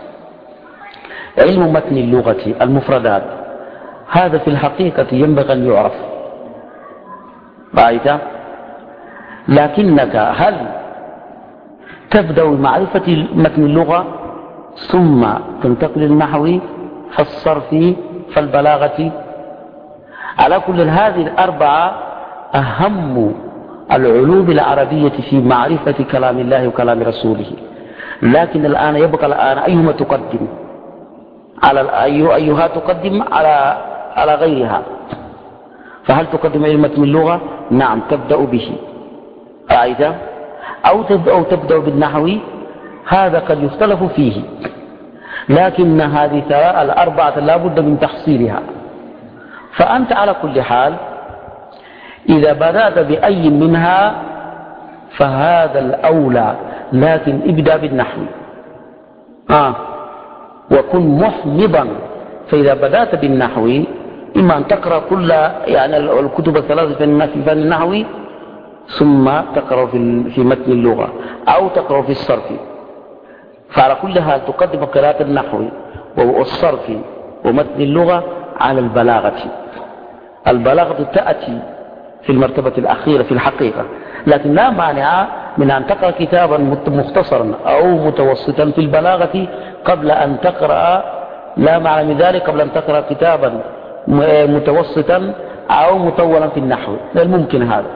[SPEAKER 2] علم متن اللغة المفردات، هذا في الحقيقة ينبغي أن يعرف، رأيت؟ لكنك هل تبدأ بمعرفة متن اللغة ثم تنتقل للنحو فالصرف فالبلاغة؟ على كل هذه الأربعة أهم العلوم العربية في معرفة كلام الله وكلام رسوله. لكن الآن يبقى الآن أيهما تقدم على أيها تقدم على على غيرها. فهل تقدم علم متن اللغة؟ نعم تبدأ به، أعيدا أو تبدأ, أو تبدأ بالنحو، هذا قد يختلف فيه، لكن هذه الأربعة لا بد من تحصيلها. فأنت على كل حال إذا بدأت بأي منها فهذا الأولى، لكن ابدأ بالنحو آه. وكن محمضا. فإذا بدأت بالنحو إما أن تقرأ كل يعني الكتب الثلاثة في فن النحو ثم تقرأ في في متن اللغة أو تقرأ في الصرف. فعلى كل حال تقدم قراءة النحو والصرف ومتن اللغة على البلاغة. البلاغة تأتي في المرتبة الأخيرة في الحقيقة، لكن لا مانع من أن تقرأ كتابا مختصرا أو متوسطا في البلاغة قبل أن تقرأ، لا معنى من ذلك قبل أن تقرأ كتابا متوسطا أو مطولا في النحو، الممكن هذا.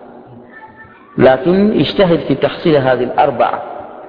[SPEAKER 2] لكن اجتهد في تحصيل هذه الأربعة،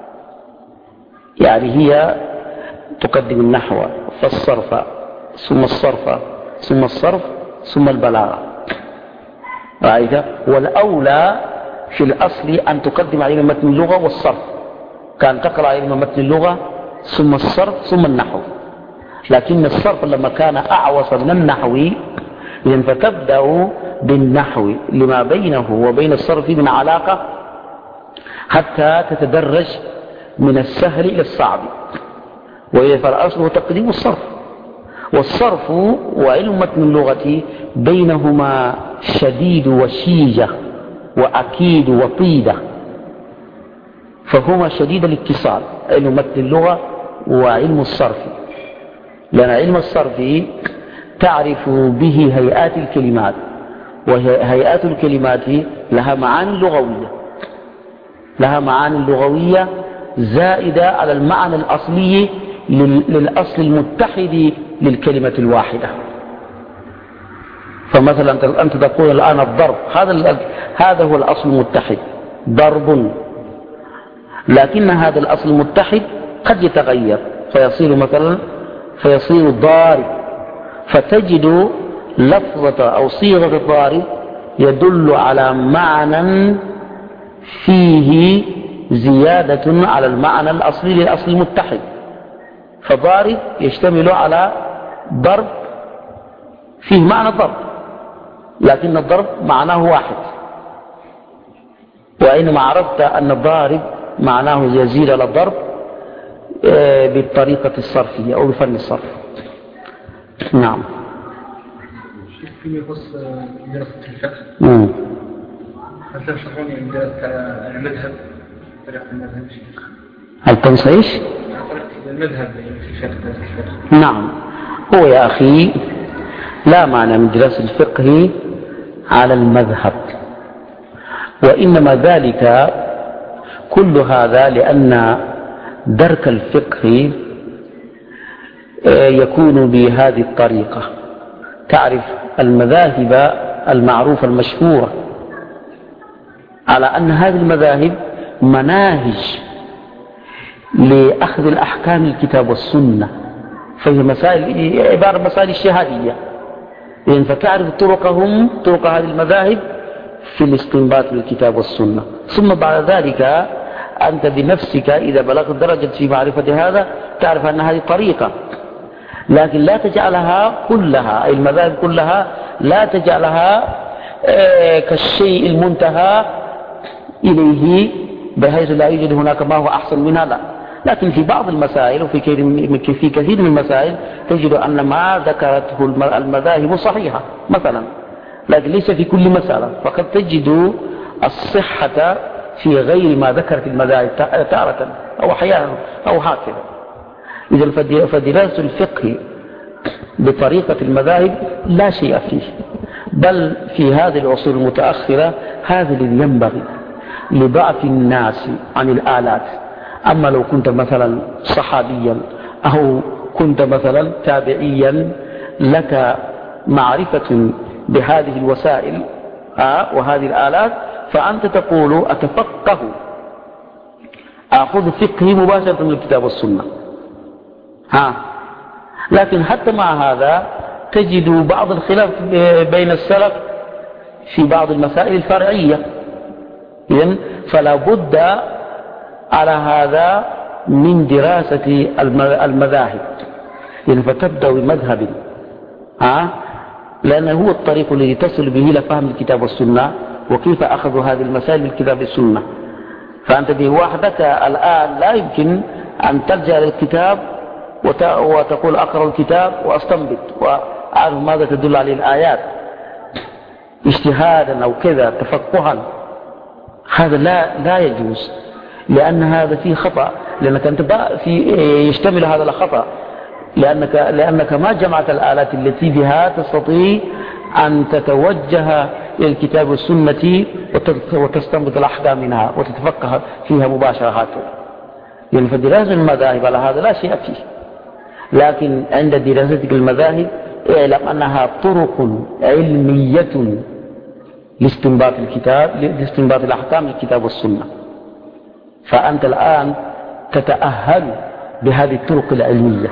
[SPEAKER 2] يعني هي تقدم النحو فالصرف ثم الصرف ثم الصرف ثم البلاغة، رأيت؟ والأولى في الأصل أن تقدم علم متن اللغة والصرف، كان تقرأ علم متن اللغة ثم الصرف ثم النحو. لكن الصرف لما كان أعوص من النحو فتبدأ بالنحو لما بينه وبين الصرف من علاقة حتى تتدرج من السهل إلى الصعب، وإذا فالأصل تقديم الصرف. والصرف وعلم متن اللغة بينهما شديد وشيجة وأكيد وطيدة، فهما شديد الاتصال، علم متن اللغة وعلم الصرف. لأن علم الصرف تعرف به هيئات الكلمات، وهيئات الكلمات لها معاني لغوية، لها معاني لغوية زائدة على المعنى الأصلي للأصل المتحد للكلمة الواحدة. فمثلا أنت تقول الآن الضرب، هذا هذا هو الأصل المتحد ضرب، لكن هذا الأصل المتحد قد يتغير فيصير مثلا فيصير ضارب، فتجد لفظة أو صيغة الضارب يدل على معنى فيه زيادة على المعنى الأصلي للأصل المتحد. فضارب يشتمل على ضرب فيه معنى ضرب، لكن الضرب معناه واحد، وإنما عرفت أن الضارب معناه يزيد على الضرب بالطريقة الصرفية أو بفن الصرف. نعم.
[SPEAKER 3] فيما يخص دراسة الفقه، هل تنصحوني عند المذهب طريقة المذهب؟
[SPEAKER 2] هل تنصح ايش؟
[SPEAKER 3] طريقة المذهب في الفقه.
[SPEAKER 2] نعم. هو يا أخي لا معنى من دراسة الفقه على المذهب، وإنما ذلك كل هذا لأن درك الفقه يكون بهذه الطريقة. تعرف المذاهب المعروفة المشهورة على أن هذه المذاهب مناهج لأخذ الأحكام الكتاب والسنة، فهي مسائل عبارة مسائل الشهادية، يعني فتعرف طرقهم طرق هذه المذاهب في الاستنباط للكتاب والسنة. ثم بعد ذلك أنت بنفسك إذا بلغت درجة في معرفة هذا تعرف أن هذه طريقة، لكن لا تجعلها كلها، أي المذاهب كلها لا تجعلها كالشيء المنتهى إليه بحيث لا يوجد هناك ما هو أحسن منها، لا. لكن في بعض المسائل وفي في كثير من المسائل تجد أن ما ذكرته المذاهب صحيحة مثلا، لكن ليس في كل مسألة، فقد تجد الصحة في غير ما ذكرت المذاهب تارة أو أحيانا أو هكذا. إذا فدراسة الفقه بطريقة المذاهب لا شيء فيه، بل في هذه العصور المتأخرة هذا الذي ينبغي لضعف الناس عن الآلات. أما لو كنت مثلا صحابيا أو كنت مثلا تابعيا لك معرفة بهذه الوسائل وهذه الآلات، فأنت تقول أتفقه أخذ فقهي مباشرة من الكتاب والسنة. ها لكن حتى مع هذا تجد بعض الخلاف بين السلف في بعض المسائل الفرعية. إذن فلا بد على هذا من دراسة المذاهب، يعني فتبدأ بمذهب ها لأنه هو الطريق الذي تصل به إلى فهم الكتاب والسنة وكيف أخذوا هذه المسائل بالكتاب والسنة. فأنت بوحدك الآن لا يمكن أن ترجع للكتاب وتقول أقرأ الكتاب وأستنبط وأعرف ماذا تدل عليه الآيات اجتهادا أو كذا تفقها. هذا لا لا يجوز، لأن هذا فيه خطأ، لأنك أنت في يشتمل هذا الخطأ لأنك لأنك ما جمعت الآلات التي بها تستطيع أن تتوجه إلى الكتاب والسنة وتستنبط الأحكام منها وتتفقه فيها مباشرة هكذا. يعني فدراسة المذاهب على هذا لا شيء فيه، لكن عند دراستك المذاهب اعلم أنها طرق علمية لاستنباط الكتاب لاستنباط الأحكام الكتاب والسنة. فأنت الآن تتأهل بهذه الطرق العلمية.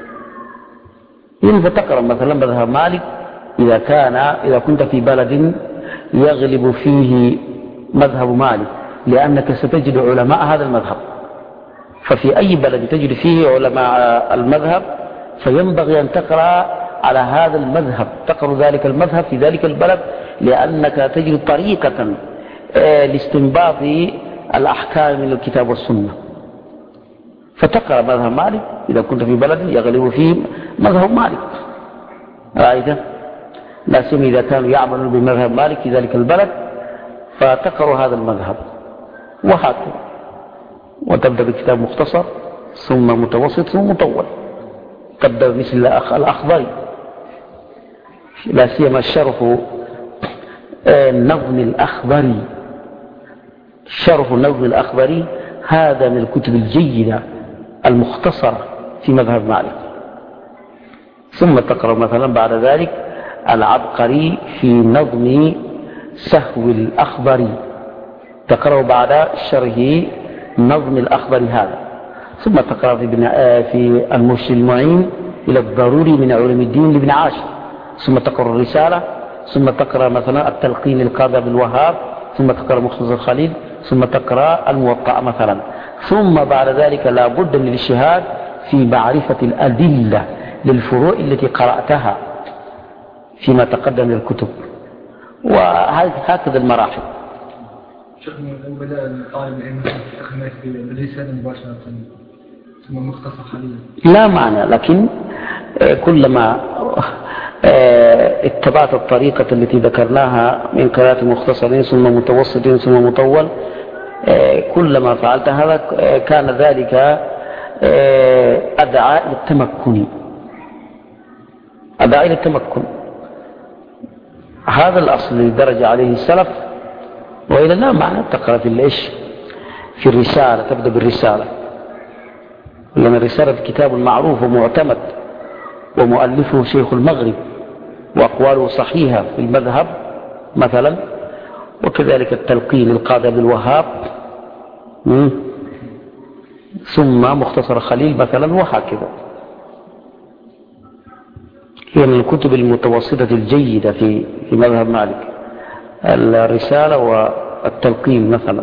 [SPEAKER 2] يعني فتقرأ مثلا مذهب مالك إذا كان إذا كنت في بلد يغلب فيه مذهب مالك، لأنك ستجد علماء هذا المذهب، ففي أي بلد تجد فيه علماء المذهب فينبغي أن تقرأ على هذا المذهب، تقرأ ذلك المذهب في ذلك البلد، لأنك تجد طريقة لاستنباط الأحكام من الكتاب والسنة. فتقرأ مذهب مالك إذا كنت في بلد يغلب فيه مذهب مالك، رأيته؟ لا سيما إذا كانوا يعملون بمذهب مالك في ذلك البلد، فتقرأ هذا المذهب وهكذا، وتبدأ بكتاب مختصر ثم متوسط ثم مطول. تبدأ مثل الأخضري، لا سيما الشرح النظم الأخضري، شرح النظم الأخضري هذا من الكتب الجيدة المختصرة في مذهب مالك. ثم تقرأ مثلا بعد ذلك العبقري في نظم سهو الأخضري، تقرأ بعد شرحه نظم الأخضري هذا. ثم تقرأ في, في المرشد المعين إلى الضروري من علوم الدين لابن عاشر. ثم تقرأ الرسالة، ثم تقرأ مثلا التلقين القاضي بالوهاب، ثم تقرأ مختصر الخليل، ثم تقرأ الموطأ مثلا. ثم بعد ذلك لا بد من الاجتهاد في معرفة الأدلة للفروع التي قرأتها فيما تقدم من الكتب، وهكذا المراحل.
[SPEAKER 3] شيخنا لو بدأ طالب العلم يستخدم بالرسالة مباشرة ثم مختصر خليل
[SPEAKER 2] لا معنى، لكن كلما اتبعت الطريقة التي ذكرناها من قراءة مختصرين ثم متوسطين ثم مطول، كلما فعلت هذا كان ذلك أدعى للتمكن أدعى للتمكن. هذا الأصل الذي درج عليه السلف. وإلى لا معنى تقرأ في الإيش في الرسالة، تبدأ بالرسالة، لأن الرسالة كتاب معروف ومعتمد ومؤلفه شيخ المغرب وأقواله صحيحة في المذهب مثلا، وكذلك التلقين القاضي بالوهاب، ثم مختصر خليل مثلا، وهكذا. هي من الكتب المتوسطة الجيدة في في مذهب مالك الرسالة والتلقين مثلا.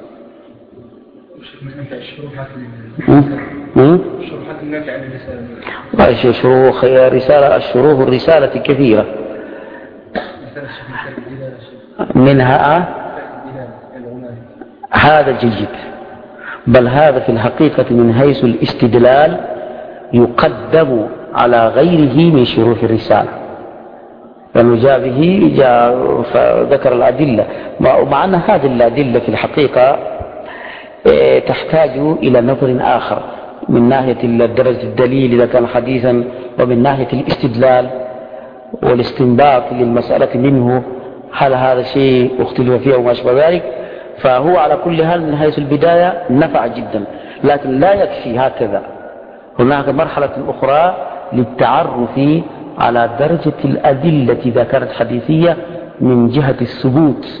[SPEAKER 3] الشروحات النافعة
[SPEAKER 2] للرسالة، شروح رسالة الشروح الرسالة كثيرة.
[SPEAKER 3] مثلا الشيخ
[SPEAKER 2] منها هذا جيد، بل هذا في الحقيقة من حيث الاستدلال يقدم على غيره من شروح الرسالة، لأنه جاء به جاء فذكر الأدلة، ومع أن هذه الأدلة في الحقيقة تحتاج إلى نظر آخر من ناحية درجة الدليل إذا كان حديثا، ومن ناحية الاستدلال والاستنباط للمسألة منه، هل هذا شيء اختلف فيه وما شابه ذلك. فهو على كل حال من حيث البداية نفع جدا، لكن لا يكفي هكذا، هناك مرحلة أخرى للتعرف على درجة الأدلة إذا كانت حديثية من جهة الثبوت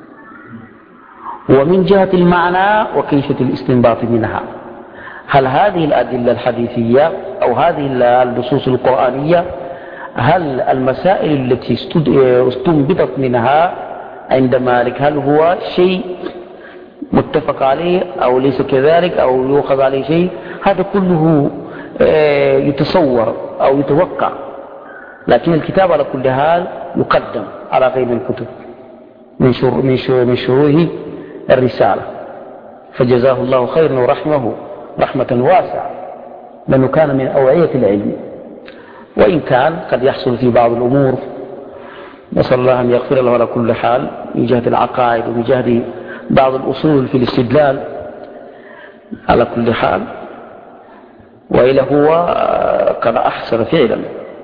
[SPEAKER 2] ومن جهة المعنى وكيفية الاستنباط منها. هل هذه الأدلة الحديثية أو هذه النصوص القرآنية، هل المسائل التي استنبطت منها عند مالك هل هو شيء متفق عليه أو ليس كذلك أو يؤخذ عليه شيء؟ هذا كله يتصور أو يتوقع، لكن الكتاب على كل حال يقدم على غير الكتب من شروح من شروح الرسالة. فجزاه الله خيرا ورحمه رحمة واسعة، لأنه كان من أوعية العلم، وإن كان قد يحصل في بعض الأمور، نسأل الله أن يغفر له على كل حال من جهة العقائد ومن جهة بعض الأصول في الاستدلال على كل حال، وإلا هو قد أحسن فعلا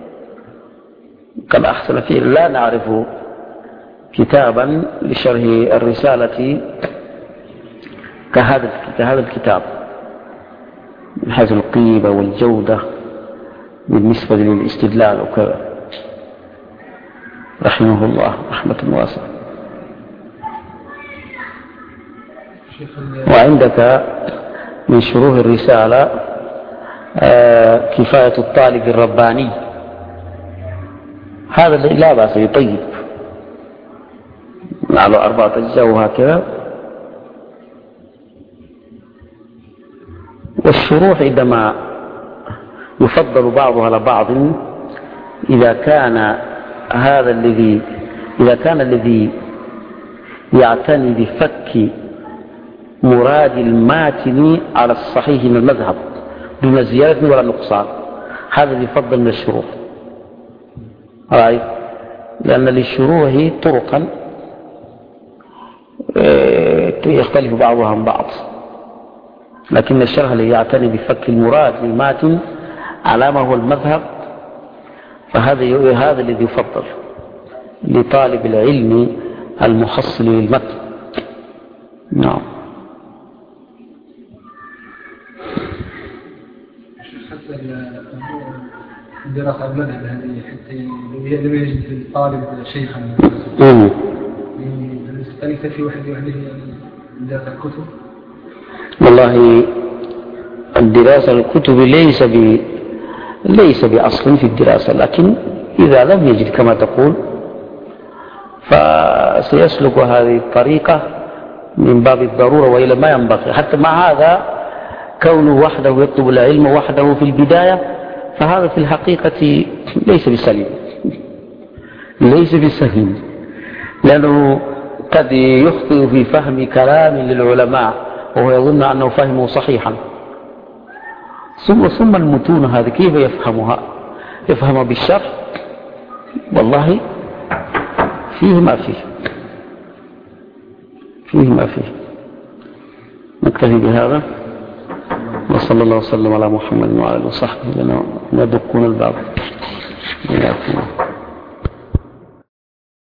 [SPEAKER 2] قد أحسن فعلا. لا نعرف كتابا لشرح الرسالة كهذا كهذا الكتاب من حيث القيمة والجودة بالنسبة للاستدلال وكذا، رحمه الله رحمة واسعة. وعندك من شروح الرسالة كفاية الطالب الرباني، هذا لا بأس يطيب على أربعة أجزاء وهكذا. والشروح عندما يفضل بعضها على بعض إذا كان هذا الذي إذا كان الذي يعتني بفك مراد الماتن على الصحيح من المذهب دون زيادة ولا نقصان، هذا يفضل من الشروح، رأي، لأن للشروح طرقا يختلف بعضها عن بعض، لكن الشرح الذي يعتني بفك المراد للماتن على ما هو المذهب فهذا هذا الذي يفضل لطالب العلم المحصل للمتن. نعم.
[SPEAKER 3] حتى الدراسة المذهب هذه حتى لم يجد الطالب شيخا أليس في واحد وحده دراسة الكتب؟
[SPEAKER 2] والله الدراسة الكتب ليس ب ليس بأصل في الدراسة، لكن إذا لم يجد كما تقول فسيسلك هذه الطريقة من باب الضرورة، وإلى ما ينبغي. حتى مع هذا كونه وحده يطلب العلم وحده في البداية فهذا في الحقيقة ليس بسليم ليس بسليم لأنه قد يخطئ في فهم كلام للعلماء وهو يظن أنه فهمه صحيحا، ثم ثم المتون هذه كيف يفهمها؟ يفهمها بالشرح؟ والله فيه ما فيه فيه ما فيه. نكتفي بهذا، وصلى الله وسلم على محمد وعلى اله وصحبه لنا ندقون الباب.